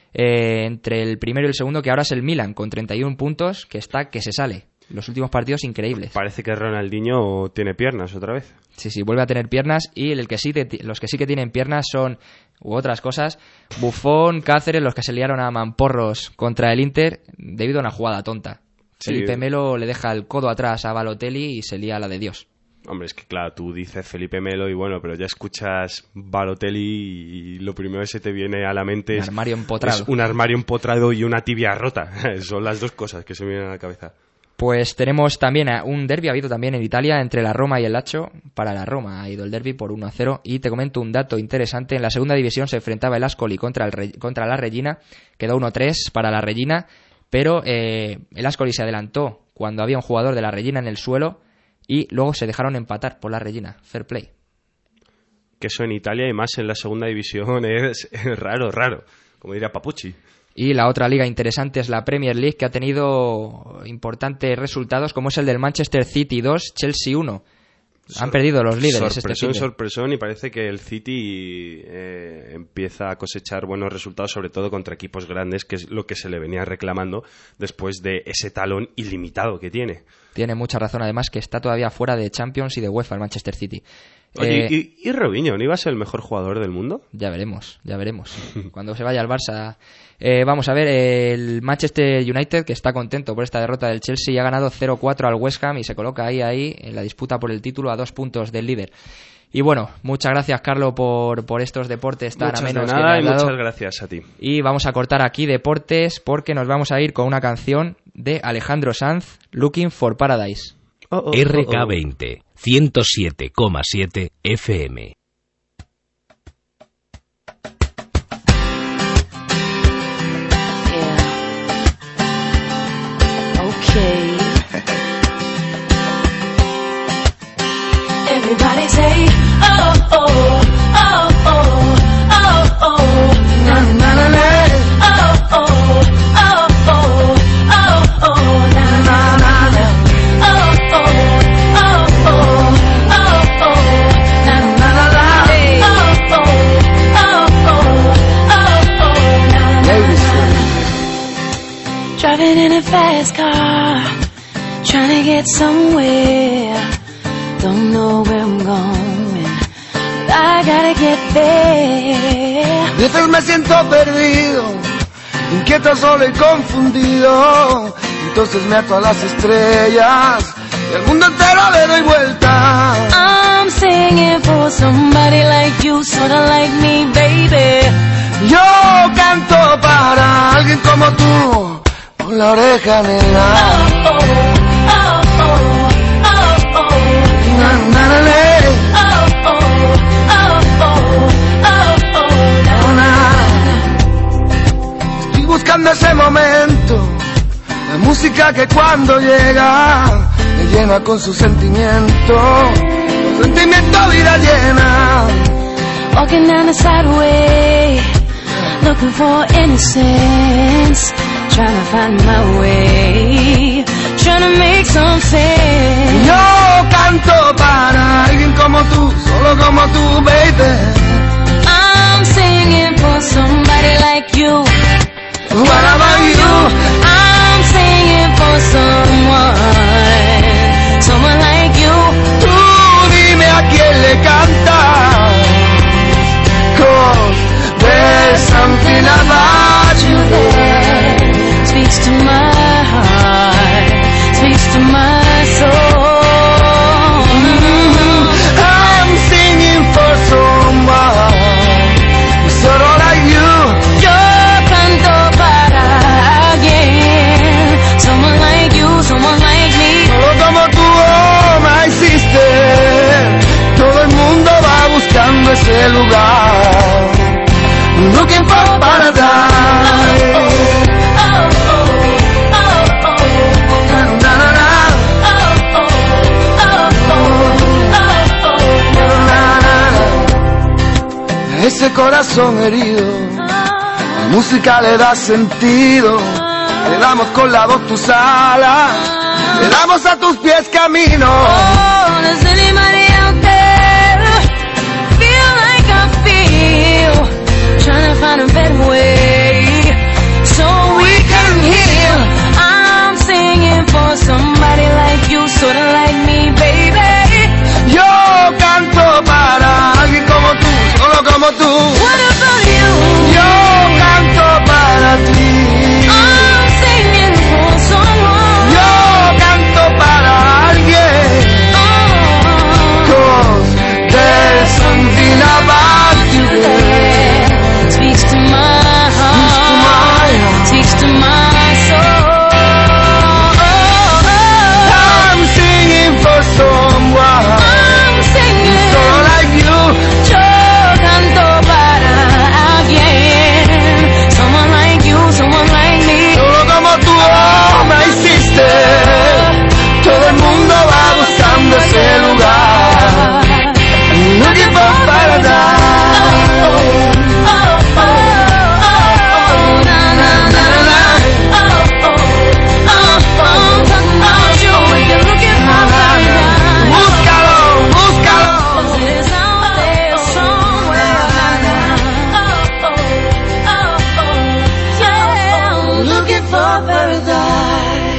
eh, entre el primero y el segundo, que ahora es el Milan, con treinta y uno puntos, que está que se sale. Los últimos partidos increíbles. Parece que Ronaldinho tiene piernas otra vez. Sí, sí, vuelve a tener piernas, y el que sí te, los que sí que tienen piernas son, u otras cosas, Buffon, Cáceres, los que se liaron a mamporros contra el Inter debido a una jugada tonta. Sí. Felipe Melo le deja el codo atrás a Balotelli y se lía la de Dios. Hombre, es que claro, tú dices Felipe Melo y bueno, pero ya escuchas Balotelli y lo primero que se te viene a la mente un es, armario empotrado. es un armario empotrado y una tibia rota. Son las dos cosas que se me vienen a la cabeza. Pues tenemos también un derbi, ha habido también en Italia entre la Roma y el Lazio. Para la Roma ha ido el derbi por uno a cero, y te comento un dato interesante. En la segunda división se enfrentaba el Ascoli contra, el Re, contra la Regina, quedó uno a tres para la Regina, pero eh, el Ascoli se adelantó cuando había un jugador de la Regina en el suelo y luego se dejaron empatar por la Regina. Fair play. Que eso en Italia y más en la segunda división es, es raro, raro, como diría Papucci. Y la otra liga interesante es la Premier League, que ha tenido importantes resultados, como es el del Manchester City dos, Chelsea uno. Han perdido los líderes. Sorpresón, este fin de. sorpresón, y parece que el City eh, empieza a cosechar buenos resultados, sobre todo contra equipos grandes, que es lo que se le venía reclamando después de ese talón ilimitado que tiene. Tiene mucha razón, además, que está todavía fuera de Champions y de UEFA el Manchester City. Oye, eh, ¿y, y Robinho no iba a ser el mejor jugador del mundo? Ya veremos, ya veremos. Cuando se vaya al Barça. Eh, vamos a ver, el Manchester United, que está contento por esta derrota del Chelsea, y ha ganado cero cuatro al West Ham y se coloca ahí, ahí en la disputa por el título a dos puntos del líder. Y bueno, muchas gracias, Carlos, por, por estos deportes tan muchas amenos de que nada, me has y dado. muchas gracias a ti. Y vamos a cortar aquí deportes, porque nos vamos a ir con una canción de Alejandro Sanz, Looking for Paradise. Oh, oh, R K veinte, ciento siete coma siete F M. Okay. Everybody say, oh, oh, oh, oh, oh, oh, na na na na, oh, oh, oh, oh, oh, oh, na na na na, oh, oh, oh, oh, oh, oh, na na na na, oh, oh, oh, oh, oh, oh, na na na. Driving in a fast car, trying to get somewhere. Don't know where I'm going, but I gotta get there. A veces me siento perdido, inquieto, solo y confundido. Entonces me ato a las estrellas y al mundo entero le doy vuelta. I'm singing for some como tú, por la oreja, nena. Oh, oh, oh, oh, oh, oh. Na, na, na, na. Oh, oh, oh, oh, oh, oh, Na, na. Estoy buscando ese momento, la música que cuando llega me llena con su sentimiento, con sentimiento vida llena. Walking down the sideway, looking for innocence, trying to find my way, trying to make some sense. Yo canto para alguien como tú, solo como tú, baby. I'm singing for somebody like you. What about you? I'm singing for someone, someone like you. Tú dime a quién le cantas. Cause there's something about you that Speaks to my heart, speaks to my soul. mm-hmm. I'm singing for someone sort of like you. Yo canto para alguien, someone like you, someone like me. Solo como tú, oh my sister. Todo el mundo va buscando ese lugar, looking for paradise. Oh, oh, oh, oh, oh. Na, na, na, na. Oh, oh, oh, oh, oh, oh. Na, na, na. Ese corazón herido, la música le da sentido. Le damos con la voz tus alas, le damos a tus pies camino. Oh, does anybody out there feel like I feel? Trying to find a better way so we can heal. I'm singing for somebody like you, sorta like me, baby. Yo canto para alguien como tú, solo como tú. What about you? Yo canto para ti. I'm singing for someone. Yo canto para alguien. Oh, Cause there's something about you that speaks to my heart, speaks to my soul. I'm singing for someone I'm singing. sort of like you. Yo canto para alguien, someone like you, someone like me. Solo como tú, oh my sister. Todo el mundo va buscando ese lugar, looking for paradise. Búscalo, búscalo. Looking for paradise.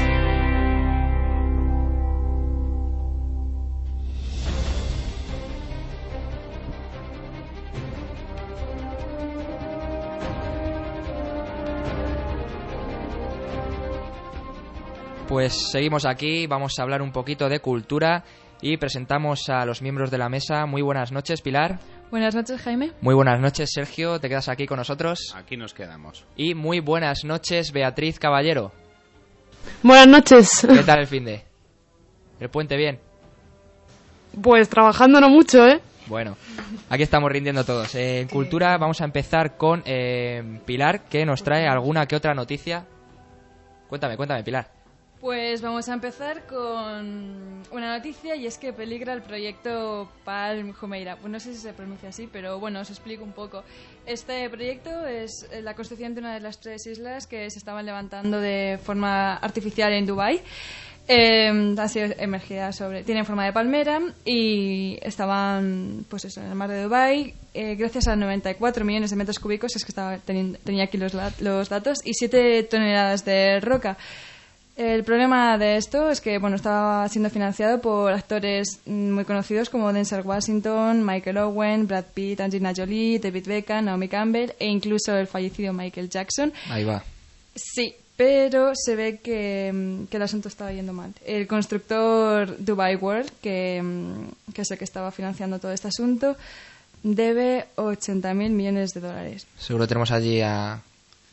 Pues seguimos aquí, vamos a hablar un poquito de cultura y presentamos a los miembros de la mesa. Muy buenas noches, Pilar. Buenas noches, Jaime. Muy buenas noches, Sergio, te quedas aquí con nosotros. Aquí nos quedamos. Y muy buenas noches, Beatriz Caballero. Buenas noches. ¿Qué tal el finde? ¿El puente bien? Pues trabajando no mucho, ¿eh? Bueno, aquí estamos rindiendo todos. Eh, en cultura vamos a empezar con eh, Pilar, que nos trae alguna que otra noticia. Cuéntame, cuéntame, Pilar. Pues vamos a empezar con una noticia, y es que peligra el proyecto Palm Jumeirah. Pues no sé si se pronuncia así, pero bueno, os explico un poco. Este proyecto es la construcción de una de las tres islas que se estaban levantando de forma artificial en Dubái. Eh, ha sido emergida sobre, tienen forma de palmera y estaban, pues eso, en el mar de Dubái, eh, gracias a noventa y cuatro millones de metros cúbicos, es que estaba teniendo, tenía aquí los, los datos, y siete toneladas de roca. El problema de esto es que, bueno, estaba siendo financiado por actores muy conocidos como Denzel Washington, Michael Owen, Brad Pitt, Angelina Jolie, David Beckham, Naomi Campbell e incluso el fallecido Michael Jackson. Ahí va. Sí, pero se ve que, que el asunto estaba yendo mal. El constructor Dubai World, que, que es el que estaba financiando todo este asunto, debe ochenta mil millones de dólares. Seguro tenemos allí a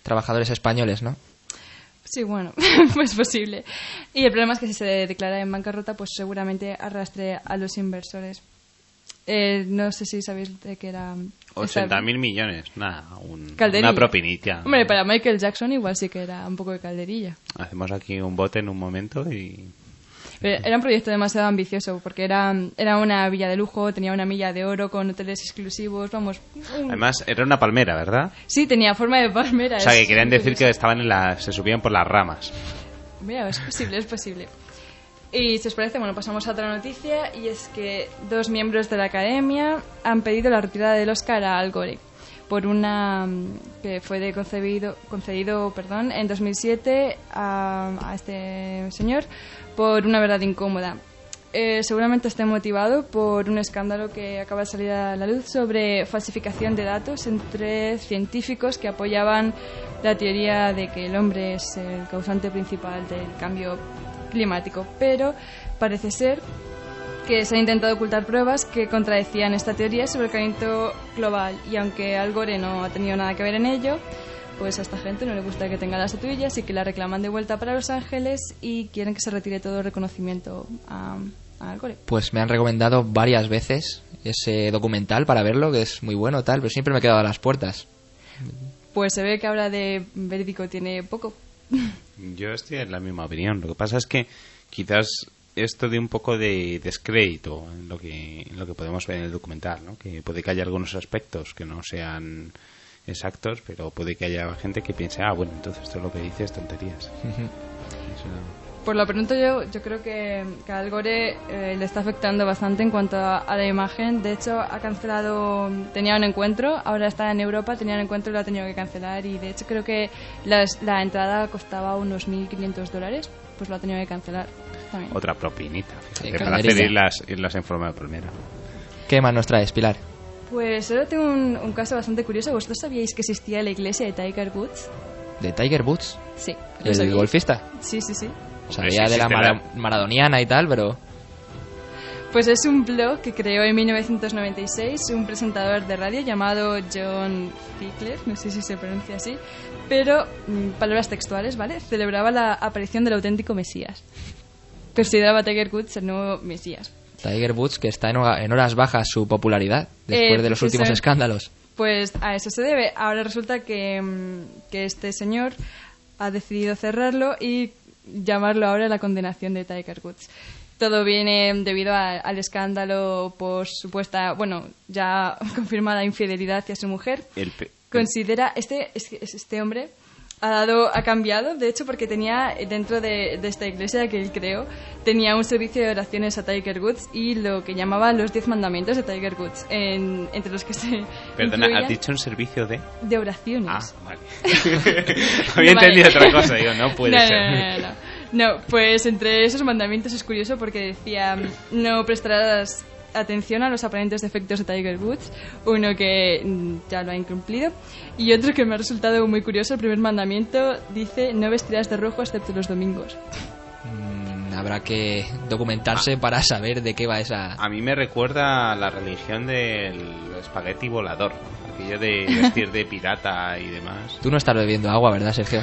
trabajadores españoles, ¿no? Sí, bueno, pues posible. Y el problema es que si se declara en bancarrota, pues seguramente arrastre a los inversores. Eh, no sé si sabéis de qué era... ochenta mil millones, nada, un, Calderilla. una propinita. Hombre, para Michael Jackson igual sí que era un poco de calderilla. Hacemos aquí un bote en un momento y... Pero era un proyecto demasiado ambicioso porque era, era una villa de lujo, tenía una milla de oro con hoteles exclusivos, vamos... un- Además, era una palmera, ¿verdad? Sí, tenía forma de palmera. O sea, es que querían muy decir que estaban en la, se subían por las ramas. Mira, es posible, es posible. Y si os parece, bueno, pasamos a otra noticia y es que dos miembros de la academia han pedido la retirada del Oscar a Al Gore por una mm, que fue de concebido, concedido perdón, en dos mil siete a, a este señor por una verdad incómoda. Eh, seguramente esté motivado por un escándalo que acaba de salir a la luz sobre falsificación de datos entre científicos que apoyaban la teoría de que el hombre es el causante principal del cambio climático, pero parece ser que se han intentado ocultar pruebas que contradecían esta teoría sobre el calentamiento global, y aunque Al Gore no ha tenido nada que ver en ello, pues a esta gente no le gusta que tenga las estatuilla, así que la reclaman de vuelta para Los Ángeles y quieren que se retire todo el reconocimiento a, a Al Gore. Pues me han recomendado varias veces ese documental para verlo, que es muy bueno, tal, pero siempre me he quedado a las puertas. Pues se ve que ahora de verídico tiene poco. Yo estoy en la misma opinión. Lo que pasa es que quizás esto de un poco de descrédito en lo que en lo que podemos ver en el documental, ¿no? Que puede que haya algunos aspectos que no sean exactos, pero puede que haya gente que piense, ah, bueno, entonces esto es lo que dice es tonterías. Eso... Por lo pronto yo, yo creo que, que a Al Gore eh, le está afectando bastante en cuanto a, a la imagen. De hecho, ha cancelado, tenía un encuentro, ahora está en Europa, tenía un encuentro y lo ha tenido que cancelar. Y de hecho creo que las, la entrada costaba unos mil quinientos dólares, pues lo ha tenido que cancelar también. Otra propinita, fíjate, Sí, para hacer calderilla. irlas, irlas en forma de palmera. ¿Qué más nos traes, Pilar? Pues ahora tengo un, un caso bastante curioso. ¿Vosotros sabíais que existía la iglesia de Tiger Woods? ¿De Tiger Woods? Sí. ¿lo ¿El sabíais? golfista? Sí, sí, sí. Sabía de la existe mara- la- maradoniana y tal, pero... Pues es un blog que creó en mil novecientos noventa y seis un presentador de radio llamado John Fickler, no sé si se pronuncia así, pero, mm, palabras textuales, ¿vale? Celebraba la aparición del auténtico Mesías. Consideraba a Tiger Woods el nuevo Mesías. Tiger Woods, que está en, hora- en horas bajas su popularidad después Eh, de los pues últimos eso- escándalos. Pues a eso se debe. Ahora resulta que, mm, que este señor ha decidido cerrarlo y llamarlo ahora la condenación de Tiger Woods. Todo viene debido a- al escándalo por supuesta, bueno, ya confirmada infidelidad hacia su mujer. El pe- Considera, este, es- es- este hombre ha dado, ha cambiado, de hecho, porque tenía dentro de, de esta iglesia que él creó, tenía un servicio de oraciones a Tiger Woods y lo que llamaba los diez mandamientos de Tiger Woods, en- entre los que se Perdona, incluían ¿has dicho un servicio de...? de oraciones. Ah, vale. Había Vale. entendido otra cosa, digo, no puede No, ser. no, no, no, no. No, pues entre esos mandamientos es curioso porque decía no prestarás atención a los aparentes defectos de Tiger Woods, uno que mm, ya lo ha incumplido, y otro que me ha resultado muy curioso, el primer mandamiento dice no vestirás de rojo excepto los domingos. Mm, habrá que documentarse para saber de qué va esa... A mí me recuerda a la religión del espagueti volador, aquello de vestir de pirata y demás. Tú no estás bebiendo agua, ¿verdad, Sergio?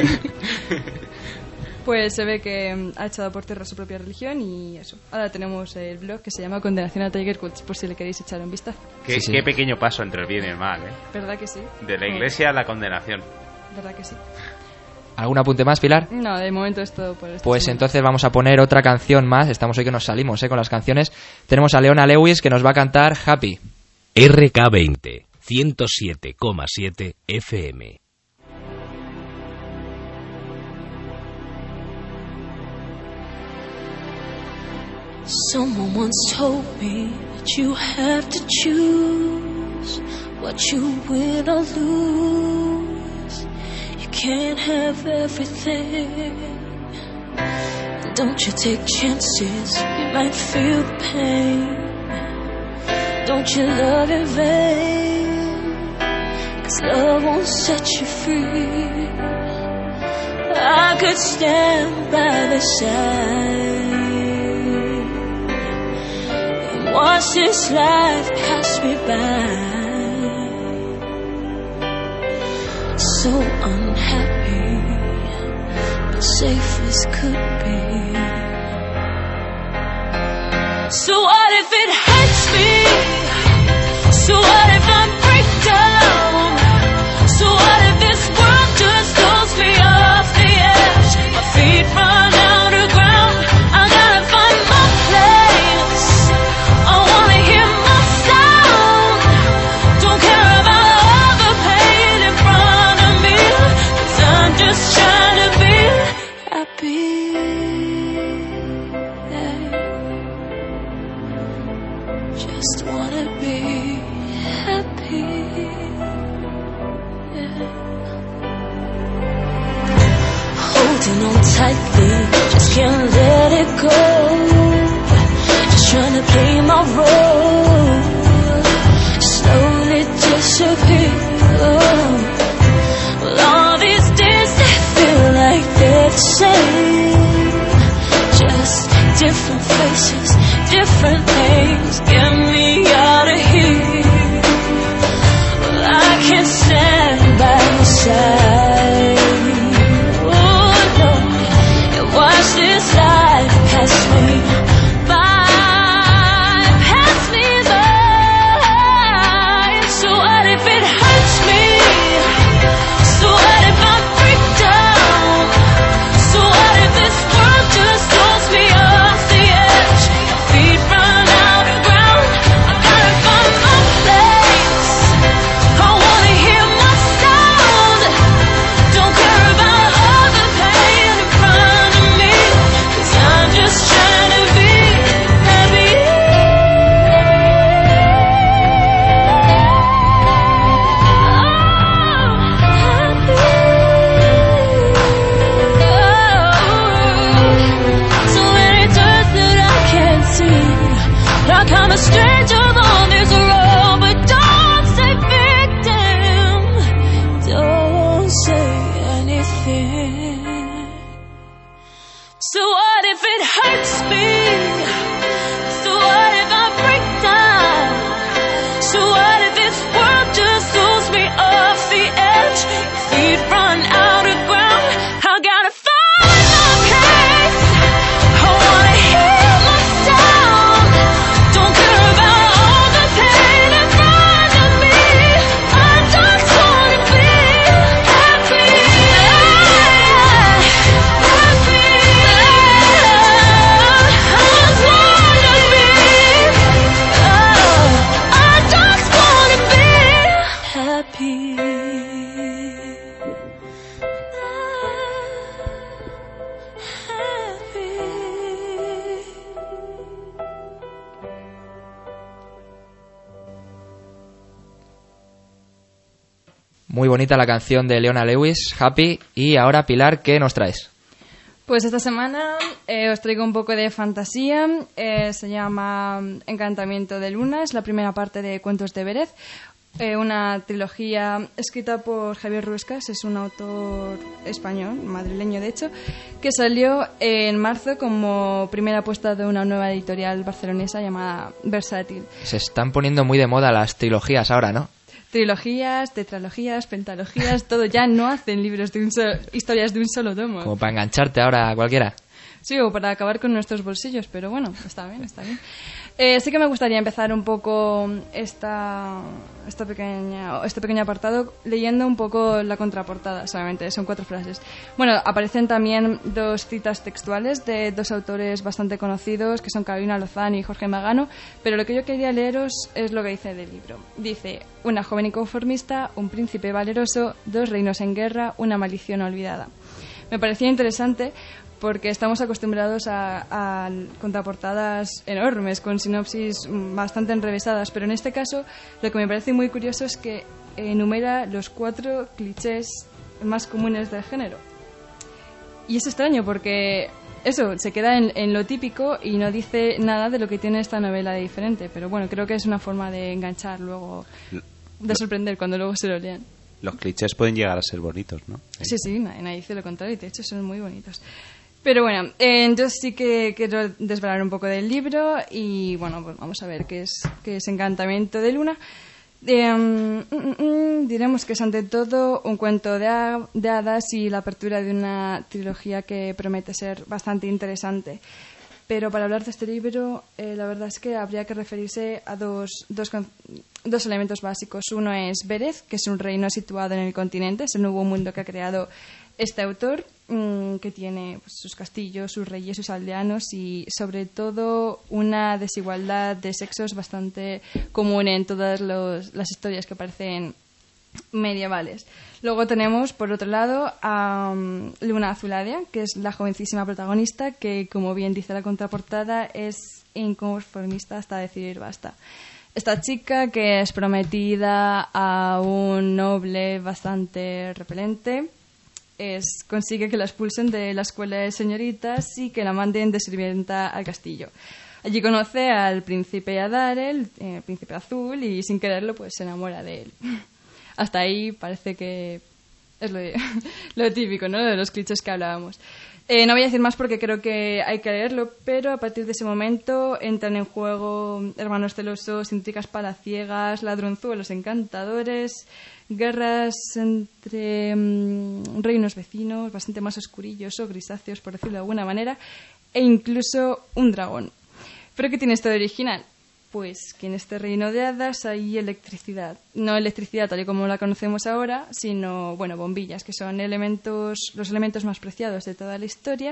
Pues se ve que mm, ha echado por tierra su propia religión y eso. Ahora tenemos el blog que se llama Condenación a Tiger Woods, por si le queréis echar un vistazo. Qué, Sí, sí. qué pequeño paso entre el bien y el mal, ¿eh? ¿Verdad que sí? De la Eh, iglesia a la condenación. ¿Verdad que sí? ¿Algún apunte más, Pilar? No, de momento es todo por esto. Pues entonces vamos a poner otra canción más. Estamos hoy que nos salimos ¿eh? con las canciones. Tenemos a Leona Lewis que nos va a cantar Happy. R K veinte, ciento siete coma siete F M. Someone once told me that you have to choose what you win or lose. You can't have everything. Don't you take chances, you might feel the pain. Don't you love in vain, 'cause love won't set you free. I could stand by the side and watch this life pass me by. so unhappy, but safe as could be. So what if it hurts me? So what if I break down? So what if this world just throws me off the edge? My feet run out of ground. I gotta find my place. I wanna hear my sound. Don't care about all the pain in front of me, 'cause I'm just trying to be happy. Just wanna be happy, yeah. Holding on tightly, just can't let it go. Just trying to play my role, slowly disappear. Well, all these days they feel like they're the same, just different faces, different names. Get me out of here. Well, I can't stand by your side. Oh no, and watch this life pass me by, pass me by. So what if it hurts me? So what if I break down? So what if this world just throws me off the edge? My feet run out of ground. I gotta find my place. I wanna hear my sound. Don't care about all the pain in front of me, 'cause I'm just trying to be happy. So many doors that I can't see, like I'm a stranger on this road. But don't say victim, don't say anything. So what if it hurts me? So what if I break down? So what if this world just throws me off the edge? Feet run out of ground. I gotta find my place. I wanna hear my sound. Don't care about all the pain in front of me. I just wanna be happy. Happy. I just wanna be. Oh, I just wanna be happy. Muy bonita la canción de Leona Lewis, Happy. Y ahora, Pilar, ¿qué nos traes? Pues esta semana eh, os traigo un poco de fantasía. Eh, se llama Encantamiento de Luna. Es la primera parte de Cuentos de Bérez. Eh, una trilogía escrita por Javier Ruescas. Es un autor español, madrileño de hecho, que salió en marzo como primera apuesta de una nueva editorial barcelonesa llamada Versátil. Se están poniendo muy de moda las trilogías ahora, ¿no? Trilogías, tetralogías, pentalogías, todo. Ya no hacen libros de un solo, historias de un solo tomo. Como para engancharte ahora a cualquiera. Sí, o para acabar con nuestros bolsillos, pero bueno, está bien, está bien. Eh, sí que me gustaría empezar un poco esta, esta pequeña, este pequeño apartado leyendo un poco la contraportada, solamente, son cuatro frases. Bueno, aparecen también dos citas textuales de dos autores bastante conocidos, que son Carolina Lozán y Jorge Magano, pero lo que yo quería leeros es lo que dice del libro. Dice: una joven inconformista, un príncipe valeroso, dos reinos en guerra, una maldición olvidada. Me parecía interesante porque estamos acostumbrados a, a contraportadas enormes, con sinopsis bastante enrevesadas, pero en este caso lo que me parece muy curioso es que enumera los cuatro clichés más comunes del género. Y es extraño porque eso, se queda en, en lo típico y no dice nada de lo que tiene esta novela de diferente, pero bueno, creo que es una forma de enganchar luego, de sorprender cuando luego se lo lean. Los clichés pueden llegar a ser bonitos, ¿no? Sí, sí, nadie, nadie dice lo contrario, de hecho son muy bonitos. Pero bueno, eh, yo sí que quiero desvelar un poco del libro y bueno, pues vamos a ver qué es, qué es Encantamiento de Luna. Eh, mm, mm, mm, diremos que es ante todo un cuento de, ha- de hadas y la apertura de una trilogía que promete ser bastante interesante. Pero para hablar de este libro, eh, la verdad es que habría que referirse a dos, dos, con- dos elementos básicos. Uno es Berez, que es un reino situado en el continente, es el nuevo mundo que ha creado este autor, mmm, que tiene pues, sus castillos, sus reyes, sus aldeanos y sobre todo una desigualdad de sexos bastante común en todas los- las historias que aparecen medievales. Luego tenemos, por otro lado, a um, Luna Azuladia, que es la jovencísima protagonista, que, como bien dice la contraportada, es inconformista hasta decir basta. Esta chica, que es prometida a un noble bastante repelente, es, consigue que la expulsen de la escuela de señoritas y que la manden de sirvienta al castillo. Allí conoce al príncipe Adarel, el príncipe azul, y sin quererlo pues se enamora de él. Hasta ahí parece que es lo, de- lo típico, ¿no? De los clichés que hablábamos. Eh, no voy a decir más porque creo que hay que leerlo, pero a partir de ese momento entran en juego hermanos celosos, intrigas palaciegas, ladronzuelos encantadores, guerras entre mm, reinos vecinos, bastante más oscurillos o grisáceos, por decirlo de alguna manera, e incluso un dragón. ¿Pero qué tiene esto de original? Pues que en este reino de hadas hay electricidad. No electricidad tal y como la conocemos ahora, sino, bueno, bombillas, que son elementos, los elementos más preciados de toda la historia,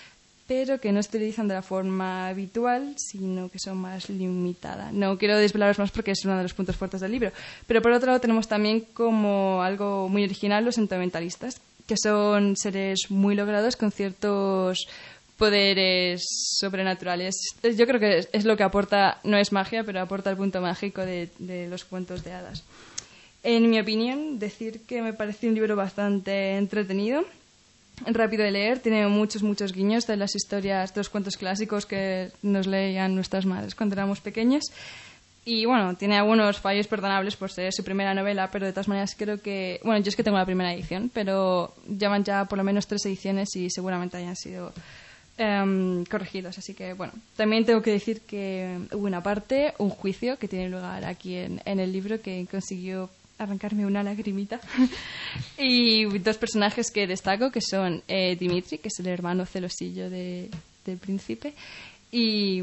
pero que no se utilizan de la forma habitual, sino que son más limitadas. No quiero desvelaros más porque es uno de los puntos fuertes del libro. Pero por otro lado tenemos también como algo muy original los sentimentalistas, que son seres muy logrados con ciertos poderes sobrenaturales. Yo creo que es, es lo que aporta, no es magia, pero aporta el punto mágico de, de los cuentos de hadas. En mi opinión, decir que me parece un libro bastante entretenido, rápido de leer, tiene muchos, muchos guiños de las historias, de los cuentos clásicos que nos leían nuestras madres cuando éramos pequeños. Y bueno, tiene algunos fallos perdonables por ser su primera novela, pero de todas maneras creo que... Bueno, yo es que tengo la primera edición, pero llevan ya por lo menos tres ediciones y seguramente hayan sido Um, corregidos, así que bueno, también tengo que decir que hubo una parte, un juicio que tiene lugar aquí en, en el libro que consiguió arrancarme una lagrimita y dos personajes que destaco que son eh, Dimitri, que es el hermano celosillo de, del príncipe, y,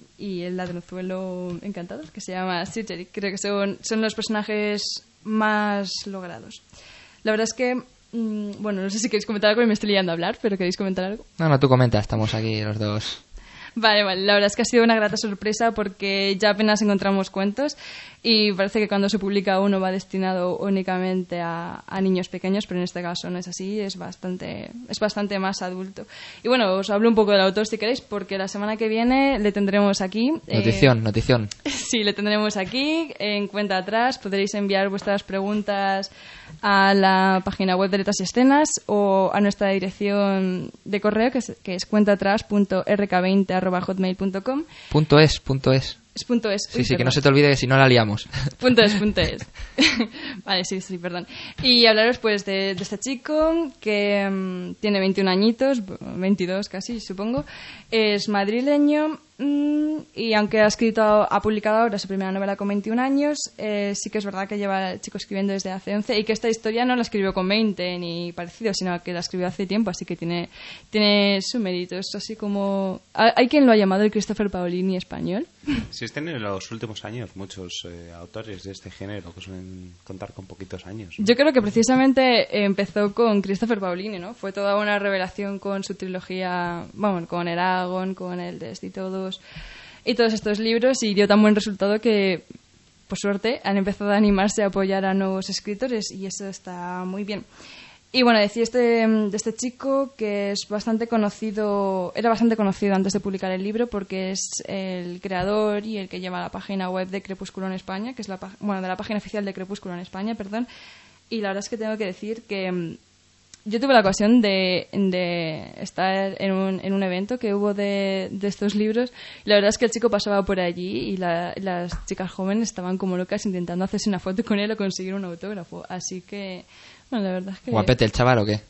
y el ladronzuelo encantador que se llama Sidgeric. Creo que son, son los personajes más logrados. La verdad es que bueno, no sé si queréis comentar algo y me estoy liando a hablar, pero ¿queréis comentar algo? No, no, tú comenta, estamos aquí los dos. Vale, vale, la verdad es que ha sido una grata sorpresa porque ya apenas encontramos cuentos y parece que cuando se publica uno va destinado únicamente a, a niños pequeños, pero en este caso no es así, es bastante, es bastante más adulto. Y bueno, os hablo un poco del autor si queréis, porque la semana que viene le tendremos aquí. Notición, eh, notición. Sí, le tendremos aquí, en cuenta atrás, podréis enviar vuestras preguntas a la página web de Letras y Escenas o a nuestra dirección de correo que es, que es cuentaatrás punto r k veinte arroba hotmail punto com. Punto es, punto es. Es punto es. Sí, Uy, sí, que perdón. no se te olvide que si no la liamos. Punto es, punto es. Vale, sí, sí, perdón. Y hablaros pues de, de este chico que um, tiene veintiún añitos, veintidós casi, supongo. Es madrileño mmm, y aunque ha escrito, ha publicado ahora su primera novela con veintiún años, eh, sí que es verdad que lleva el chico escribiendo desde hace once y que esta historia no la escribió con veinte ni parecido, sino que la escribió hace tiempo, así que tiene, tiene su mérito. Es así como... Hay quien lo ha llamado el Christopher Paolini español. Existen en los últimos años muchos eh, autores de este género que suelen contar con poquitos años, ¿no? Yo creo que precisamente empezó con Christopher Paolini, ¿no? Fue toda una revelación con su trilogía, bueno, con Eragon, con El Des y todos, y todos estos libros, y dio tan buen resultado que, por suerte, han empezado a animarse a apoyar a nuevos escritores, y eso está muy bien. Y bueno, decía este, de este chico que es bastante conocido, era bastante conocido antes de publicar el libro porque es el creador y el que lleva la página web de Crepúsculo en España, que es la, bueno, de la página oficial de Crepúsculo en España, perdón. Y la verdad es que tengo que decir que yo tuve la ocasión de, de estar en un, en un evento que hubo de, de estos libros y la verdad es que el chico pasaba por allí y la, las chicas jóvenes estaban como locas intentando hacerse una foto con él o conseguir un autógrafo. Así que... Bueno, la verdad es que... ¿Guapete el chaval o qué?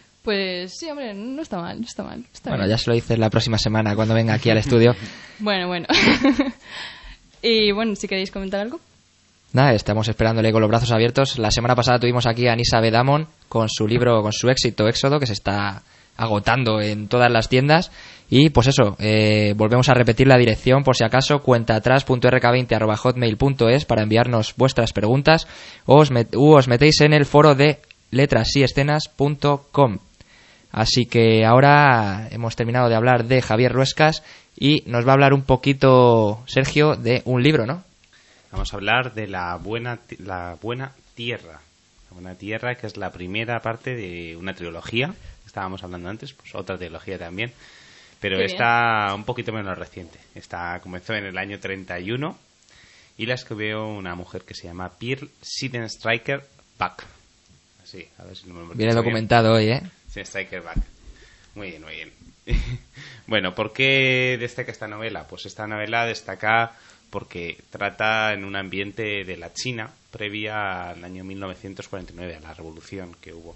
Pues sí, hombre, no está mal, no está mal. Está bueno, bien. ya se lo dices la próxima semana cuando venga aquí al estudio. Bueno, bueno. Y bueno, si queréis comentar algo. Nada, estamos esperándole con los brazos abiertos. La semana pasada tuvimos aquí a Anissa Bedamon con su libro, con su éxito Éxodo, que se está agotando en todas las tiendas. Y pues eso, eh, volvemos a repetir la dirección por si acaso, cuentaatrás punto erre ka veinte arroba hotmail punto es para enviarnos vuestras preguntas, o os, met, u os metéis en el foro de letras y escenas punto com. Así que ahora hemos terminado de hablar de Javier Ruescas y nos va a hablar un poquito Sergio de un libro, ¿no? Vamos a hablar de La Buena, la Buena Tierra. La Buena Tierra, que es la primera parte de una trilogía. Estábamos hablando antes, pues otra trilogía también. Pero Qué esta bien. un poquito menos reciente. Esta comenzó en el año treinta y uno y la escribió una mujer que se llama Pearl Sidenstryker Bach. Así, a ver si lo hemos Viene dicho documentado hoy, ¿eh? Sidenstryker Bach. Muy bien, muy bien. Bueno, ¿por qué destaca esta novela? Pues esta novela destaca porque trata en un ambiente de la China previa al año mil novecientos cuarenta y nueve, a la revolución que hubo.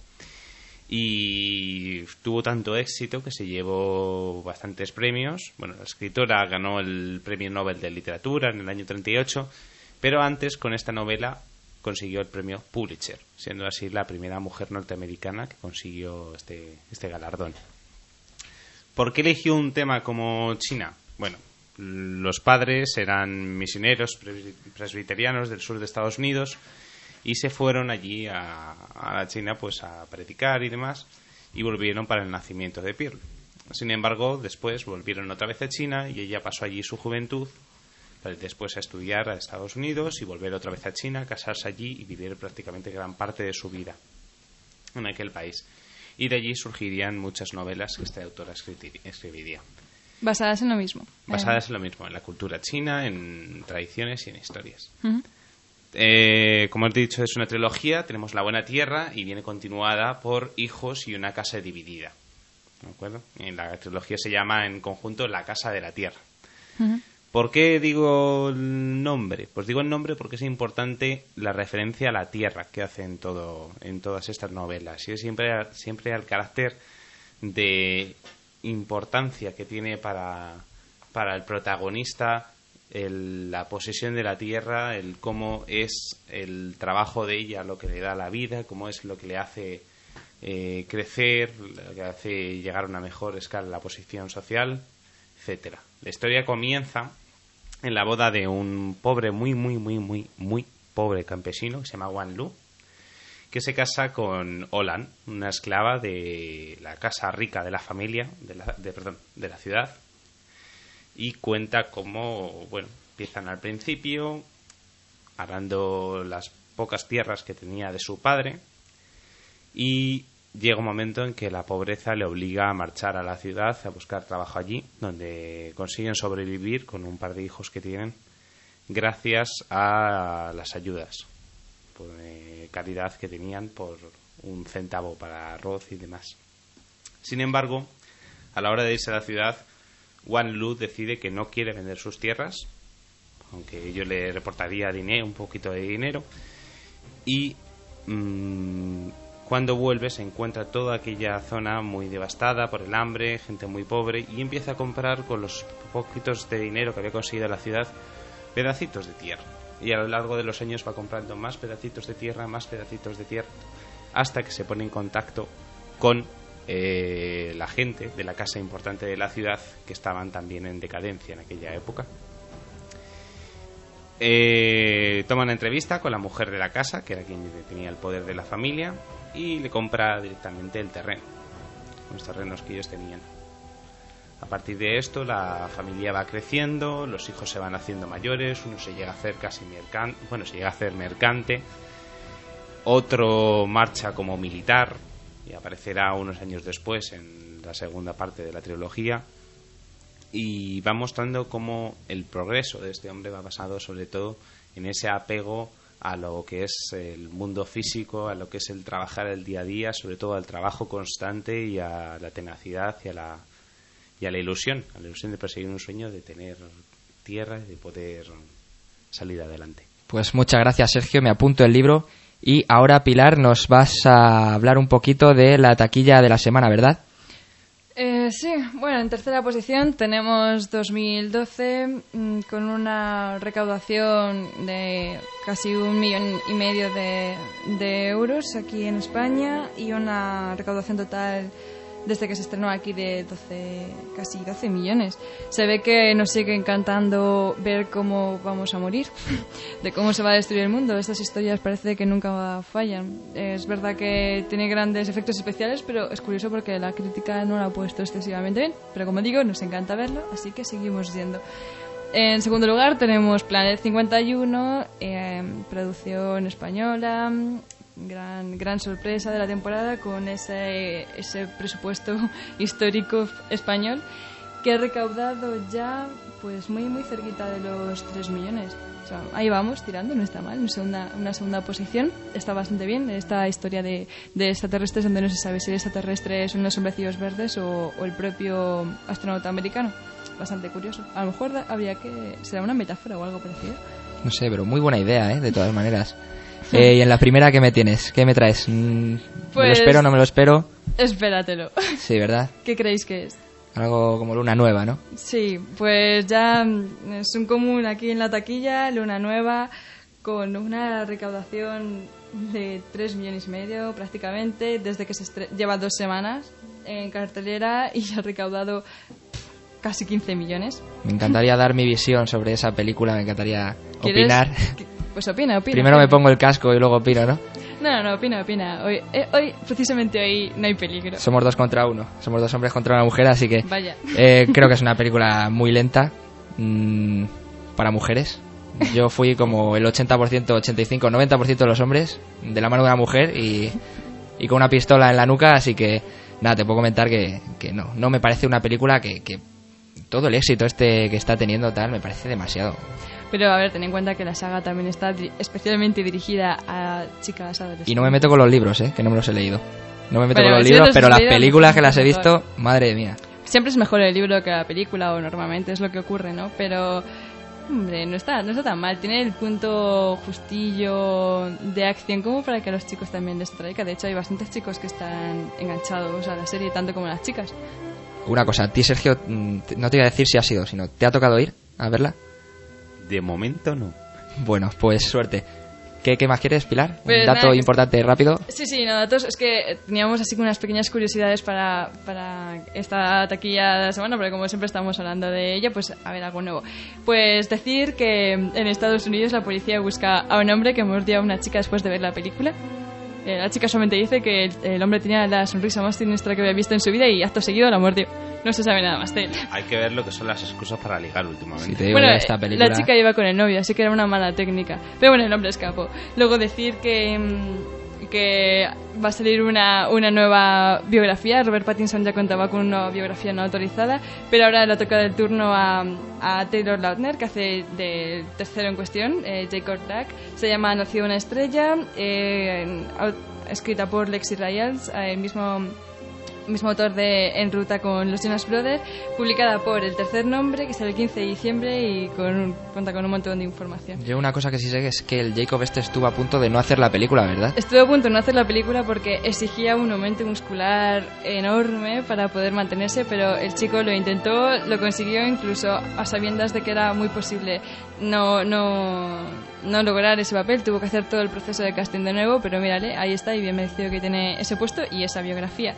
Y tuvo tanto éxito que se llevó bastantes premios. Bueno, la escritora ganó el Premio Nobel de Literatura en el año treinta y ocho, pero antes con esta novela consiguió el premio Pulitzer, siendo así la primera mujer norteamericana que consiguió este, este galardón. ¿Por qué eligió un tema como China? Bueno, los padres eran misioneros presbiterianos del sur de Estados Unidos y se fueron allí a, a la China pues a predicar y demás, y volvieron para el nacimiento de Pearl. Sin embargo, después volvieron otra vez a China y ella pasó allí su juventud, para después a estudiar a Estados Unidos y volver otra vez a China, casarse allí y vivir prácticamente gran parte de su vida en aquel país. Y de allí surgirían muchas novelas que esta autora escribiría. Basadas en lo mismo. Basadas en lo mismo, en la cultura china, en tradiciones y en historias. Uh-huh. Eh, como os he dicho, es una trilogía. Tenemos La Buena Tierra y viene continuada por Hijos y una casa dividida. ¿De acuerdo? En la trilogía se llama en conjunto La Casa de la Tierra. Uh-huh. ¿Por qué digo el nombre? Pues digo el nombre porque es importante la referencia a la tierra que hace en, todo, en todas estas novelas. Y es siempre, siempre al carácter de importancia que tiene para, para el protagonista el, la posesión de la tierra, el cómo es el trabajo de ella lo que le da la vida, cómo es lo que le hace eh, crecer, lo que hace llegar a una mejor escala en la posición social, etcétera. La historia comienza en la boda de un pobre, muy, muy, muy, muy, muy pobre campesino que se llama Wan Lu, que se casa con Olan, una esclava de la casa rica de la familia, de la, de, perdón, de la ciudad, y cuenta cómo, bueno, empiezan al principio arando las pocas tierras que tenía de su padre, y llega un momento en que la pobreza le obliga a marchar a la ciudad a buscar trabajo allí, donde consiguen sobrevivir con un par de hijos que tienen gracias a las ayudas por eh, caridad que tenían por un centavo para arroz y demás. Sin embargo, a la hora de irse a la ciudad, Wan Lu decide que no quiere vender sus tierras, aunque ello le reportaría dinero, un poquito de dinero, y mmm, cuando vuelve se encuentra toda aquella zona muy devastada por el hambre, gente muy pobre, y empieza a comprar con los poquitos de dinero que había conseguido en la ciudad pedacitos de tierra. Y a lo largo de los años va comprando más pedacitos de tierra, más pedacitos de tierra, hasta que se pone en contacto con eh, la gente de la casa importante de la ciudad, que estaban también en decadencia en aquella época. Eh, toma una entrevista con la mujer de la casa, que era quien tenía el poder de la familia, y le compra directamente el terreno, los terrenos que ellos tenían. A partir de esto la familia va creciendo, los hijos se van haciendo mayores, uno se llega a hacer casi mercante, bueno, se llega a hacer mercante, otro marcha como militar y aparecerá unos años después en la segunda parte de la trilogía, y va mostrando cómo el progreso de este hombre va basado sobre todo en ese apego a lo que es el mundo físico, a lo que es el trabajar el día a día, sobre todo al trabajo constante y a la tenacidad y a la, y a la ilusión, a la ilusión de perseguir un sueño, de tener tierra y de poder salir adelante. Pues muchas gracias, Sergio, me apunto el libro. Y ahora, Pilar, nos vas a hablar un poquito de la taquilla de la semana, ¿verdad? Eh, sí, bueno, en tercera posición tenemos dos mil doce mmm, con una recaudación de casi un millón y medio de, de euros aquí en España y una recaudación total desde que se estrenó aquí de doce, casi doce millones. Se ve que nos sigue encantando ver cómo vamos a morir, de cómo se va a destruir el mundo. Estas historias parece que nunca fallan. Es verdad que tiene grandes efectos especiales, pero es curioso porque la crítica no la ha puesto excesivamente bien. Pero como digo, nos encanta verlo, así que seguimos yendo. En segundo lugar tenemos Planet cincuenta y uno, eh, producción española. Gran, gran sorpresa de la temporada con ese, ese presupuesto histórico español que ha recaudado ya pues muy muy cerquita de los tres millones. O sea, ahí vamos, tirando, no está mal. Una segunda, una segunda posición está bastante bien. Esta historia de, de extraterrestres donde no se sabe si el extraterrestre son los hombrecillos verdes o, o el propio astronauta americano. Bastante curioso. A lo mejor habría que... ¿será una metáfora o algo parecido? No sé, pero muy buena idea, ¿eh? De todas maneras. Eh, y en la primera, ¿qué me tienes? ¿Qué me traes? Mm, pues, ¿Me lo espero, no me lo espero? Espératelo. Sí, ¿verdad? ¿Qué creéis que es? Algo como Luna Nueva, ¿no? Sí, pues ya es un común aquí en la taquilla, Luna Nueva, con una recaudación de tres millones y medio prácticamente, desde que se estre- lleva dos semanas en cartelera y ha recaudado casi quince millones. Me encantaría dar mi visión sobre esa película, me encantaría opinar. Pues opina, opina. Primero opina. me pongo el casco y luego opino, ¿no? No, no, no, opina, opina. Hoy, eh, hoy, precisamente hoy, no hay peligro. Somos dos contra uno. Somos dos hombres contra una mujer, así que... Vaya. Eh, creo que es una película muy lenta mmm, para mujeres. Yo fui como el ochenta por ciento, ochenta y cinco, noventa por ciento de los hombres de la mano de una mujer y, y con una pistola en la nuca, así que... Nada, te puedo comentar que, que no. No me parece una película que, que... Todo el éxito este que está teniendo tal, me parece demasiado. Pero a ver, ten en cuenta que la saga también está di- especialmente dirigida a chicas adolescentes. Y no me meto con los libros, ¿eh? Que no me los he leído. No me meto Bueno, con los si libros, no te pero has las leído, películas que las he mejor. visto, madre mía. Siempre es mejor el libro que la película, o normalmente es lo que ocurre, ¿no? Pero, hombre, no está, no está tan mal. Tiene el punto justillo de acción como para que a los chicos también les traiga. De hecho, hay bastantes chicos que están enganchados a la serie, tanto como las chicas. Una cosa, a ti, Sergio, no te iba a decir si has ido, sino ¿te ha tocado ir a verla? De momento no. Bueno, pues suerte. ¿Qué, qué más quieres, Pilar? Pues Un dato nada, importante, rápido. Sí, sí, no, datos. Es que teníamos así unas pequeñas curiosidades para, para esta taquilla de la semana, porque como siempre estamos hablando de ella, pues a ver, algo nuevo. Pues decir que en Estados Unidos la policía busca a un hombre que mordió a una chica después de ver la película. Eh, la chica solamente dice que el, el hombre tenía la sonrisa más siniestra que había visto en su vida y acto seguido la mordió. No se sabe nada más de él. Hay que ver lo que son las excusas para ligar últimamente. Si te digo Bueno, que esta película... la chica iba con el novio, así que era una mala técnica. Pero bueno, el hombre escapó. Luego decir que, mm, que va a salir una, una nueva biografía. Robert Pattinson ya contaba con una biografía no autorizada, pero ahora le ha tocado el turno a, a Taylor Lautner, que hace del tercero en cuestión, eh, Jacob Black. Se llama Nacido una estrella, eh, escrita por Lexi Ryals, el mismo... mismo autor de En ruta con los Jonas Brothers, publicada por El Tercer Nombre, que sale el quince de diciembre y con un, cuenta con un montón de información. Yo una cosa que sí sé es que el Jacob este estuvo a punto de no hacer la película, ¿verdad? Estuve a punto de no hacer la película porque exigía un aumento muscular enorme para poder mantenerse, pero el chico lo intentó, lo consiguió incluso a sabiendas de que era muy posible no, no, no lograr ese papel. Tuvo que hacer todo el proceso de casting de nuevo, pero mírale, ahí está, y bien merecido que tiene ese puesto y esa biografía.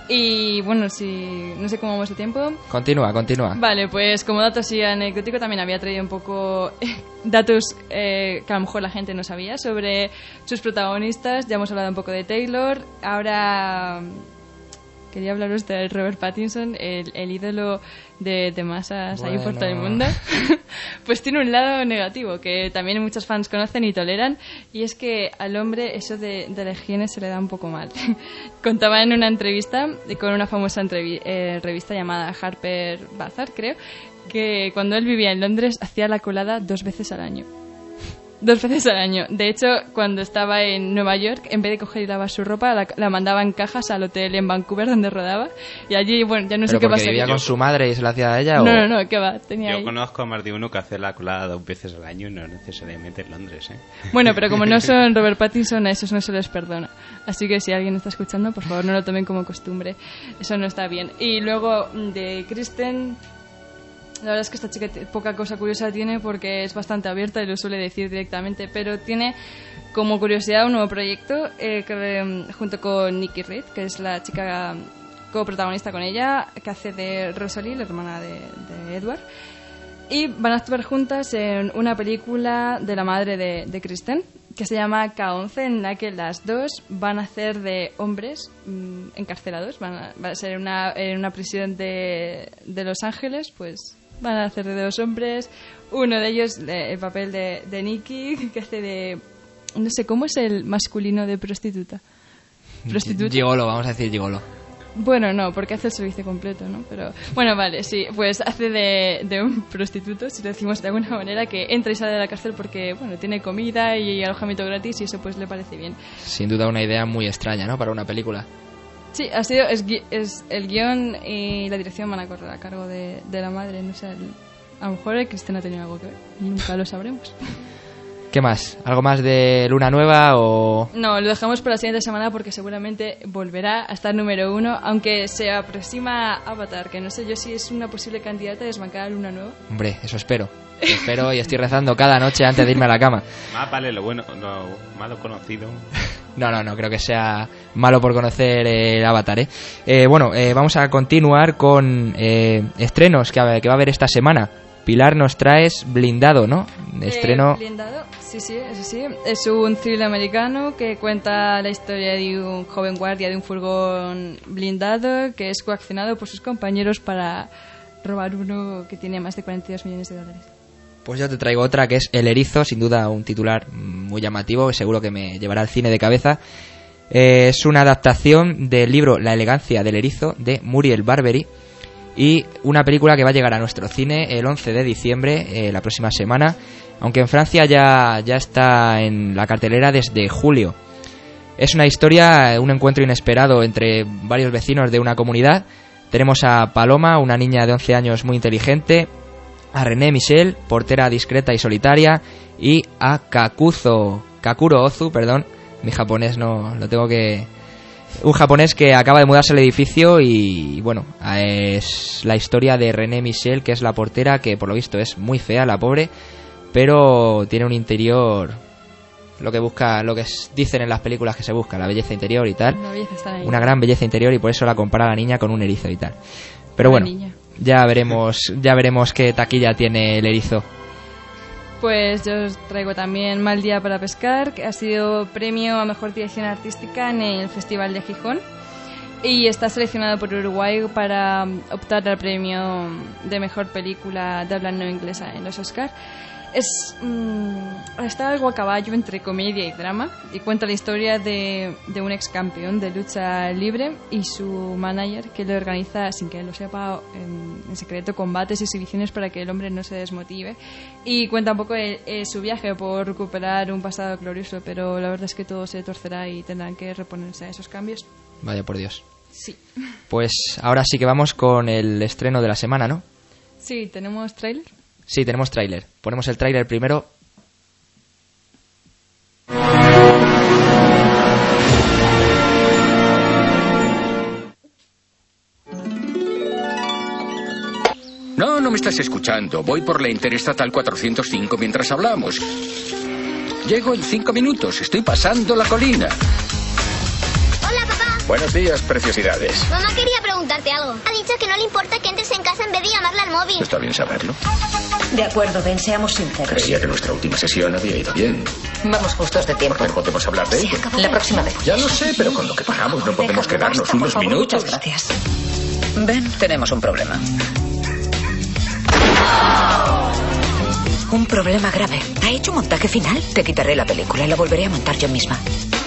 Y bueno, si no sé cómo vamos de tiempo. Continúa, continúa. Vale, pues como dato así anecdótico también había traído un poco datos eh, que a lo mejor la gente no sabía sobre sus protagonistas. Ya hemos hablado un poco de Taylor. Ahora quería hablaros de Robert Pattinson, el, el ídolo de, de masas bueno. ahí por todo el mundo. Pues tiene un lado negativo que también muchos fans conocen y toleran, y es que al hombre eso de, de la higiene se le da un poco mal. Contaba en una entrevista con una famosa entrevi- eh, revista llamada Harper Bazaar, creo, que cuando él vivía en Londres hacía la colada dos veces al año. Dos veces al año. De hecho, cuando estaba en Nueva York, en vez de coger y lavar su ropa, la, la mandaba en cajas al hotel en Vancouver donde rodaba. Y allí, bueno, ya no sé ¿Pero qué porque pasa. vivía con su madre y se la hacía a ella? No, o... no, no, ¿qué va? Tenía Yo ahí. conozco a más de uno que hace la colada dos veces al año y no necesariamente en Londres, ¿eh? Bueno, pero como no son Robert Pattinson, a esos no se les perdona. Así que si alguien está escuchando, por favor, no lo tomen como costumbre. Eso no está bien. Y luego, de Kristen... La verdad es que esta chica poca cosa curiosa tiene porque es bastante abierta y lo suele decir directamente, pero tiene como curiosidad un nuevo proyecto eh, que, junto con Nikki Reed, que es la chica coprotagonista con ella, que hace de Rosalie, la hermana de, de Edward, y van a actuar juntas en una película de la madre de, de Kristen, que se llama K once, en la que las dos van a hacer de hombres mmm, encarcelados, van a, va a ser una, en una prisión de, de Los Ángeles, pues... Van a hacer de dos hombres. Uno de ellos, el papel de, de Nicky, que hace de... No sé, ¿cómo es el masculino de prostituta? ¿Prostituta? Gigolo, vamos a decir gigolo. Bueno, no, porque hace el servicio completo, ¿no? Pero bueno, vale, sí. Pues hace de, de un prostituto, si lo decimos de alguna manera, que entra y sale de la cárcel porque, bueno, tiene comida y alojamiento gratis y eso pues le parece bien. Sin duda una idea muy extraña, ¿no? Para una película. Sí, ha sido es, es el guión y la dirección van a correr a cargo de, de la madre. No sé, el, a lo mejor el Kristen ha tenido algo que ver. Nunca lo sabremos. ¿Qué más? ¿Algo más de Luna Nueva o...? No, lo dejamos para la siguiente semana porque seguramente volverá a estar número uno, aunque se aproxima Avatar, que no sé yo si es una posible candidata a desbancar a Luna Nueva. Hombre, eso espero. Lo espero y estoy rezando cada noche antes de irme a la cama. Más vale lo bueno, lo malo conocido. No, no, no creo que sea malo por conocer el eh, Avatar, ¿eh? eh bueno, eh, vamos a continuar con eh, estrenos que, que va a haber esta semana. Pilar, nos traes Blindado, ¿no? Estreno... Eh, Blindado, sí, sí, eso sí. Es un thriller americano que cuenta la historia de un joven guardia de un furgón blindado que es coaccionado por sus compañeros para robar uno que tiene más de cuarenta y dos millones de dólares. Pues yo te traigo otra que es El Erizo, sin duda un titular muy llamativo, que seguro que me llevará al cine de cabeza. Eh, es una adaptación del libro La elegancia del erizo de Muriel Barbery y una película que va a llegar a nuestro cine el once de diciembre, eh, la próxima semana, aunque en Francia ya, ya está en la cartelera desde julio. Es una historia, un encuentro inesperado entre varios vecinos de una comunidad. Tenemos a Paloma, una niña de once años muy inteligente, a René Michel, portera discreta y solitaria, y a Kakuzo, Kakuro Ozu, perdón, mi japonés no lo tengo que... Un japonés que acaba de mudarse al edificio y, bueno, es la historia de René Michel, que es la portera, que por lo visto es muy fea, la pobre, pero tiene un interior... Lo que busca, lo que dicen en las películas que se busca, la belleza interior y tal. Una, belleza está ahí. Una gran belleza interior y por eso la compara la niña con un erizo y tal. Pero Una bueno, niña. ya veremos, ya veremos qué taquilla tiene el erizo. Pues yo os traigo también Mal día para pescar, que ha sido premio a mejor dirección artística en el Festival de Gijón y está seleccionado por Uruguay para optar al premio de mejor película de habla no inglesa en los Oscars. Es mmm, está algo a caballo entre comedia y drama y cuenta la historia de, de un ex campeón de lucha libre y su manager que le organiza, sin que él lo sepa, en, en secreto combates y exhibiciones para que el hombre no se desmotive, y cuenta un poco de, de su viaje por recuperar un pasado glorioso, pero la verdad es que todo se torcerá y tendrán que reponerse a esos cambios. Vaya por Dios. Sí. Pues ahora sí que vamos con el estreno de la semana, ¿no? Sí, ¿tenemos tráiler? Sí, tenemos tráiler. Ponemos el tráiler primero. No, no me estás escuchando. Voy por la Interestatal cuatrocientos cinco mientras hablamos. Llego en cinco minutos. Estoy pasando la colina. Hola, papá. Buenos días, preciosidades. Mamá quería preguntarte algo. Ha dicho que no le importa que entres en casa en vez de llamarla al móvil. Está bien saberlo. De acuerdo, Ben, seamos sinceros. Creía que nuestra última sesión había ido bien. Vamos justos de tiempo. ¿Por qué no podemos hablar de ello? La próxima vez. Ya lo sé, pero con lo que pagamos no podemos Déjame, quedarnos basta, unos por favor, minutos. Muchas gracias. Ben, tenemos un problema. Un problema grave. ¿Ha hecho un montaje final? Te quitaré la película y la volveré a montar yo misma.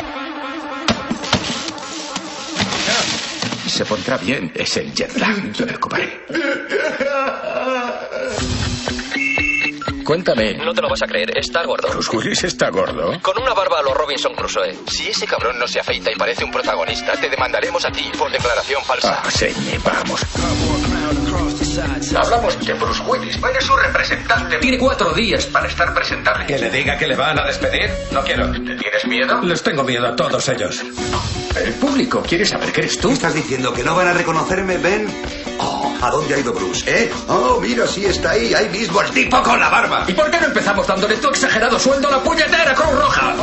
Se pondrá bien. Es el jet lag. Te preocuparé. cuéntame. No te lo vas a creer, está gordo. Bruce Willis está gordo. Con una barba a los Robinson Crusoe. Si ese cabrón no se afeita y parece un protagonista, te demandaremos a ti por declaración falsa. Ah, señe, vamos. Hablamos de Bruce Willis. Eres su representante. Tiene cuatro días para estar presentable. ¿Que le diga que le van a despedir? No quiero. ¿Te tienes miedo? Les tengo miedo a todos ellos. El público quiere saber que eres tú. ¿Estás diciendo que no van a reconocerme, Ben? Oh, ¿a dónde ha ido Bruce, eh? Oh, mira, sí está ahí, ahí mismo, el tipo con la barba. ¿Y por qué no empezamos dándole tu exagerado sueldo a la puñetera Cruz Roja?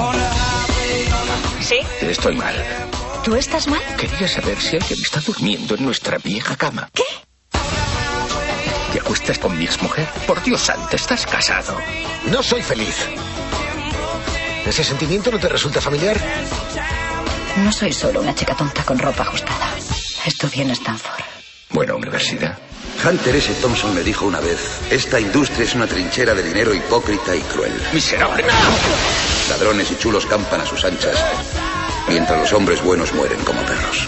¿Sí? Estoy mal. ¿Tú estás mal? Quería saber si alguien está durmiendo en nuestra vieja cama. ¿Qué? ¿Te acuestas con mi exmujer? Por Dios santo, estás casado. No soy feliz. ¿Ese sentimiento no te resulta familiar? No soy solo una chica tonta con ropa ajustada. Estudié en Stanford. Buena universidad. Hunter S. Thompson me dijo una vez, esta industria es una trinchera de dinero hipócrita y cruel. ¡Miserable! Ladrones y chulos campan a sus anchas, mientras los hombres buenos mueren como perros.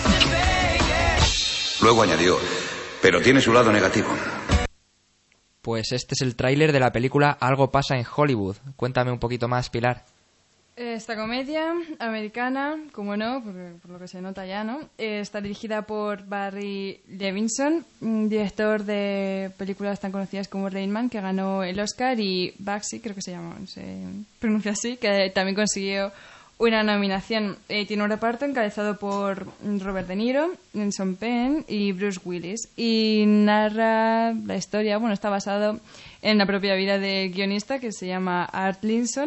Luego añadió, pero tiene su lado negativo. Pues este es el tráiler de la película Algo pasa en Hollywood. Cuéntame un poquito más, Pilar. Esta comedia americana, como no, por, por lo que se nota ya, ¿no? Eh, está dirigida por Barry Levinson, director de películas tan conocidas como Rain Man, que ganó el Oscar, y Bugsy, creo que se llama, se pronuncia así, que también consiguió una nominación. Eh, tiene un reparto encabezado por Robert De Niro, Sean Penn y Bruce Willis, y narra la historia, bueno, está basado en la propia vida del guionista, que se llama Art Linson,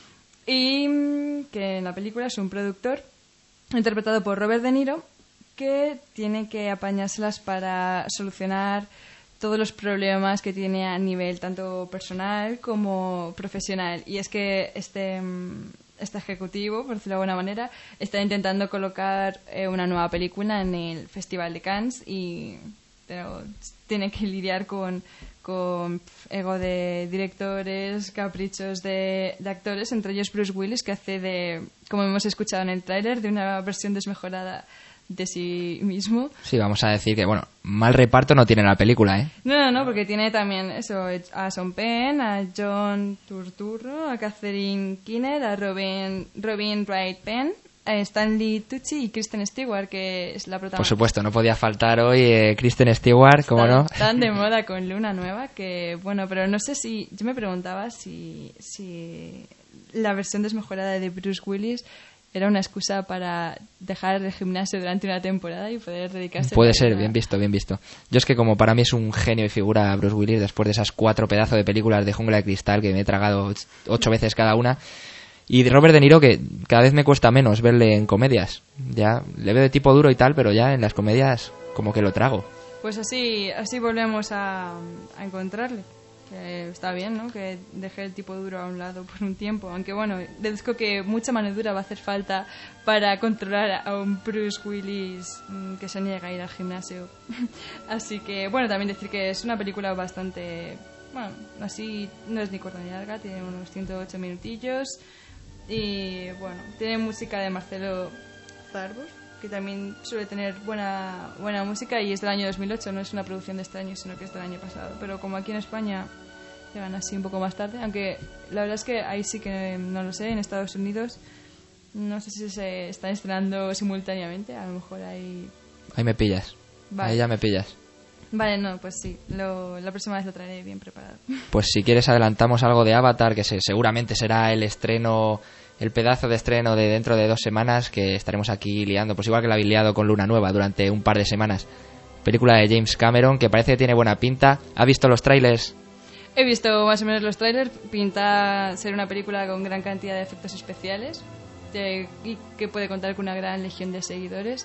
y que en la película es un productor interpretado por Robert De Niro que tiene que apañárselas para solucionar todos los problemas que tiene a nivel tanto personal como profesional. Y es que este, este ejecutivo, por decirlo de alguna manera, está intentando colocar eh, una nueva película en el Festival de Cannes y pero tiene que lidiar con con ego de directores, caprichos de, de actores, entre ellos Bruce Willis, que hace de, como hemos escuchado en el tráiler, de una versión desmejorada de sí mismo. Sí, vamos a decir que, bueno, mal reparto no tiene la película, ¿eh? No, no, no, porque tiene también eso, a Sean Penn, a John Turturro, a Catherine Keener, a Robin, Robin Wright Penn, a Stanley Tucci y Kristen Stewart, que es la protagonista. Por supuesto, no podía faltar hoy eh, Kristen Stewart, ¿cómo no? Están de moda con Luna Nueva, que bueno, pero no sé si... Yo me preguntaba si, si la versión desmejorada de Bruce Willis era una excusa para dejar el gimnasio durante una temporada y poder dedicarse... Puede a ser, la... bien visto, bien visto. Yo es que como para mí es un genio y figura Bruce Willis, después de esas cuatro pedazos de películas de Jungla de Cristal que me he tragado ocho veces cada una... Y de Robert De Niro, que cada vez me cuesta menos verle en comedias. Ya le veo de tipo duro y tal, pero ya en las comedias como que lo trago. Pues así así volvemos a, a encontrarle. Que está bien, ¿no? Que deje el tipo duro a un lado por un tiempo. Aunque bueno, deduzco que mucha mano dura va a hacer falta para controlar a un Bruce Willis mmm, que se niega a ir al gimnasio. Así que, bueno, también decir que es una película bastante... Bueno, así no es ni corta ni larga, tiene unos ciento ocho minutillos. Y bueno, tiene música de Marcelo Zarbos, que también suele tener buena buena música, y es del año dos mil ocho, no es una producción de este año, sino que es del año pasado. Pero como aquí en España llegan así un poco más tarde, aunque la verdad es que ahí sí que no lo sé, en Estados Unidos no sé si se están estrenando simultáneamente, a lo mejor ahí... Ahí me pillas, vale. Ahí ya me pillas. Vale, no, pues sí, lo, la próxima vez lo traeré bien preparado. Pues si quieres adelantamos algo de Avatar, que se, seguramente será el estreno, el pedazo de estreno de dentro de dos semanas, que estaremos aquí liando, pues igual que la habéis liado con Luna Nueva durante un par de semanas. Película de James Cameron, que parece que tiene buena pinta. ¿Ha visto los trailers? He visto más o menos los trailers, pinta ser una película con gran cantidad de efectos especiales de, y que puede contar con una gran legión de seguidores.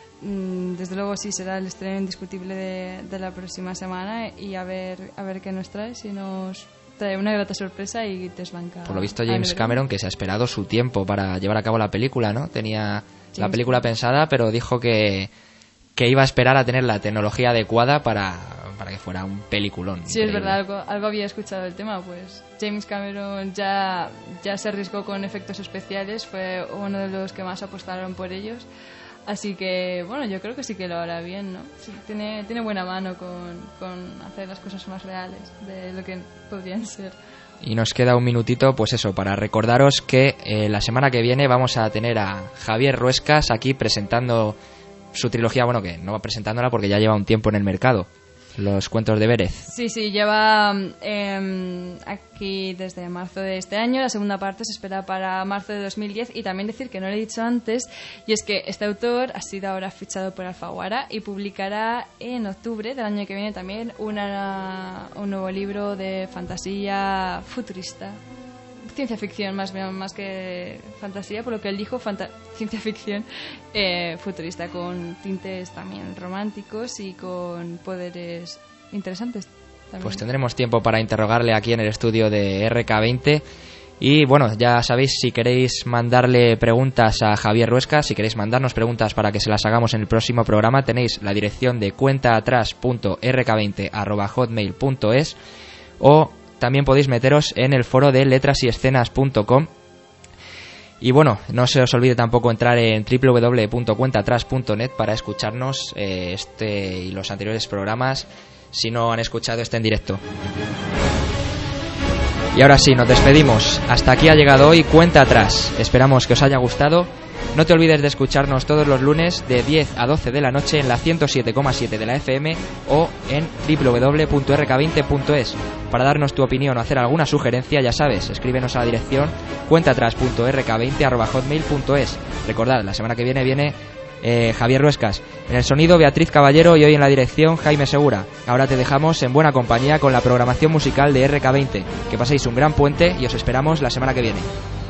Desde luego sí será el estreno indiscutible de, de la próxima semana, y a ver a ver qué nos trae, si nos trae una grata sorpresa y desbanca. Por lo visto James Cameron, que se ha esperado su tiempo para llevar a cabo la película, ¿no? Tenía James la película Cameron. pensada, pero dijo que, que iba a esperar a tener la tecnología adecuada para, para que fuera un peliculón. Sí, increíble. Es verdad, algo, algo había escuchado del tema, pues James Cameron ya, ya se arriesgó con efectos especiales, fue uno de los que más apostaron por ellos. Así que, bueno, yo creo que sí que lo hará bien, ¿no? Sí, tiene, tiene buena mano con, con hacer las cosas más reales de lo que podrían ser Y nos queda un minutito, pues eso, para recordaros que eh, la semana que viene vamos a tener a Javier Ruescas aquí presentando su trilogía, bueno, que no va presentándola porque ya lleva un tiempo en el mercado, los cuentos de Vélez. Sí, sí, lleva eh, aquí desde marzo de este año. La segunda parte se espera para marzo de dos mil diez. Y también decir que no lo he dicho antes, y es que este autor ha sido ahora fichado por Alfaguara y publicará en octubre del año que viene también una, un nuevo libro de fantasía futurista. Ciencia ficción, más bien, más que fantasía, por lo que él dijo, fanta- ciencia ficción eh, futurista, con tintes también románticos y con poderes interesantes también. Pues tendremos tiempo para interrogarle aquí en el estudio de R K veinte. Y bueno, ya sabéis, si queréis mandarle preguntas a Javier Ruescas, si queréis mandarnos preguntas para que se las hagamos en el próximo programa, tenéis la dirección de cuentaatrás punto r k veinte arroba hotmail punto es, o también podéis meteros en el foro de letras y escenas punto com. Y bueno, no se os olvide tampoco entrar en doble u doble u doble u punto cuentaatrás punto net para escucharnos eh, este y los anteriores programas si no han escuchado este en directo. Y ahora sí, nos despedimos. Hasta aquí ha llegado hoy Cuenta Atrás. Esperamos que os haya gustado. No te olvides de escucharnos todos los lunes de diez a doce de la noche en la ciento siete coma siete de la F M o en doble u doble u doble u punto r k veinte punto es. Para darnos tu opinión o hacer alguna sugerencia, ya sabes, escríbenos a la dirección cuentaatrás punto r k veinte arroba hotmail punto es. Recordad, la semana que viene viene eh, Javier Ruescas. En el sonido, Beatriz Caballero, y hoy en la dirección, Jaime Segura. Ahora te dejamos en buena compañía con la programación musical de R K veinte. Que paséis un gran puente y os esperamos la semana que viene.